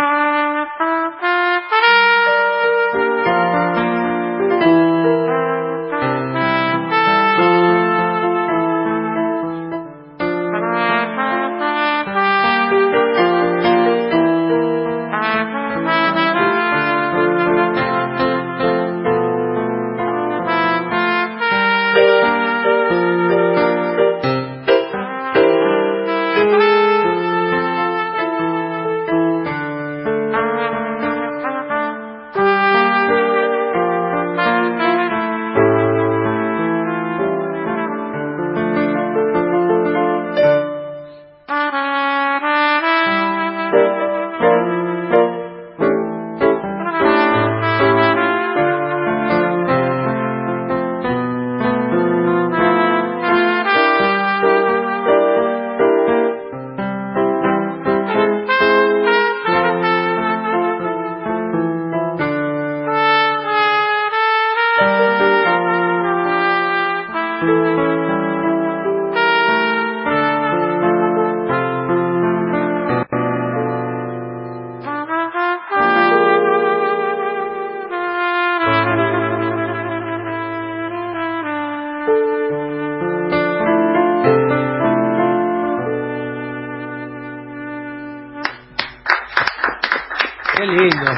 Qué lindo.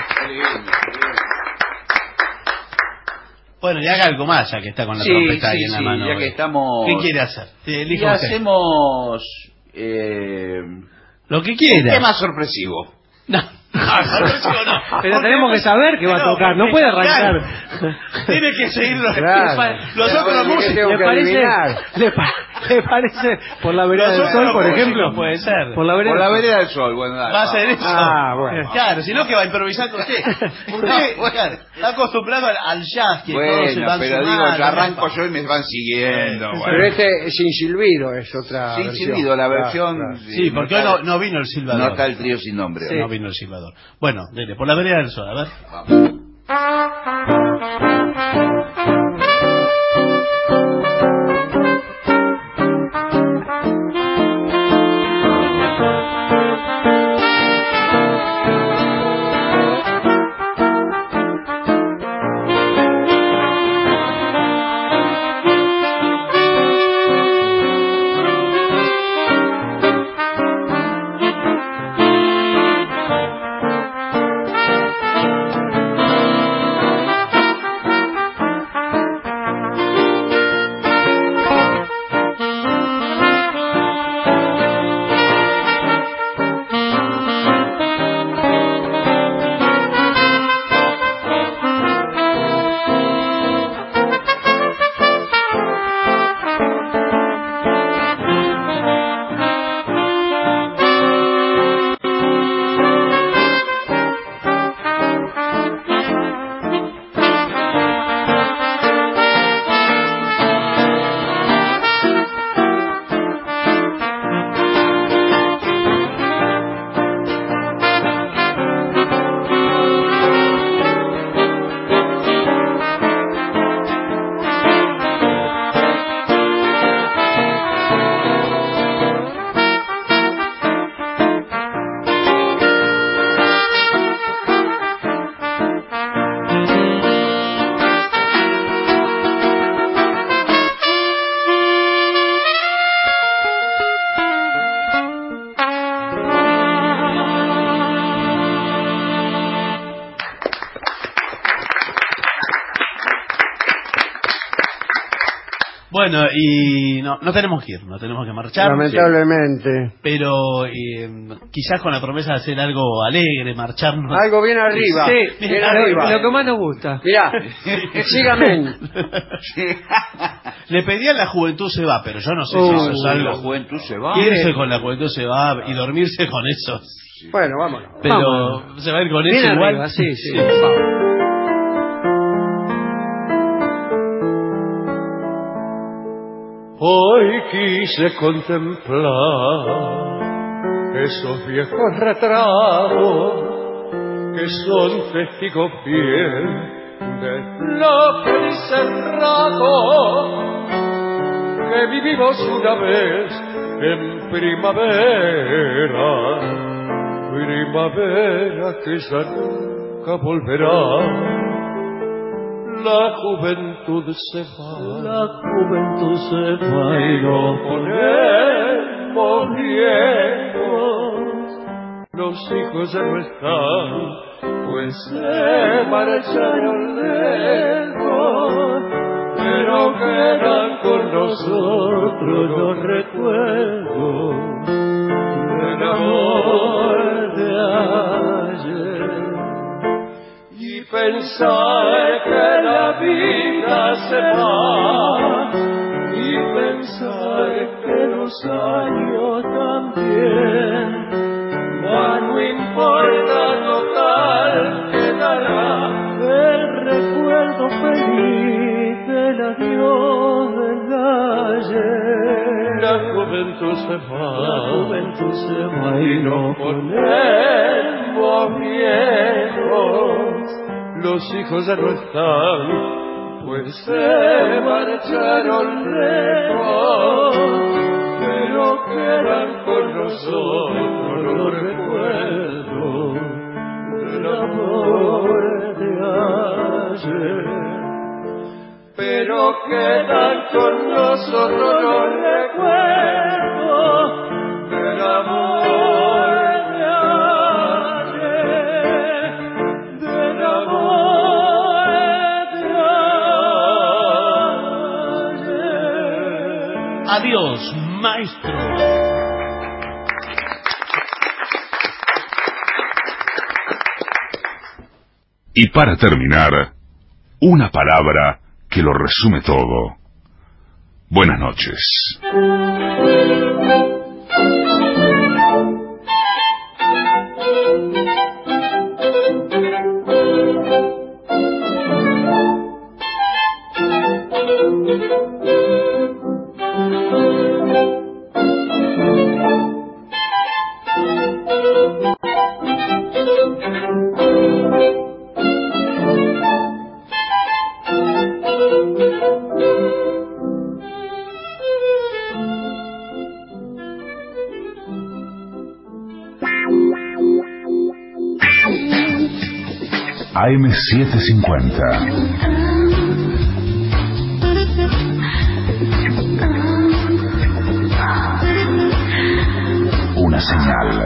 Bueno, y haga algo más, ya que está con la Sí, trompeta sí, ahí en la sí, mano. ya que estamos... ¿Qué quiere hacer? Te Y elija usted. hacemos... Eh, Lo que un quiera. tema sorpresivo. No. No, sorpresivo no. Pero Porque tenemos que saber que va a tocar, no puede arrancar. claro. Tiene que seguir los, Claro. los Pero otros bueno, músicos. tengo ¿Le que parece, adivinar. le, pa- ¿Le parece por la vereda Los del otros sol, por músicos ejemplo? puede ser. Por la vereda Por la del sol. vereda del sol, bueno, dale, Va a va. ser eso. Ah, bueno. Claro, si no que va a improvisar con usted. Usted claro, está acostumbrado al, al jazz, que todos se Bueno, van pero digo, sumando, yo arranco ¿no? yo y me van siguiendo. Sí, bueno. Pero este sin silbido es otra Sin versión. silbido, la Claro, versión... claro. Sí, porque hoy está- no, no vino el silbador. No está el trío sin nombre. No vino el silbador. Bueno, dele, por la vereda del sol, a ver. Vamos. Qué Bueno, y no, no tenemos que ir, no tenemos que marchar. Lamentablemente. Pero eh, quizás con la promesa de hacer algo alegre, marcharnos. Algo bien arriba. Sí, bien bien arriba. Lo que más nos gusta. Mirá, sígame. Le pedí a la juventud se va, pero yo no sé Uh, si eso es algo. La juventud se va. Irse con la juventud se va y dormirse con eso. Bueno, vámonos. Pero Vámonos. se va a ir con Bien eso igual. arriba, sí, sí. Hoy quise contemplar esos viejos retratos que son testigos fiel de lo felices ratos que vivimos una vez en primavera, primavera que ya nunca volverá. La juventud se va, la juventud se va y nos ponemos viejos. Los hijos ya no están, pues se marcharon lejos, pero quedan con nosotros los recuerdos del amor de ayer. Y pensar que la vida se va, y pensar que los años también, mas no importa, total quedará el recuerdo feliz del adiós del ayer. La juventud se va, la juventud se va y nos ponemos viejos. Los hijos ya no están, pues se marcharon lejos, pero quedan con nosotros los recuerdos del amor de ayer. Pero quedan con nosotros los recuerdos del amor de ayer, del amor de ayer. Adiós, maestro. Y para terminar, una palabra que lo resume todo. Buenas noches. A M setecientos cincuenta. Una señal.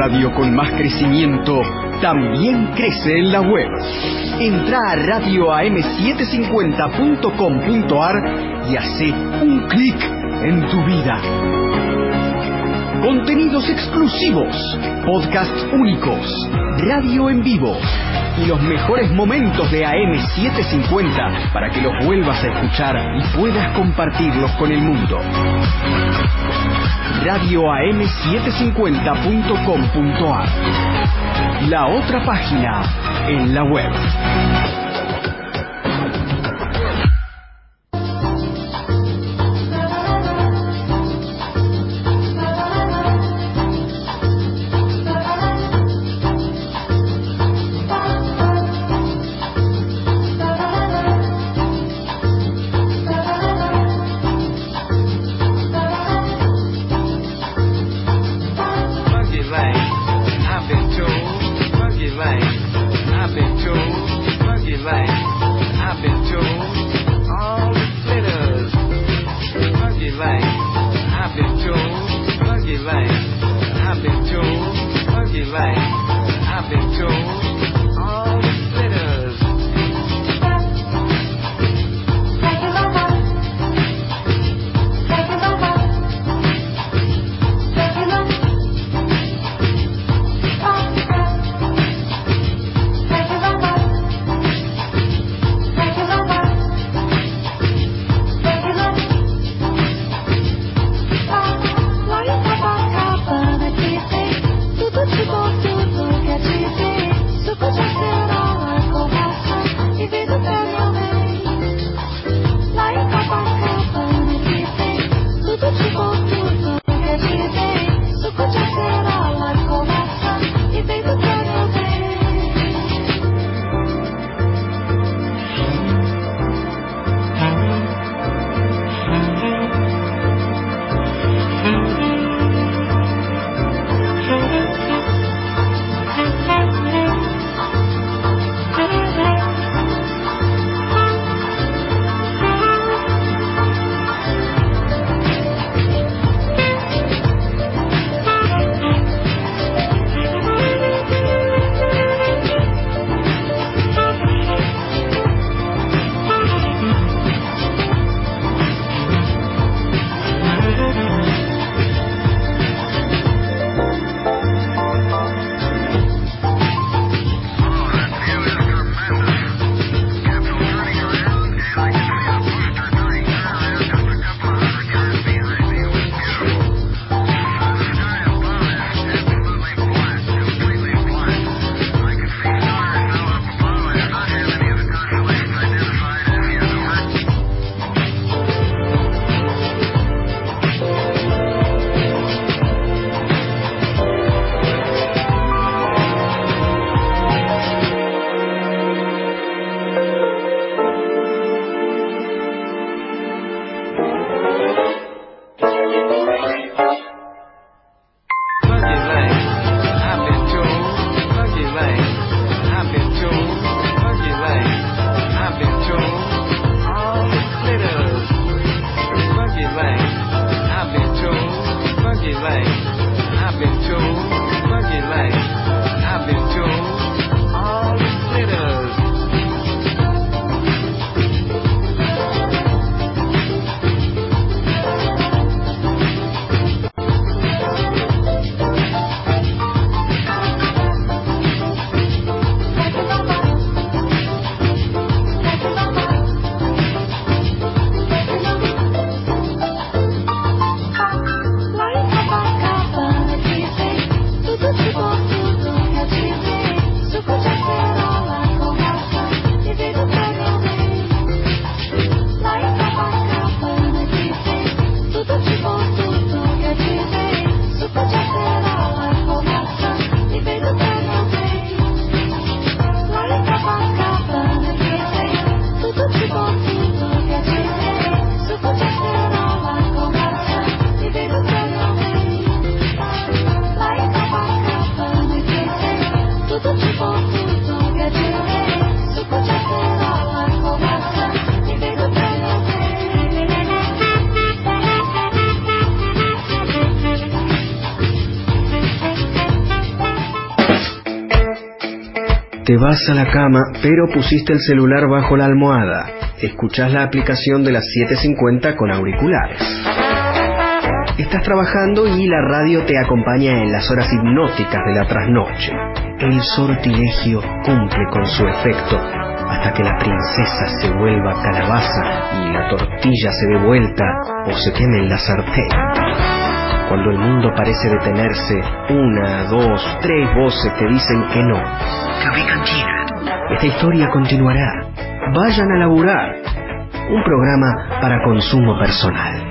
radio con más crecimiento también crece en la web. Entra a radio a m setecientos cincuenta punto com punto a r y hace un clic en tu vida. Contenidos exclusivos, podcasts únicos, radio en vivo y los mejores momentos de A M setecientos cincuenta para que los vuelvas a escuchar y puedas compartirlos con el mundo. radio a m setecientos cincuenta punto com punto a r, la otra página en la web. Te vas a la cama, pero pusiste el celular bajo la almohada. Escuchás la aplicación de las siete cincuenta con auriculares. Estás trabajando y la radio te acompaña en las horas hipnóticas de la trasnoche. El sortilegio cumple con su efecto hasta que la princesa se vuelva calabaza y la tortilla se dé vuelta o se queme en la sartén. Cuando el mundo parece detenerse, una, dos, tres voces te dicen que no. Esta historia continuará. Vayan a laburar. Un programa para consumo personal.